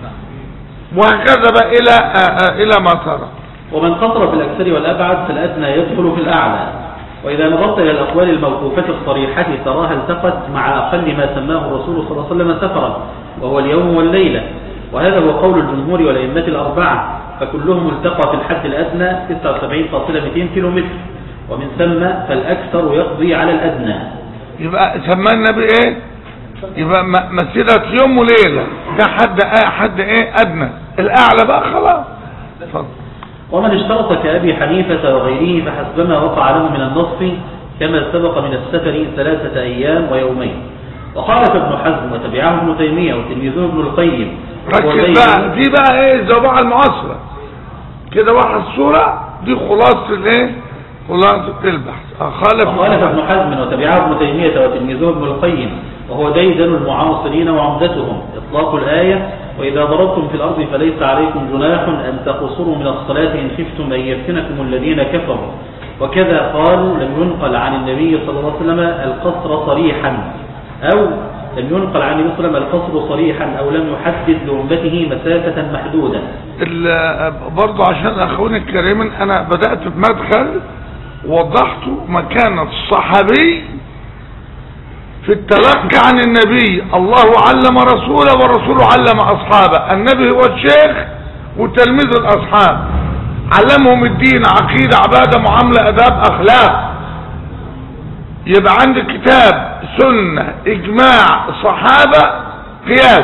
وهكذا بقى الى آآ آآ الى ما ترى. ومن قصر في الاكثر والابعد فالادنى يدخل في الاعلى. واذا نظرت الى الاقوال الموقوفه الصريحه تراها التقت مع اقل ما سماه الرسول صلى الله عليه وسلم سفرا، وهو اليوم والليله، وهذا هو قول الجمهور والائمه الاربعه، فكلهم التقى في الحد الادنى تسعة وسبعين فاصلة مئتين كيلو متر، ومن ثم فالاكثر يقضي على الادنى. يبقى سمى النبي ايه؟ يبقى مسيرة يوم وليلة، ده حد ايه حد ايه ادنى، الاعلى بقى خلاص. اتفضل. ومن اشترط كأبي حنيفة وغيره فحسبما وقع له من النص كما سبق من السفر ثلاثة ايام ويومين. وخالف ابن حزم وتبعه ابن تيمية وتلميذه ابن القيم. ركز بقى، دي بقى ايه الزوبعة المعاصرة كده، واحد الصورة دي خلاصة الايه؟ خلاصة البحث. خالف ابن حزم وتبعه ابن تيمية وتلميذه ابن القيم، وهو ديدن المعاصرين وعمدتهم، إطلاق الآية: وإذا ضربتم في الأرض فليس عليكم جناح أن تقصروا من الصلاة إن خفتم أن يفتنكم الذين كفروا. وكذا قال: لم ينقل عن النبي صلى الله عليه وسلم القصر صريحا، أو لم ينقل عن النبي صلى الله عليه وسلم القصر صريحا أو لم يحدد لأمته مسافة محدودة. برضو عشان أخواني الكريمين أنا بدأت بمدخل وضحت مكانة الصحابي في التلقي عن النبي. الله علم رسوله ورسوله علم أصحابه. النبي هو الشيخ وتلميذ الأصحاب، علمهم الدين، عقيدة، عبادة، معاملة، أداب، أخلاق. يبقى عندك كتاب، سنة، إجماع، صحابة، قياس.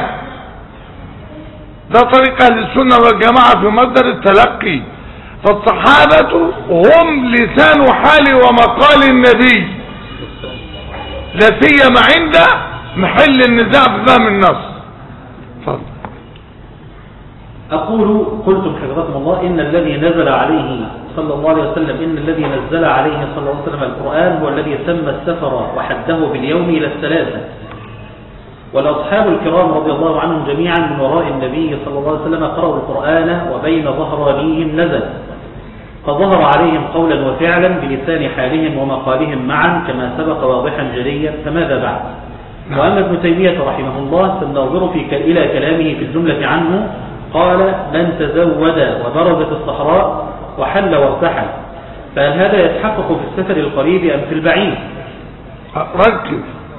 ده طريق أهل السنة والجماعة في مصدر التلقي. فالصحابة هم لسان حال ومقال النبي، لا سيما عند محل النزاع في فهم النص. فضل. أقول قلتم حفظكم الله إن الذي نزل عليه صلى الله عليه وسلم إن الذي نزل عليه صلى الله عليه وسلم القرآن هو الذي سمى السفر وحده باليوم إلى الثلاثة. والأصحاب الكرام رضي الله عنهم جميعا من وراء النبي صلى الله عليه وسلم قرأوا القرآن وبين ظهرانيهم نزل، فظهر عليهم قولا وفعلا بلسان حالهم ومقالهم معا كما سبق واضحا جليا. فماذا بعد؟ وأما ابن تيمية رحمه الله فلننظر في إلى كلامه في الجملة عنه. قال: من تزود وبرز في الصحراء وحل وارتحل، فهل هذا يتحقق في السفر القريب أم في البعيد؟ ركز.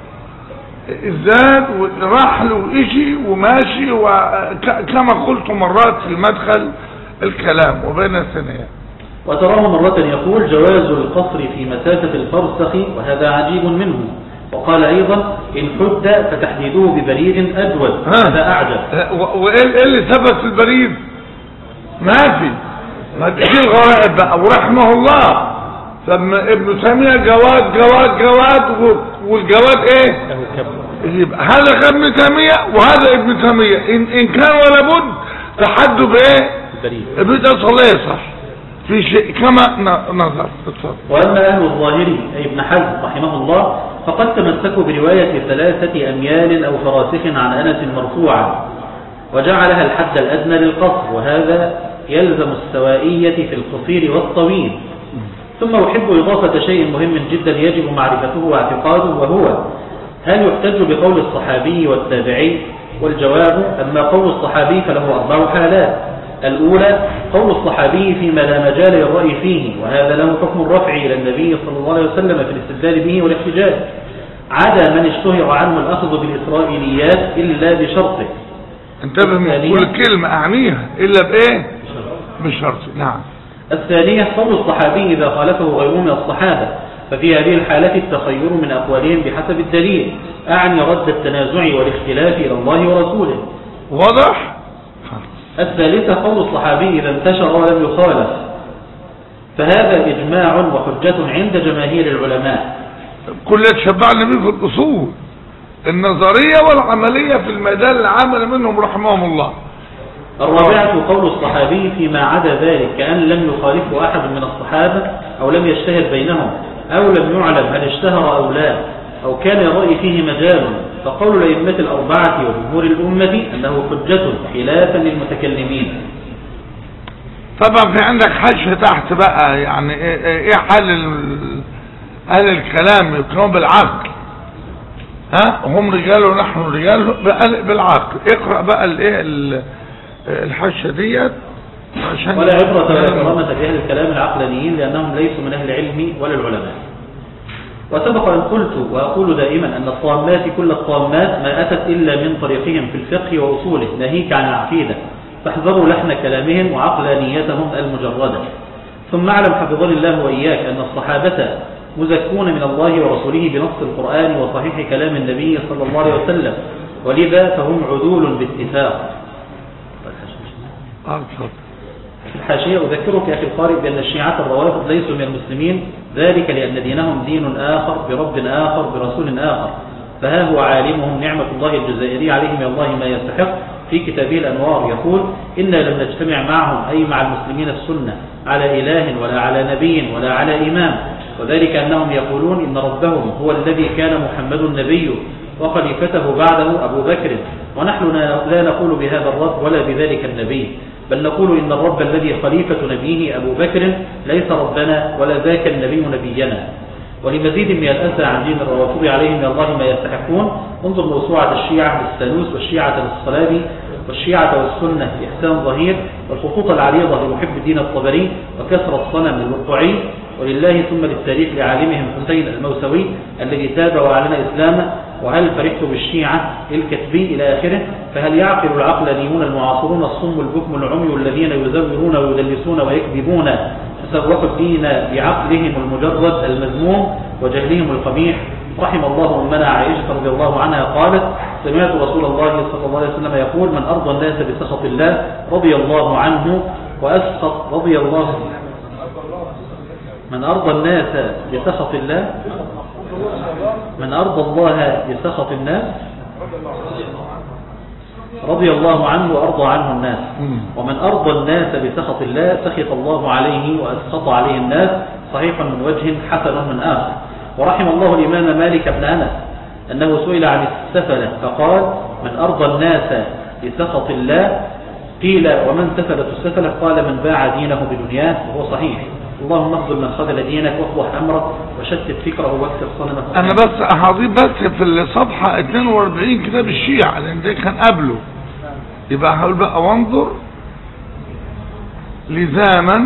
الزاد والرحل وإشي وماشي، وكما قلت مرات في المدخل الكلام وبين الثنيات. وتراه مرة يقول: جواز القصر في مسافة الفرسخ، وهذا عجيب منه. وقال أيضا: إن حد فتحديده ببريد أجود، هذا أعجب. وإيه اللي ثبت في البريد؟ ما في، ما تجي الغرائب بقى. ورحمه الله فما ابن تيمية جواد جواد جواد، والجواد ايه؟ يبقى هذا ابن تيمية وهذا ابن تيمية. إن, إن كان ولا بد تحدوا بايه؟ بريد صلاه صح في شيء كما نظر. وأما أهل الظاهري أي ابن حزم رحمه الله فقد تمسكوا برواية ثلاثة أميال أو فراسخ عن أنس مرفوعا، وجعلها الحد الأدنى للقصر، وهذا يلزم السوائية في القصير والطويل. ثم أحب إضافة شيء مهم جدا يجب معرفته واعتقاده، وهو: هل يحتج بقول الصحابي والتابعي؟ والجواب: أما قول الصحابي فله أربع حالات. الأولى قول الصحابي فيما لا مجال للرأي فيه، وهذا له حكم الرفع إلى النبي صلى الله عليه وسلم في الاستدلال به والاحتجاج، عدا من اشتهر عنه الأخذ بالإسرائيليات إلا بشرطه. انتبه من كل كلمة أعنيها إلا بإيه؟ بشرط. نعم. الثانية قول الصحابي إذا خالفه غيره من الصحابة، ففي هذه الحالة التخير من أقوالهم بحسب الدليل، أعني رد التنازع والاختلاف إلى الله ورسوله. واضح؟ الثالثة قول الصحابي إذا انتشر ولم يخالف، فهذا إجماع وحجة عند جماهير العلماء. كل يتشبعنا به في الأصول النظرية والعملية في الميدان العمل منهم رحمهم الله. الرابعة قول الصحابي فيما عدا ذلك كأن لم يخالفه أحد من الصحابة أو لم يشتهر بينهم أو لم يعلم هل اشتهر أو لا أو كان الرأي فيه مجال، فقول الأئمة الأربعة وجمهور الأمة أنه حجة خلافا للمتكلمين. طبعا في عندك حاجة تحت بقى، يعني ايه حال أهل الكلام يقولون بالعقل؟ ها هم رجال ونحن رجال بالعقل. اقرأ بقى الايه الحاشية ديت عشان ولا عبرة ولا كرامة بأهل الكلام العقلانيين لأنهم ليسوا من أهل العلم ولا العلماء. وسبق أن قلت وأقول دائما أن الطامات كل الطامات ما أتت إلا من طريقهم في الفقه وأصوله، ناهيك عن العقيدة، فاحذروا لحن كلامهم وعقلانيتهم المجردة. ثم اعلم حفظني الله وإياك أن الصحابة مزكون من الله ورسوله بنص القرآن وصحيح كلام النبي صلى الله عليه وسلم، ولذا فهم عدول باتفاق. الحاشية: أذكرك يا أخي القارئ بأن الشيعة الروافض ليسوا من المسلمين، ذلك لأن دينهم دين آخر برب آخر برسول آخر. فها هو عالمهم نعمة الله الجزائري عليهم من الله ما يستحق في كتابه الأنوار يقول: إنا لم نجتمع معهم أي مع المسلمين السنة على إله ولا على نبي ولا على إمام، وذلك أنهم يقولون إن ربهم هو الذي كان محمد النبي وخليفته بعده أبو بكر، ونحن لا نقول بهذا الرب ولا بذلك النبي، بل نقول إن الرب الذي خليفة نبيه أبو بكر ليس ربنا ولا ذاك النبي نبينا. ولمزيد من الأسى عن دين الروافض عليهم من الله ما يستحقون انظر موسوعة الشيعة للسالوس والشيعة للصلابي والشيعة والسنة لإحسان ظهير والخطوط العريضة لمحب الدين الطبري وكسر الصنم للوقعي ولله ثم للتاريخ لعالمهم حسين الموسوي الذي تاب وأعلن إسلامه وهل فرحت بالشيعة الكتبي إلى آخره. فهل يعقل العقلانيون المعاصرون الصم البكم العمي الذين يزورون ويدلسون ويكذبون تسوقوا الدين بعقلهم المجرد المذموم وجهلهم القبيح؟ رحم الله أمنا عائشة رضي الله عنها قالت سمعت رسول الله صلى الله عليه وسلم يقول من أرضى الناس بسخط الله رضي الله عنه وأسخط رضي الله من أرضى الناس بسخط الله من أرضى الله بسخط الناس رضي الله عنه وأرضى عنه الناس ومن أرضى الناس بسخط الله سخط الله عليه وأسخط عليه الناس صحيح من وجه حسن من آخر. ورحم الله الإمام مالك بن أنس أنه سئل عن السفلة فقال من أرضى الناس بسخط الله قيل ومن سفلة السفلة قال من باع دينه بدنياه وهو صحيح. اللهم اخذل من خذل دينك واصلح أمرك وشتت فكره واكسر صنمه. أنا بس هضيف بس في الصفحة اثنين وأربعين كتاب الشيعة لأن ده كان قبله يبقى هقول بقى وانظر لزاما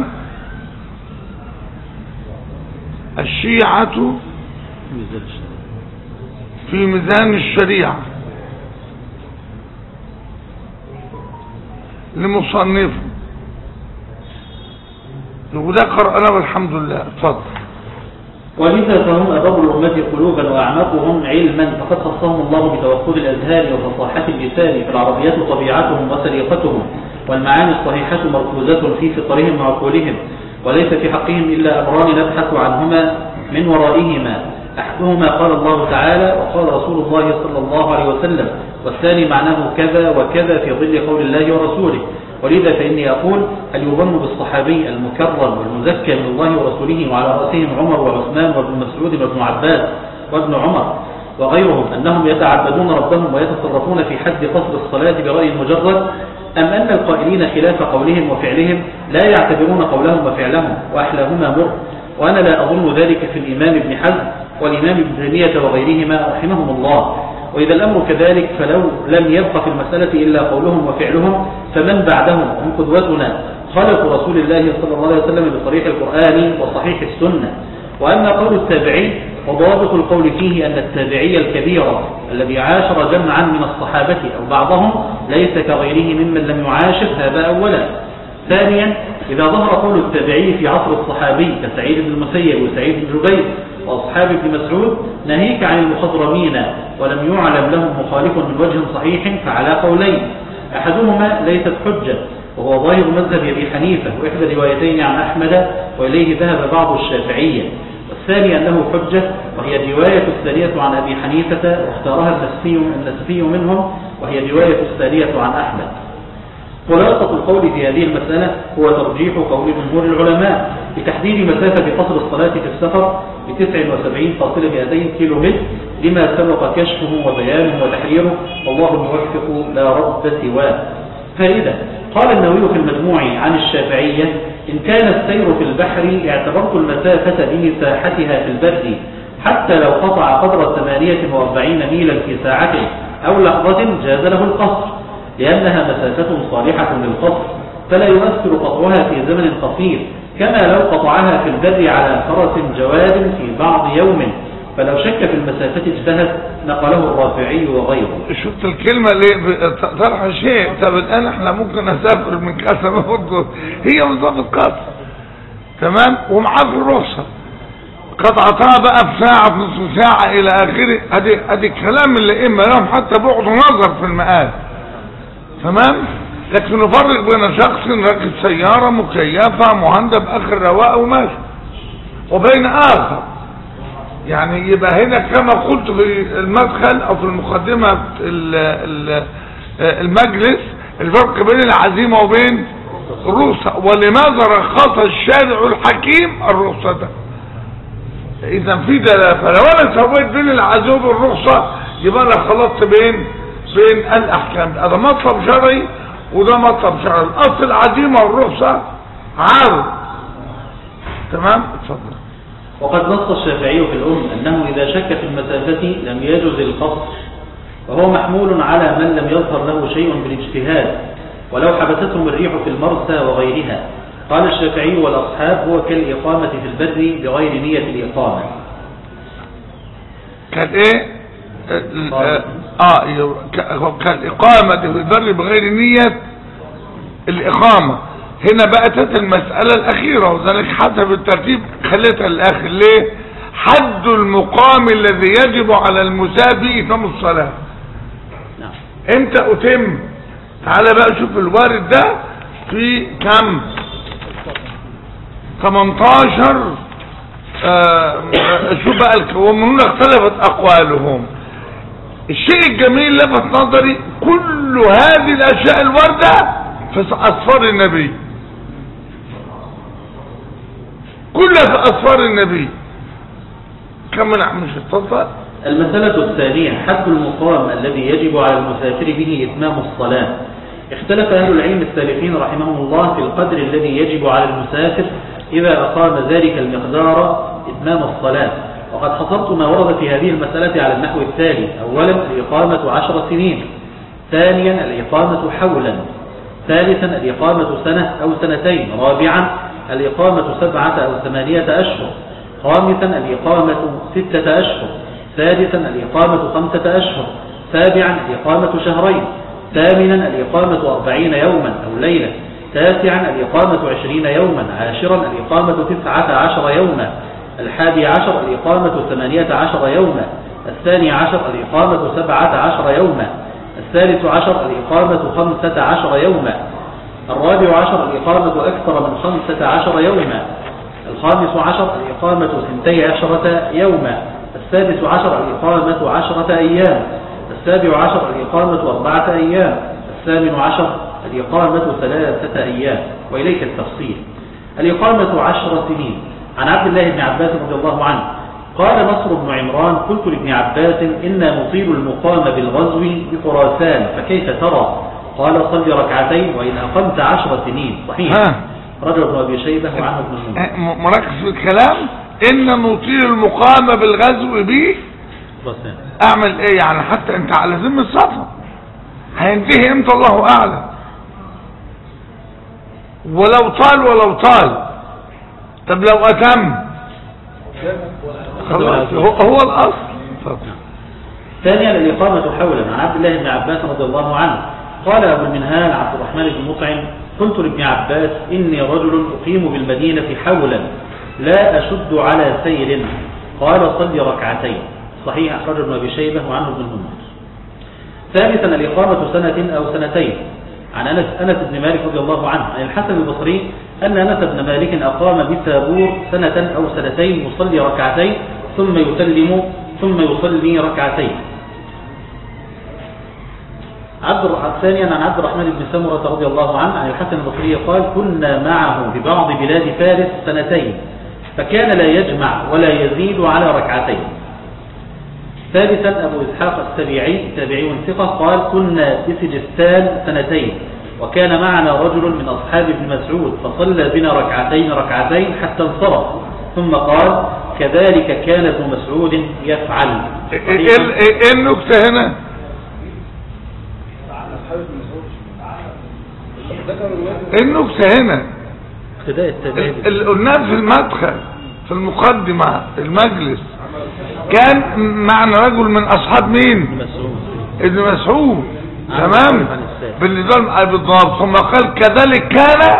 الشيعة في ميزان الشريعة لمصنفه وده قرأنا والحمد لله. اتفضل. ولذا فهم أباب الأمة قلوبا وأعمقهم علما فقد خصهم الله بتوقد الأذهان وفصاحة اللسان فالعربية طبيعتهم وسليقتهم والمعاني الصحيحة مركوزة في فطرهم وعقولهم وليس في حقهم إلا أمران نبحث عنهما من ورائهما أحدهما قال الله تعالى وقال رسول الله صلى الله عليه وسلم والثاني معناه كذا وكذا في ظل قول الله ورسوله. ولذا فإني أقول هل يظن بالصحابي المكرم والمزكى من الله ورسوله وعلى رأسهم عمر وعثمان وابن مسعود وابن عباس وابن عمر وغيرهم أنهم يتعبدون ربهم ويتصرفون في حد قصر الصلاة برأي مجرد أم أن القائلين خلاف قولهم وفعلهم لا يعتبرون قولهم وفعلهم وأحلاهما مر؟ وأنا لا أظن ذلك في الإمام ابن حزم والإمام ابن تيمية وغيرهما رحمهم الله. وإذا الأمر كذلك فلو لم يبق في المسألة إلا قولهم وفعلهم فمن بعدهم هم قدوتنا خلق رسول الله صلى الله عليه وسلم بصريح القرآن وصحيح السنة. وأما قول التابعي وضابط القول فيه أن التابعي الكبير الذي عاشر جمعا من الصحابة أو بعضهم ليس كغيره ممن لم يعاشر هذا أولا. ثانيا إذا ظهر قول التابعي في عصر الصحابي كسعيد بن المسيب وسعيد بن جبير وأصحاب ابن مسعود ناهيك عن المخضرمين ولم يعلم لهم مخالف من وجه صحيح فعلى قولين أحدهما ليست حجة وهو ظاهر مذهب أبي حنيفة وإحدى روايتين عن أحمد وإليه ذهب بعض الشافعية والثاني أنه حجة وهي الرواية الثانية عن أبي حنيفة واختارها النسفي منهم وهي الرواية الثانية عن أحمد. خلاصة القول في هذه المسألة هو ترجيح قول جمهور العلماء بتحديد مسافة قصر الصلاة في السفر ب تسعة وسبعين فاصلة مئتين كيلو متر لما سبق كشفه وبيانه وتحريره والله الموفق لا رب سواه. فإذا قال النووي في المجموع عن الشافعية إن كان السير في البحر اعتبرت المسافة بمساحتها في البر حتى لو قطع قدر ثمانية وأربعين ميلا في ساعة أو لحظة جاز له القصر لأنها مسافة صالحة للقصر فلا يؤثر قطعها في زمن قصير كما لو قطعها في البر على فرس جواد في بعض يوم فلو شك في المسافة اجتهد نقله الرافعي وغيره. شفت الكلمة ليه طرح شيء؟ طب الآن احنا ممكن نسافر من كذا برضه هي مسافة قصر تمام ومعاك الرخصة قطعتها بقى في ساعة في نصف ساعة إلى آخره. ادي ادي الكلام اللي إما لهم حتى بعد نظر في المآل تمام. لكن نفرق بين شخص راكب سيارة مكيفة مهندة بآخر رواقة وماشي وبين آخر يعني يبقى هنا كما قلت في المدخل او في المقدمة المجلس الفرق بين العزيمة وبين الرخصة ولماذا رخص الشارع الحكيم الرخصة ده اذا في دلالة. فلو انا سويت بين العزيمة والرخصة يبقى انا خلطت بين بين الاحكام. هذا مطلب شرعي وده مطلب شرعي. الاصل العزيمة والرخصة عارض تمام. اتفضل. وقد نص الشافعي في الأم أنه إذا شك في المسافة لم يجوز القصر، وهو محمول على من لم يظهر له شيء بالاجتهاد ولو حبستهم الريح في المرسى وغيرها. قال الشافعي والأصحاب هو كالإقامة في البر بغير نية الإقامة. كان إيه؟ آه كالإقامة في البر بغير نية الإقامة. هنا بقت المسألة الأخيرة، وذلك حسب الترتيب خليتها الآخر. ليه؟ حد المقام الذي يجب على المسافر إتمام الصلاة. نعم. امتى أتم؟ تعالى بقى شوف الوارد ده في كم؟ ثمانية عشر. آه شوف بقى، ومن هنا اختلفت أقوالهم. الشيء الجميل لفت نظري كل هذه الأشياء الواردة في أسفار النبي، كلها في أسفار النبي. كم من مش التصل. المسألة الثانية حد المقام الذي يجب على المسافر به إتمام الصلاة. اختلف أهل العلم السابقين رحمهم الله في القدر الذي يجب على المسافر إذا أقام ذلك المقدار إتمام الصلاة، وقد حصرت ما ورد في هذه المسألة على النحو التالي: أولا الإقامة عشر سنين، ثانيا الإقامة حولا، ثالثا الإقامة سنة أو سنتين، رابعا الإقامة سبعة أو ثمانية أشهر، خامسا الإقامة ستة أشهر، سادسا الإقامة خمسة أشهر، سابعا الإقامة شهرين، ثامنا الإقامة أربعين يوما أو ليلة، تاسعا الإقامة عشرين يوما، عاشرا الإقامة تسعة عشر يوما، الحادي عشر الإقامة ثمانية عشر يوما، الثاني عشر الإقامة سبعة عشر يوما، الثالث عشر الإقامة خمسة عشر يوما، الرابع عشر الإقامة أكثر من خمسة عشر يوما، الخامس عشر الإقامة ثنتي عشرة يوما، السادس عشر الإقامة عشرة أيام، السابع عشر الإقامة أربعة أيام، الثامن عشر الإقامة ثلاثة أيام. وإليك التفصيل. الإقامة عشر سنين. عن عبد الله بن عباس رضي الله عنه قال نصر بن عمران: قلت لابن عباس: إنا نطيل المقام بالغزو بخراسان فكيف ترى؟ قال: صل ركعتين وإن أقمت عشر سنين. صحيح. رجل ابن أبي شيبة وعنه ابن المنذر. مركز في الكلام. إن نطيل المقام بالغزو به أعمل إيه يعني؟ حتى أنت على ذم السفر هينتهي إمتى الله أعلم. ولو طال ولو طال، طب لو أتم خلاص هو الأصل. ثانيا الإقامة حولا. عن عبد الله بن عباس رضي الله عنه قال أبو المنهال عبد الرحمن بن مطعم: قلت لابن عباس: إني رجل أقيم بالمدينة حولا لا أشد على سير. قال: صل ركعتين. صحيح. أخرجه ابن أبي شيبة وعنه ابن المنذر. ثالثا الإقامة سنة أو سنتين. عن أنس أنس بن مالك رضي الله عنه عن الحسن البصري أن أنس بن مالك أقام بثابور سنة أو سنتين يصلي ركعتين ثم يسلم ثم يصلي ركعتين. عبد ثانيا عن عبد الرحمن بن سمرة رضي الله عنه عن الحسن البصري قال: كنا معه ببعض بلاد فارس سنتين فكان لا يجمع ولا يزيد على ركعتين. ثالثا أبو إسحاق السبيعي تابعي ثقة قال: كنا بسجستان سنتين وكان معنا رجل من أصحاب ابن مسعود فصلى بنا ركعتين ركعتين حتى انصرف ثم قال: كذلك كان ابن مسعود يفعل. ايه النكتة هنا؟ النكتة هنا اللي قلناه في المدخل في المقدمة المجلس كان معنا رجل من أصحاب مين؟ ابن مسعود. تمام بالنظام بالضبط. ثم قال: كذلك كان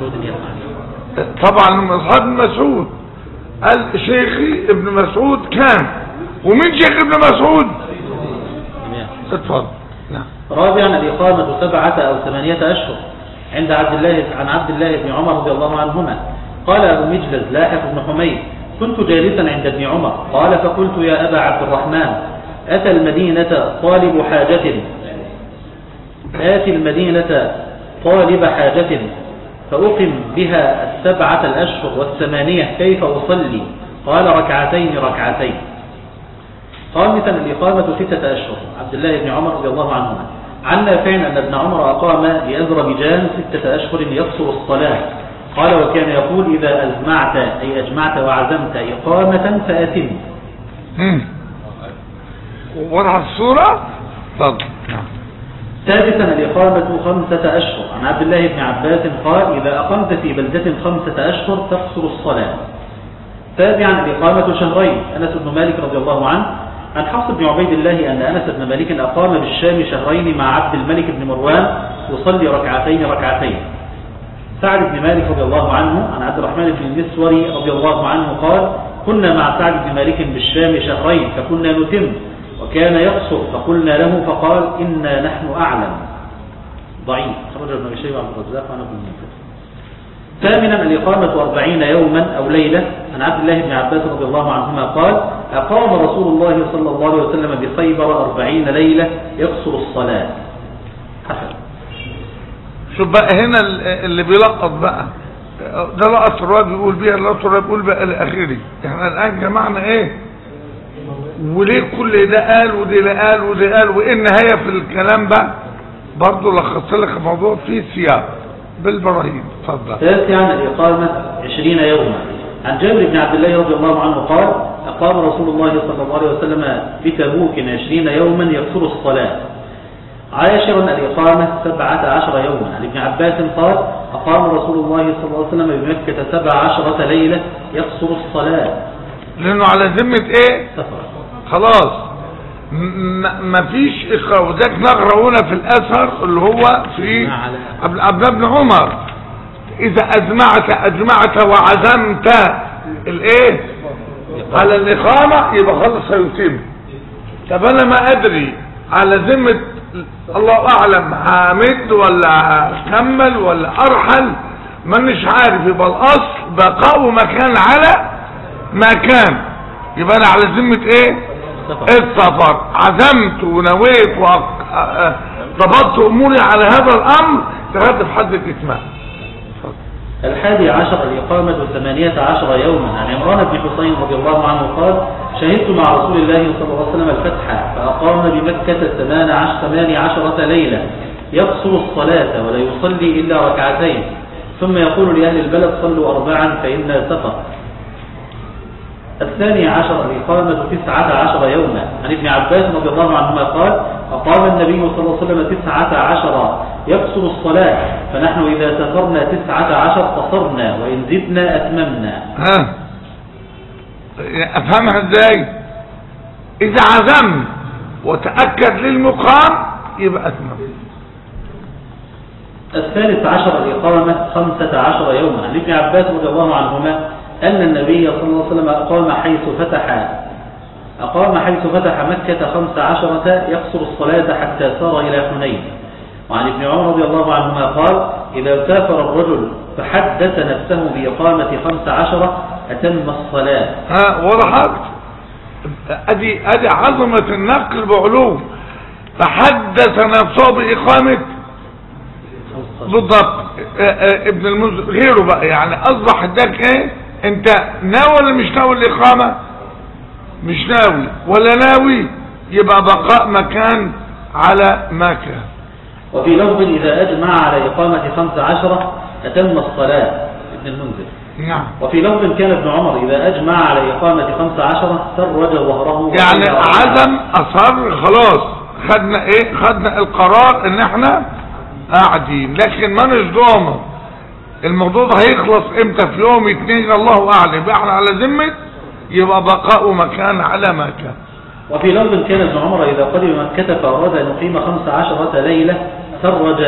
طبعا من أصحاب ابن مسعود. قال: شيخي ابن مسعود كان. ومين شيخ ابن مسعود؟ اتفضل. رابعا الإقامة سبعة أو ثمانية أشهر. عند عبد الله عن عبد الله بن عمر رضي الله عنهما قال أبو مجلس لاحق بن حميد: كنت جالسا عند ابن عمر قال: فقلت: يا أبا عبد الرحمن، أتى المدينة طالب حاجة آتي المدينة طالب حاجة فأقم بها السبعة الأشهر والثمانية كيف أصلي؟ قال: ركعتين ركعتين. خامسا الإقامة ستة أشهر. عبد الله بن عمر رضي الله عنهما عن نافع أن ابن عمر أقام لأذربيجان ستة أشهر يقصر الصلاة. قال وكان يقول إذا أزمعت أي أجمعت وعزمت إقامة فأتم. وضح الصورة. تفضل. ثالثا الإقامة خمسة أشهر. عن عبد الله بن عباس قال إذا أقمت في بلدة خمسة أشهر تقصر الصلاة. سابعا الإقامة شهرين. أنس بن مالك رضي الله عنه عن حفص بن عبيد الله أن أنس بن مالك أقام بالشام شهرين مع عبد الملك بن مروان يصلي ركعتين ركعتين. سعد بن مالك رضي الله عنه عن عبد الرحمن بن المسوري رضي الله عنه قال كنا مع سعد بن مالك بالشام شهرين فكنا نتم وكان يقصر فقلنا له فقال إنا نحن أعلم. ضعيف. خرج ابن أبي شيبة عن الرزاق وعن ابن المنذر. ثامنا الإقامة أربعين يوما أو ليلة. عن عبد الله بن عباس رضي الله عنهما قال أقام رسول الله صلى الله عليه وسلم بخيبر أربعين ليلة يقصر الصلاة. حسن. شوف بقى هنا اللي بيلقط بقى ده لقط الراجل بيقول بيها لقط الراجل بيقول بقى الأخيري. احنا الآن جمعنا ايه وليه كل ده قال ودي لا قال ودي قال وايه النهاية في الكلام بقى برضه لخصت لك الموضوع فيه سياق بالبراهين. اتفضل. تاسعا الإقامة عشرين يوما. عن جابر بن عبد الله رضي الله عنه قال أقام رسول الله صلى الله عليه وسلم بتبوك عشرين يوما يقصر الصلاة. عاشرا الإقامة سبعة عشر يوما. عن ابن عباس قال أقام رسول الله صلى الله عليه وسلم بمكة سبع عشرة ليلة يقصر الصلاة لأنه على ذمة ايه سفر. خلاص ما فيش إقامة. وذاك نقرأ هنا في الأثر اللي هو في عبد بن عمر إذا أجمعت أجمعت وعزمت الإيه على الإقامة يبقى خلص هيتم. طب أنا ما أدري على ذمة الله أعلم هامد ولا كمل ولا أرحل ما مش عارف. يبقى الأصل بقاء مكان على مكان. يبقى أنا على ذمة إيه السفر. عزمت ونويت وضبطت أموري على هذا الأمر تغدى في حد الإتمام. الحادي عشر الإقامة ثمانية عشر يوما. عن عمران بن حسين رضي الله عنه قال شهدت مع رسول الله صلى الله عليه وسلم الفتح فأقام بمكة ثمان عشر ثمان عشرة ليلة يقصر الصلاة ولا يصلي إلا ركعتين ثم يقول لأهل البلد صلوا أربعا فإنا سفر. الثاني عشر الإقامة تسعة عشر يوما. عن ابن عباس رضي الله عنهما قال أقام النبي صلى الله عليه وسلم تسعة عشر يقصر الصلاة فنحن إذا سفرنا تسعة عشر قصرنا وإن زدنا أتممنا. ها أفهمها إزاي؟ إذا عزم وتأكد للمقام يبقى أتمم. الثالث عشر الإقامة خمسة عشر يوما. عن ابن عباس رضي الله عنهما أن النبي صلى الله عليه وسلم أقام حيث فتح أقام حيث فتح مكة خمس عشرة يقصر الصلاة حتى سار إلى حنين. وعن ابن عمر رضي الله عنهما قال إذا سافر الرجل فحدث نفسه بإقامة خمس عشرة أتم الصلاة. ها وضحت أدي أدي عظمة النقل بعلوم. فحدث نفسه بإقامة بالضبط. ابن المنذر غيره بقى يعني أصبح اداك ايه انت ناوي ولا مش ناوي الإقامة مش ناوي ولا ناوي يبقى بقاء مكان على مكان. وفي لفظ إذا أجمع على إقامة خمس عشرة أتم الصلاة ابن المنذر. نعم. وفي لفظ كان ابن عمر إذا أجمع على إقامة خمس عشرة سرج ظهره يعني عزم أصر خلاص خدنا ايه خدنا القرار ان احنا قاعدين لكن ما نصدمه الموضوع ده هيخلص امتى في يوم اتنين الله اعلم. يبقى احنا على ذمه يبقى بقاء مكان على مكان. وفي لفظ كان ابن عمر إذا قدم مكة فأراد أن يقيم خمس عشرة ليلة سرج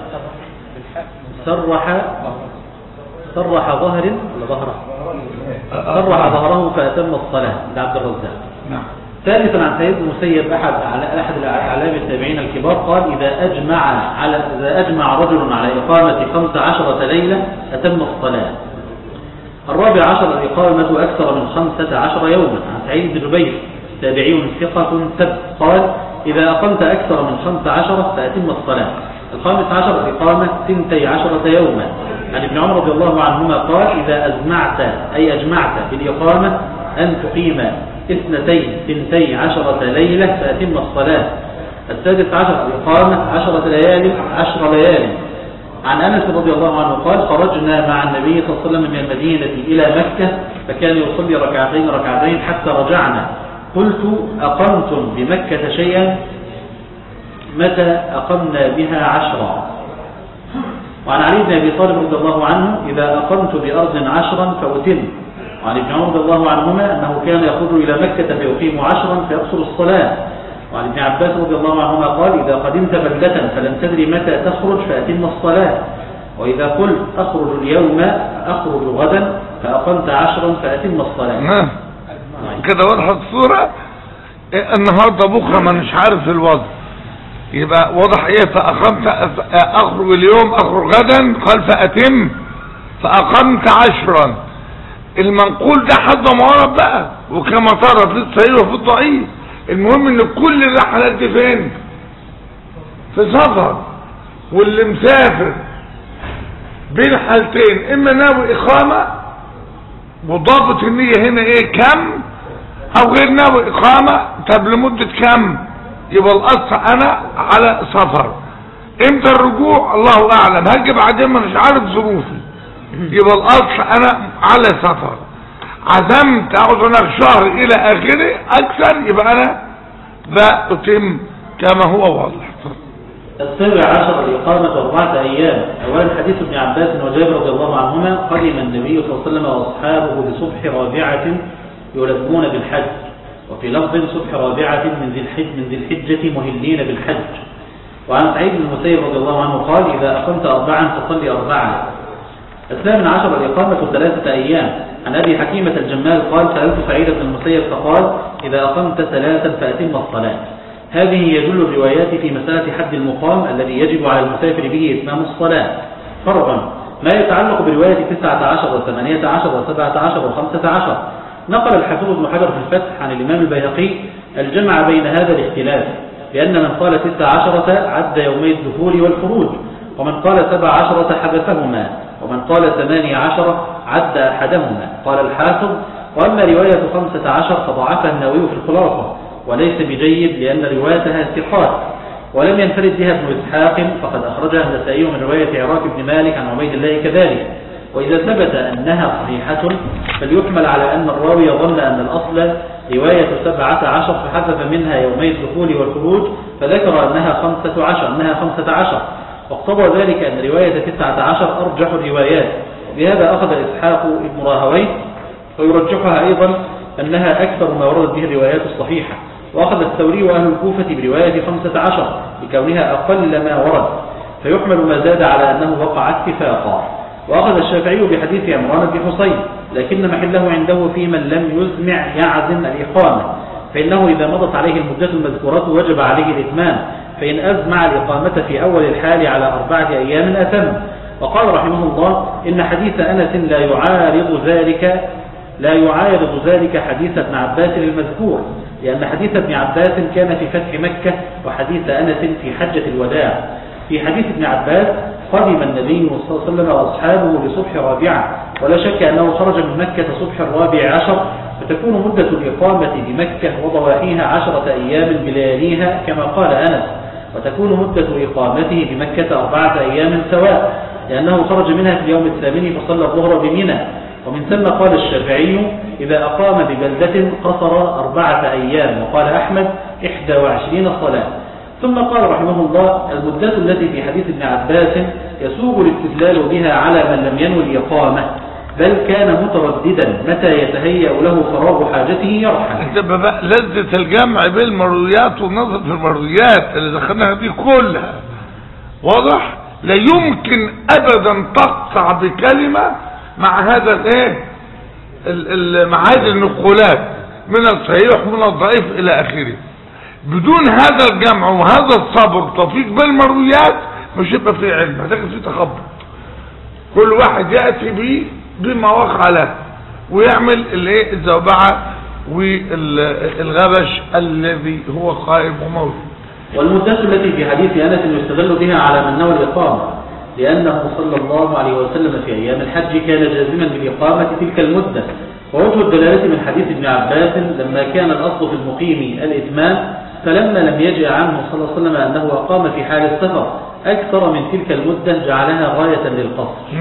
سرح سرح ظهر ولا ظهره سرح ظهره فأتم الصلاة لعبد الرزاق. نعم. ثالثا عن سيد المسيب أحد أحد الأعلام التابعين الكبار قال إذا أجمع على إذا أجمع رجل على إقامة خمس عشرة ليلة أتم الصلاة. الرابع عشر الإقامة أكثر من خمسة عشر يوما. عن سعيد بن جبير تابعي ثقة ثبت قال إذا أقمت أكثر من خمس عشرة فأتم الصلاة. الخامس عشر الإقامة ثنتي عشرة يوما. عن ابن عمر رضي الله عنهما قال إذا أجمعت أي أجمعت بالإقامة أن تقيم اثنتين ثنتي عشرة ليلة فأتم الصلاة. السادس عشر الإقامة عشرة ليال عشر ليال. عن أنس رضي الله عنه قال خرجنا مع النبي صلى الله عليه وسلم من المدينة إلى مكة فكان يصلي ركعتين ركعتين حتى رجعنا. قلت أقمتم بمكة شيئا؟ متى أقمنا بها عشرا. وعن علي بن أبي طالب رضي الله عنه إذا أقمت بأرض عشرا فأتم. وعن ابن عمر رضي الله عنهما أنه كان يخرج إلى مكة فيقيم عشرا فيقصر الصلاة. وعن ابن عباس رضي الله عنهما قال إذا قدمت بلدة فلم تدري متى تخرج فأتم الصلاة. وإذا قلت أخرج اليوم أخرج غدا فأقمت عشرا فأتم الصلاة. كده وضحت الصورة. النهاردة بكرة ما مش عارف الوضع يبقى واضح ايه. فأقمت أخرج اليوم أخرج غدا قال فأتم فأقمت عشرا. المنقول ده حد معرب بقى وكما ترى في الصحيح وفي الضعيف. المهم ان كل الرحلات دي فين؟ في سفر. واللي مسافر بين حالتين اما ناوي اقامة وضابط النية هنا ايه كم او غير ناوي اقامة. طب لمدة كم؟ يبقى الاصل انا على سفر. امتى الرجوع؟ الله اعلم. هاجي بعدين ما مش عارف ظروفي. يبقى الاصل انا على سفر. عزمت اقعد هناك شهر الى اخره اكثر يبقى انا بأتم كما هو واضح. السابع عشر الإقامة أربعة أيام. أولا حديث ابن عباس وجابر رضي الله عنهما قدم النبي صلى الله عليه وسلم وأصحابه بصبح رابعة يلبون بالحج. وفي لفظ صبح رابعة من ذي الحج من ذي الحجة مهلين بالحج. وعن سعيد بن المسيب رضي الله عنه قال إذا أقمت أربعا فصلي أربعا. الثامن عشر الإقامة ثلاثة أيام. عن أبي حكيمة الجمال قال سألت سعيد بن المسيب فقال إذا أقمت ثلاثا فأتم الصلاة. هذه يدل الروايات في مسألة حد المقام الذي يجب على المسافر به إتمام الصلاة. فرضا ما يتعلق برواية تسعة عشر وثمانية عشر وسبعة عشر وخمسة عشر. نقل الحافظ ابن حجر في الفتح عن الإمام البيهقي الجمع بين هذا الاختلاف لأن من قال تسعة عشرة عد يومي الدخول والخروج ومن قال سبع عشرة حدثهما ومن قال ثمانية عشر عد أحدهما. قال الحافظ وأما رواية خمسة عشر فضعفها النووي في الخلاصة وليس بجيد لأن روايتها ثقات ولم ينفرد بها ابن إسحاق فقد أخرجها النسائي من رواية عراك بن مالك عن عبيد الله كذلك. وإذا ثبت أنها صحيحة فليحمل على أن الراوي ظن أن الأصل رواية سبعة عشر فحذف منها يومي الدخول والخروج فذكر أنها خمسة عشر أنها خمسة عشر واقتضى ذلك أن رواية تسعة عشر أرجح الروايات. بهذا أخذ إسحاق ابن راهويه ويرجحها أيضا أنها أكثر ما وردت به الروايات الصحيحة. وأخذ الثوري وأهل الكوفة برواية خمسة عشر لكونها أقل ما ورد فيحمل ما زاد على أنه وقع اتفاقا. وأخذ الشافعي بحديث عمران بن حصين لكن محله عنده في من لم يزمع يعزم الإقامة فإنه إذا مضت عليه المدة المذكورة وجب عليه الإتمام فإن أزمع الإقامة في أول الحال على أربعة أيام أتم. وقال رحمه الله إن حديث أنس لا يعارض ذلك لا يعارض ذلك حديث ابن عباس المذكور لأن حديث ابن عباس كان في فتح مكة وحديث أنس في حجة الوداع. في حديث ابن عباس قدم النبي صلى الله عليه وسلم وأصحابه لصبح رابعة ولا شك أنه خرج من مكة صبح الرابع عشر فتكون مدة الإقامة بمكة وضواحيها عشرة أيام بلياليها كما قال أنس وتكون مدة إقامته بمكة أربعة أيام سواء لأنه خرج منها في اليوم الثامن فصلى الظهر بمنى. ومن ثم قال الشافعي إذا أقام ببلدة قصر أربعة أيام وقال أحمد إحدى وعشرين صلاة. ثم قال رحمه الله المدة التي في حديث ابن عباس يسوغ الاستدلال بها على من لم ينوي الإقامة بل كان مترددا متى يتهيأ له فراغ حاجته يرحل. انت بقى لذة الجمع بين المرويات والنظر في المرويات اللي دخلناها دي كلها واضح. لا يمكن ابدا تقطع بكلمة مع هذا الايه مع هذه النقولات من الصحيح ومن الضعيف الى اخره. بدون هذا الجمع وهذا الصبر توفيق بين المرويات مش يبقى في علم هتاخد فيه تخبط. كل واحد يأتي به بما وقع له ويعمل الايه الزوبعة والغبش الذي هو قائم وموجود. والمدة التي في حديث أنس يستدل بها على من نوى الإقامة لأنه صلى الله عليه وسلم في أيام الحج كان جازما بالإقامة تلك المدة. ووجه الدلالة من حديث ابن عباس لما كان الأصل في المقيم الإتمام فلما لم يجئ عنه صلى الله عليه وسلم أنه أقام في حال السفر أكثر من تلك المدة جعلها غاية للقصر.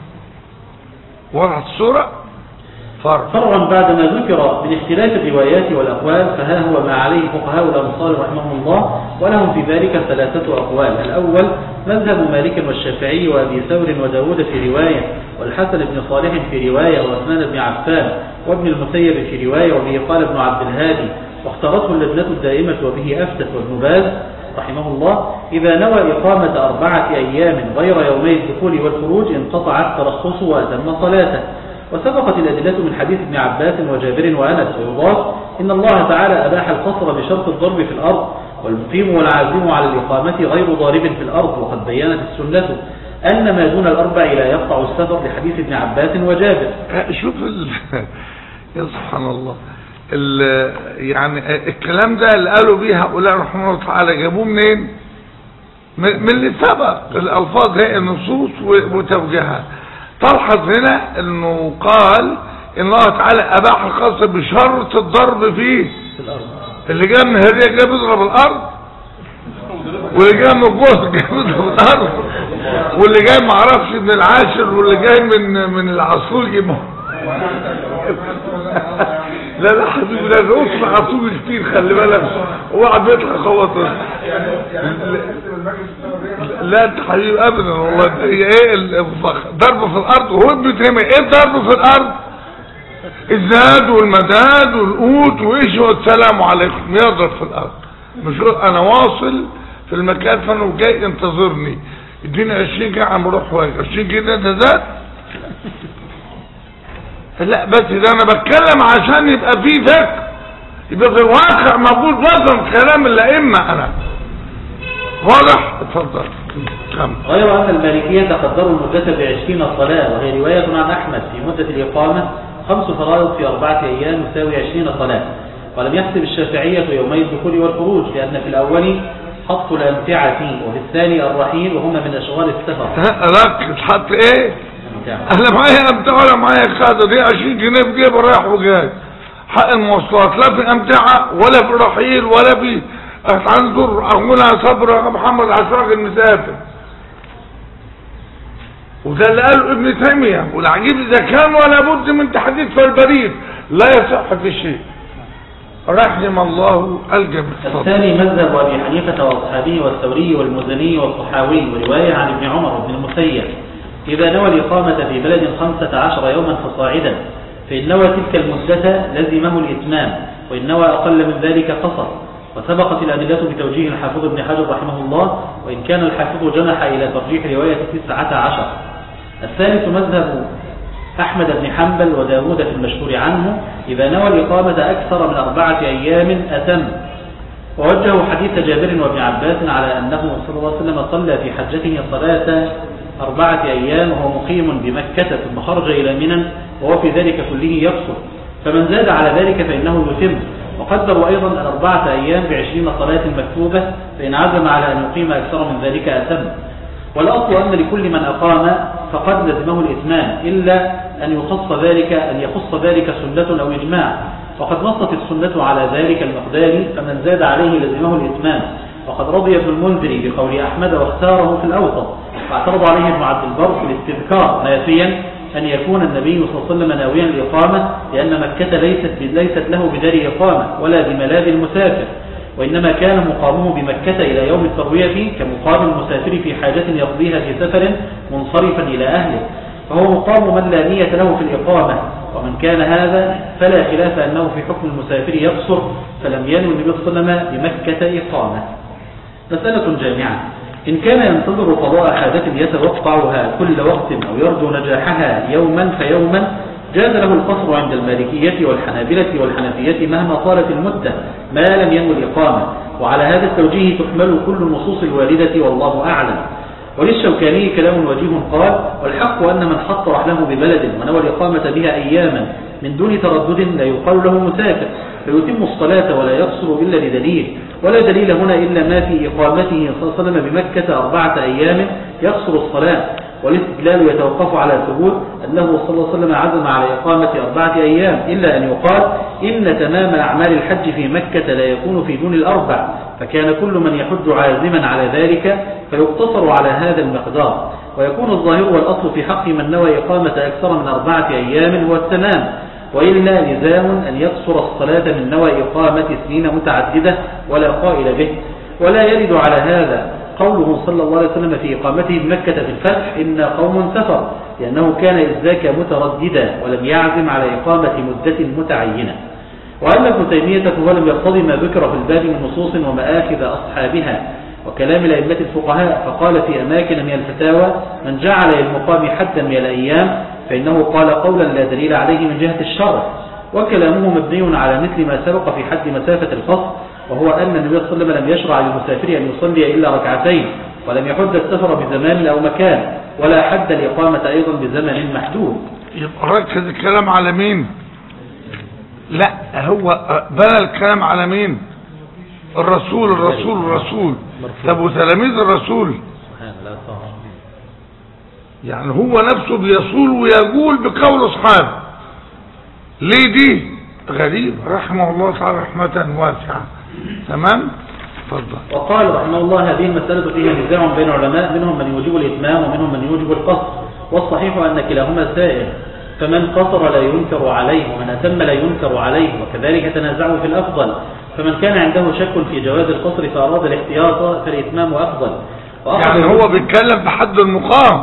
وضعت الصورة فرع. فرعا بعد ما ذكر من اختلاف الروايات والأقوال، فها هو ما عليه فقهاء الأمصار رحمهم الله، ولهم في ذلك ثلاثة أقوال. الأول مذهب مالك والشافعي وأبي ثور وداود في رواية، والحسن بن صالح في رواية، وعثمان بن عفان وابن المسيب في رواية، وبه قال ابن عبد الهادي واختارته اللجنة الدائمة وبه أفتت وابن باز رحمه الله: إذا نوى إقامة أربعة أيام غير يومي الدخول والخروج انقطع الترخص وأتم صلاته. وسبقت الأدلة من حديث ابن عباس وجابر وأنس. ويضاف إن الله تعالى أباح القصر بشرط الضرب في الأرض، والمقيم والعازم على الإقامة غير ضارب في الأرض. وقد بينت السنة أن ما دون الأربع لا يقطع السفر لحديث ابن عباس وجابر. شوف ال... يا سبحان الله، ال... يعني الكلام ده اللي قالوا بيه هؤلاء رحمه الله تعالى جابوه منين؟ من اللي سبق الألفاظ هي النصوص وتوجيهها. تلحظ هنا انه قال ان الله تعالى اباح القصر بشرط الضرب فيه في الارض. اللي جاء من هريه جاء بيضرب الارض، واللي جاء من الجوز جاء بيضرب الارض، واللي جاي ما اعرفش من العاشر، واللي جاي من من العصفور جيبه. لا لا حبيبي، ده رؤوس عصفور كتير، خلي بالك، اوعى بيطلع خواطر. لا انت حبيبي ابدا والله. هي ايه الضرب في الارض؟ وهو ابن تيميه ايه الضرب في الارض؟ الزاد والمداد والقوت وايش، والسلام عليكم يضرب في الارض. مش انا واصل في المكان فانا جاي انتظرني، اديني عشرين جنيه عم بروح واجي عشرين جنيه ده زاد. لا بس ده انا بتكلم عشان يبقى فيه فكر، يبقى في الواقع موجود وزن كلام الائمه. انا واضح؟ اتفضل. غير أن المالكية قدروا المدة بعشرين صلاة، وهي رواية عن أحمد في مدة الإقامة خمس فرائض في أربعة أيام يساوي عشرين صلاة. ولم يحسب الشافعية يومي الدخول والخروج، لأن في الأول حط الأمتعة فيه، وفي الثاني الرحيل، وهما من أشغال السفر. ركز، حط إيه؟ أنا معايا أمتعة ولا معايا خادة؟ دي عشرين جنيه في جيب رايح وجاي. حق المواصلات لا في أمتعة ولا في الرحيل ولا في هنظر أقولها صبر يا محمد عشراق المسافر. وده اللي قاله ابن تيمية. والعجيب إذا كان ولا بد من تحديث فالبريد لا يصح في شيء. رحم الله الجميع. الثاني مذهب أبي حنيفة وأصحابه والثوري والمزني والصحاوي، ورواية عن ابن عمر بن المسيب: إذا نوى الإقامة في بلد خمسة عشر يوما فصاعدا، فإن نوى تلك المدة لزمه الإتمام، وإن نوى أقل من ذلك قصر. وسبقت الأدلة بتوجيه الحافظ ابن حجر رحمه الله، وإن كان الحافظ جنح إلى ترجيح رواية تسعة عشر. الثالث مذهب أحمد بن حنبل وداود في المشهور عنه: إذا نوى الإقامة أكثر من أربعة أيام أتم. ووجهوا حديث جابر وابن عباس على أنه صلى الله عليه وسلم صلى في حجته صلاة أربعة أيام وهو مقيم بمكة، ثم خرج إلى منى وهو في ذلك كله يقصر، فمن زاد على ذلك فإنه يتم. وقدروا أيضا أن أربعة أيام بعشرين صلاة مكتوبة، فإن عزم على أن يقيم أكثر من ذلك أتم. والأصل أن لكل من أقام فقد لزمه الإتمام، إلا أن يخص ذلك أن يخص ذلك سنة أو إجماع، وقد نصت السنة على ذلك المقدار، فمن زاد عليه لزمه الإتمام. وقد رضي ابن المنذر بقول أحمد واختاره في الأوسط، واعترض عليه ابن عبد البر في الاستذكار نافيا أن يكون النبي صلى الله عليه وسلم ناويا الإقامة، لأن مكة ليست ليست له بدار إقامة ولا بملاذ المسافر، وإنما كان مقامه بمكة إلى يوم التروية كمقام المسافر في حاجة يقضيها في سفر منصرفا إلى أهله، فهو مقام من لا نية له في الإقامة. ومن كان هذا فلا خلاف أنه في حكم المسافر يقصر، فلم ينوي النبي صلى الله عليه وسلم بمكة إقامة. مسألة جامعة: إن كان ينتظر قضاء حاجة يتوقعها كل وقت أو يرجو نجاحها يوما فيوما، جاز له القصر عند المالكية والحنابلة والحنفية مهما طالت المدة ما لم ينوي الإقامة. وعلى هذا التوجيه تحمل كل النصوص الواردة والله أعلم. وللشوكاني كلام وجيه قال: والحق أن من حط رحله ببلد ونوى الإقامة بها أياما من دون تردد لا يقال له مسافر، فيتم الصلاة ولا يقصر إلا لدليل، ولا دليل هنا إلا ما في إقامته صلى الله عليه وسلم بمكة أربعة أيام يقصر الصلاة. والاستدلال يتوقف على ثبوت أنه صلى الله عليه وسلم عزم على إقامة أربعة أيام، إلا أن يقال إن تمام أعمال الحج في مكة لا يكون في دون الأربع، فكان كل من يحج عازما على ذلك فيقتصر على هذا المقدار، ويكون الظاهر والأصل في حق من نوى إقامة أكثر من أربعة أيام هو التمام، وإلا لزام أن يقصر الصلاة من نوى إقامة سنين متعددة ولا قائل به. ولا يرد على هذا قوله صلى الله عليه وسلم في إقامته بمكة في الفتح إن قوم سفر، لأنه كان إذ ذاك مترددا ولم يعزم على إقامة مدة متعينة. وأما ابن تيمية فهو لم يقتضي ما ذكر في الباب من نصوص ومآخذ أصحابها وكلام الأئمة الفقهاء، فقال في أماكن من الفتاوى من جعل للمقام حدا من الأيام فإنه قال قولا لا دليل عليه من جهة الشرع، وكلامه مبني على مثل ما سبق في حد مسافة القصر، وهو أن النبي صلى الله عليه وسلم لم يشرع للمسافر أن يصلي إلا ركعتين، ولم يحد السفر بزمان أو مكان، ولا حد الإقامة أيضا بزمن محدود. يبقى ركز الكلام على مين؟ لا هو بنى الكلام على مين؟ الرسول الرسول الرسول. طب وتلاميذ الرسول يعني هو نفسه بيصول ويقول بقول اصحابه. ليه دي غريب رحمه الله تعالى رحمة واسعة. تمام. تفضل. وقال رحمه الله هذه المسألة فيها نزاع بين العلماء، منهم من يوجب الإتمام ومنهم من يوجب القصر، والصحيح أن كلاهما سائر، فمن قصر لا ينكر عليه ومن أتم لا ينكر عليه، وكذلك تنازعوا في الأفضل، فمن كان عنده شك في جواز القصر فأراد الاحتياط فالإتمام أفضل. يعني هو بيتكلم بحد المقام،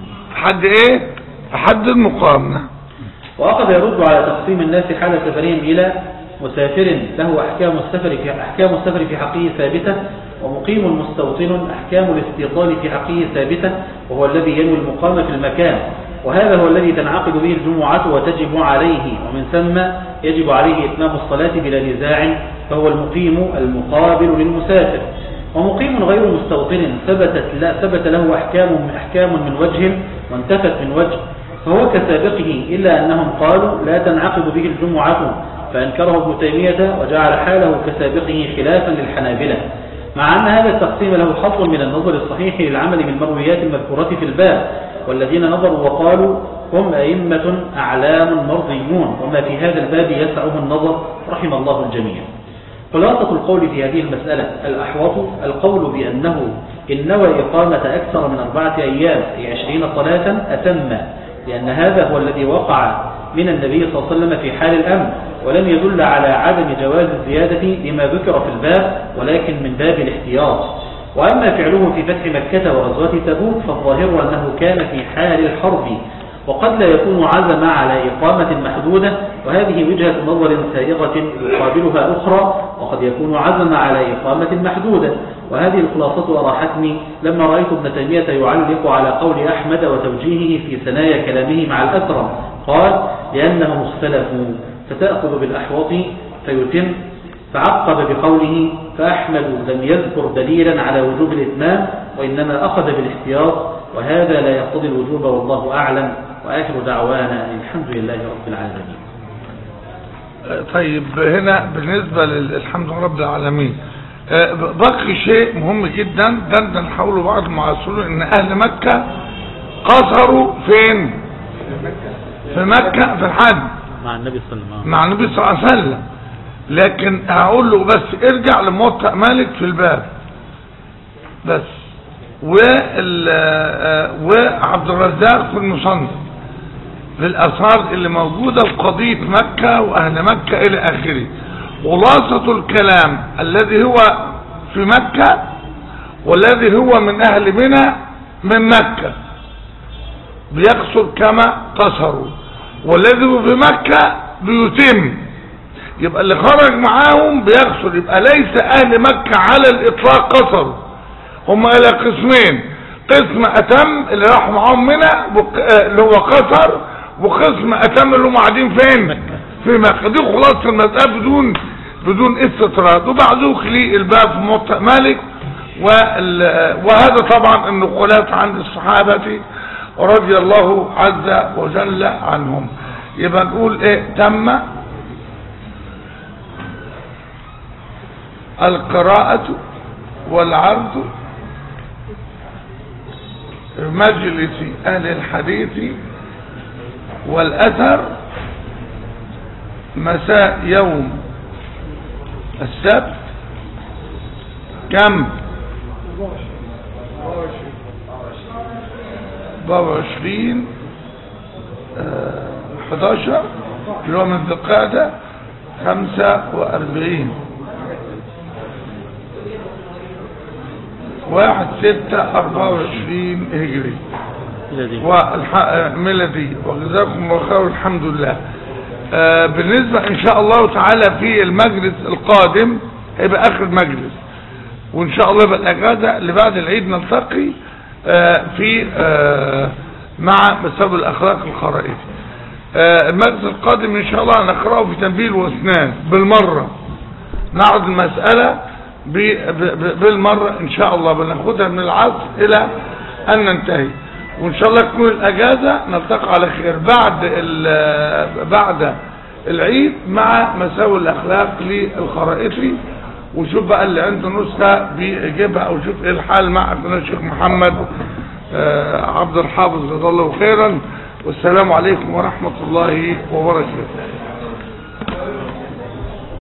حد ايه؟ بحد المقام. وأخذ يرد على تقسيم الناس حال سفرهم إلى مسافر له أحكام السفر في أحكام السفر في حقه ثابتة، ومقيم مستوطن أحكام الاستيطان في حقه ثابتة، وهو الذي ينوي المقام في المكان، وهذا هو الذي تنعقد به الجمعة وتجب عليه، ومن ثم يجب عليه إتمام الصلاة بلا نزاع، فهو المقيم المقابل للمسافر. ومقيم غير مستوطن ثبتت لا ثبت له أحكام أحكام من وجه وانتفت من وجه، فهو كسابقه، إلا أنهم قالوا لا تنعقد به الجمعة، فأنكره ابن تيمية وجعل حاله كسابقه خلافا للحنابلة، مع أن هذا التقسيم له حظ من النظر الصحيح للعمل بالمرويات المذكورة في الباب، والذين نظروا وقالوا هم أئمة أعلام مرضيون، وما في هذا الباب يسعه النظر رحم الله الجميع. خلاصة القول في هذه المسألة الأحوط القول بأنه إن نوى إقامة أكثر من أربعة أيام في عشرين صلاة أتم، لأن هذا هو الذي وقع من النبي صلى الله عليه وسلم في حال الأمر، ولم يدل على عدم جواز الزيادة لما ذكر في الباب، ولكن من باب الاحتياط. وأما فعله في فتح مكة وغزوة تبوك فالظاهر أنه كان في حال الحرب، وقد لا يكون عزم على إقامة محدودة، وهذه وجهة نظر سائغة يقابلها أخرى، وقد يكون عزم على إقامة محدودة، وهذه الخلاصة أراحتني لما رأيت ابن تيمية يعلق على قول أحمد وتوجيهه في ثنايا كلامه مع الأثرم، قال لأنهم اختلفوا فتأخذ بالأحوط فيتم، فعقب بقوله فأحمد لم يذكر دليلا على وجوب الإتمام، وإنما أخذ بالاحتياط، وهذا لا يقتضي الوجوب والله أعلم. وآخر دعوانا الحمد لله رب العالمين. طيب هنا بالنسبة للحمد لله رب العالمين بقي شيء مهم جدا ده نحاوله بعض المعاصرين، ان اهل مكة قصروا فين؟ في مكة في الحج مع النبي صلى الله عليه وسلم مع النبي صلى الله عليه وسلم، لكن هقول له بس ارجع لموطأ مالك في الباب بس، وعبد الرزاق في المصنف للآثار اللي موجودة وقضية مكة وأهل مكة إلى آخره. خلاصة الكلام الذي هو في مكة والذي هو من أهل منى من مكة بيقصر كما قصروا، والذي هو في مكة بيتم، يبقى اللي خرج معاهم بيقصر، يبقى ليس أهل مكة على الإطلاق قصروا، هم إلى قسمين، قسم أتم اللي راحوا معاهم منى اللي هو قصر، وقسم أتم اللي هم قاعدين فين؟ في مكة. دي خلاصة المسألة بدون بدون استطراد. وبعده خلي الباب في موطأ مالك، وهذا طبعا النقولات عند الصحابة رضي الله عز وجل عنهم. يبقى نقول ايه؟ تم القراءة والعرض مجلس أهل الحديث والأثر مساء يوم السبت كم أربعة وعشرين حداشر اللي هو من ذي القعدة خمسة وأربعين واحد ستة أربعة وعشرين هجري ميلادي. وجزاكم الله خير والحمد لله. آه بالنسبة ان شاء الله تعالى في المجلس القادم هيبقى اخر مجلس، وان شاء الله يبقى الاجازة اللي بعد العيد نلتقي آه في آه مع مساب الاخلاق الخرائطي. آه المجلس القادم ان شاء الله هنقرأه في تنبيه الواسنان بالمرة، نعرض المسألة بالمرة ان شاء الله، بناخدها من العصر الى ان ننتهي، وان شاء الله تكون الاجازة نلتقي على خير بعد بعد العيد مع مساوي الاخلاق للخرائطي. وشوف بقى اللي عنده نسخة بيجيبها، او شوف ايه الحال مع اخونا الشيخ محمد عبد الحافظ جزاه الله خيرا. والسلام عليكم ورحمة الله وبركاته.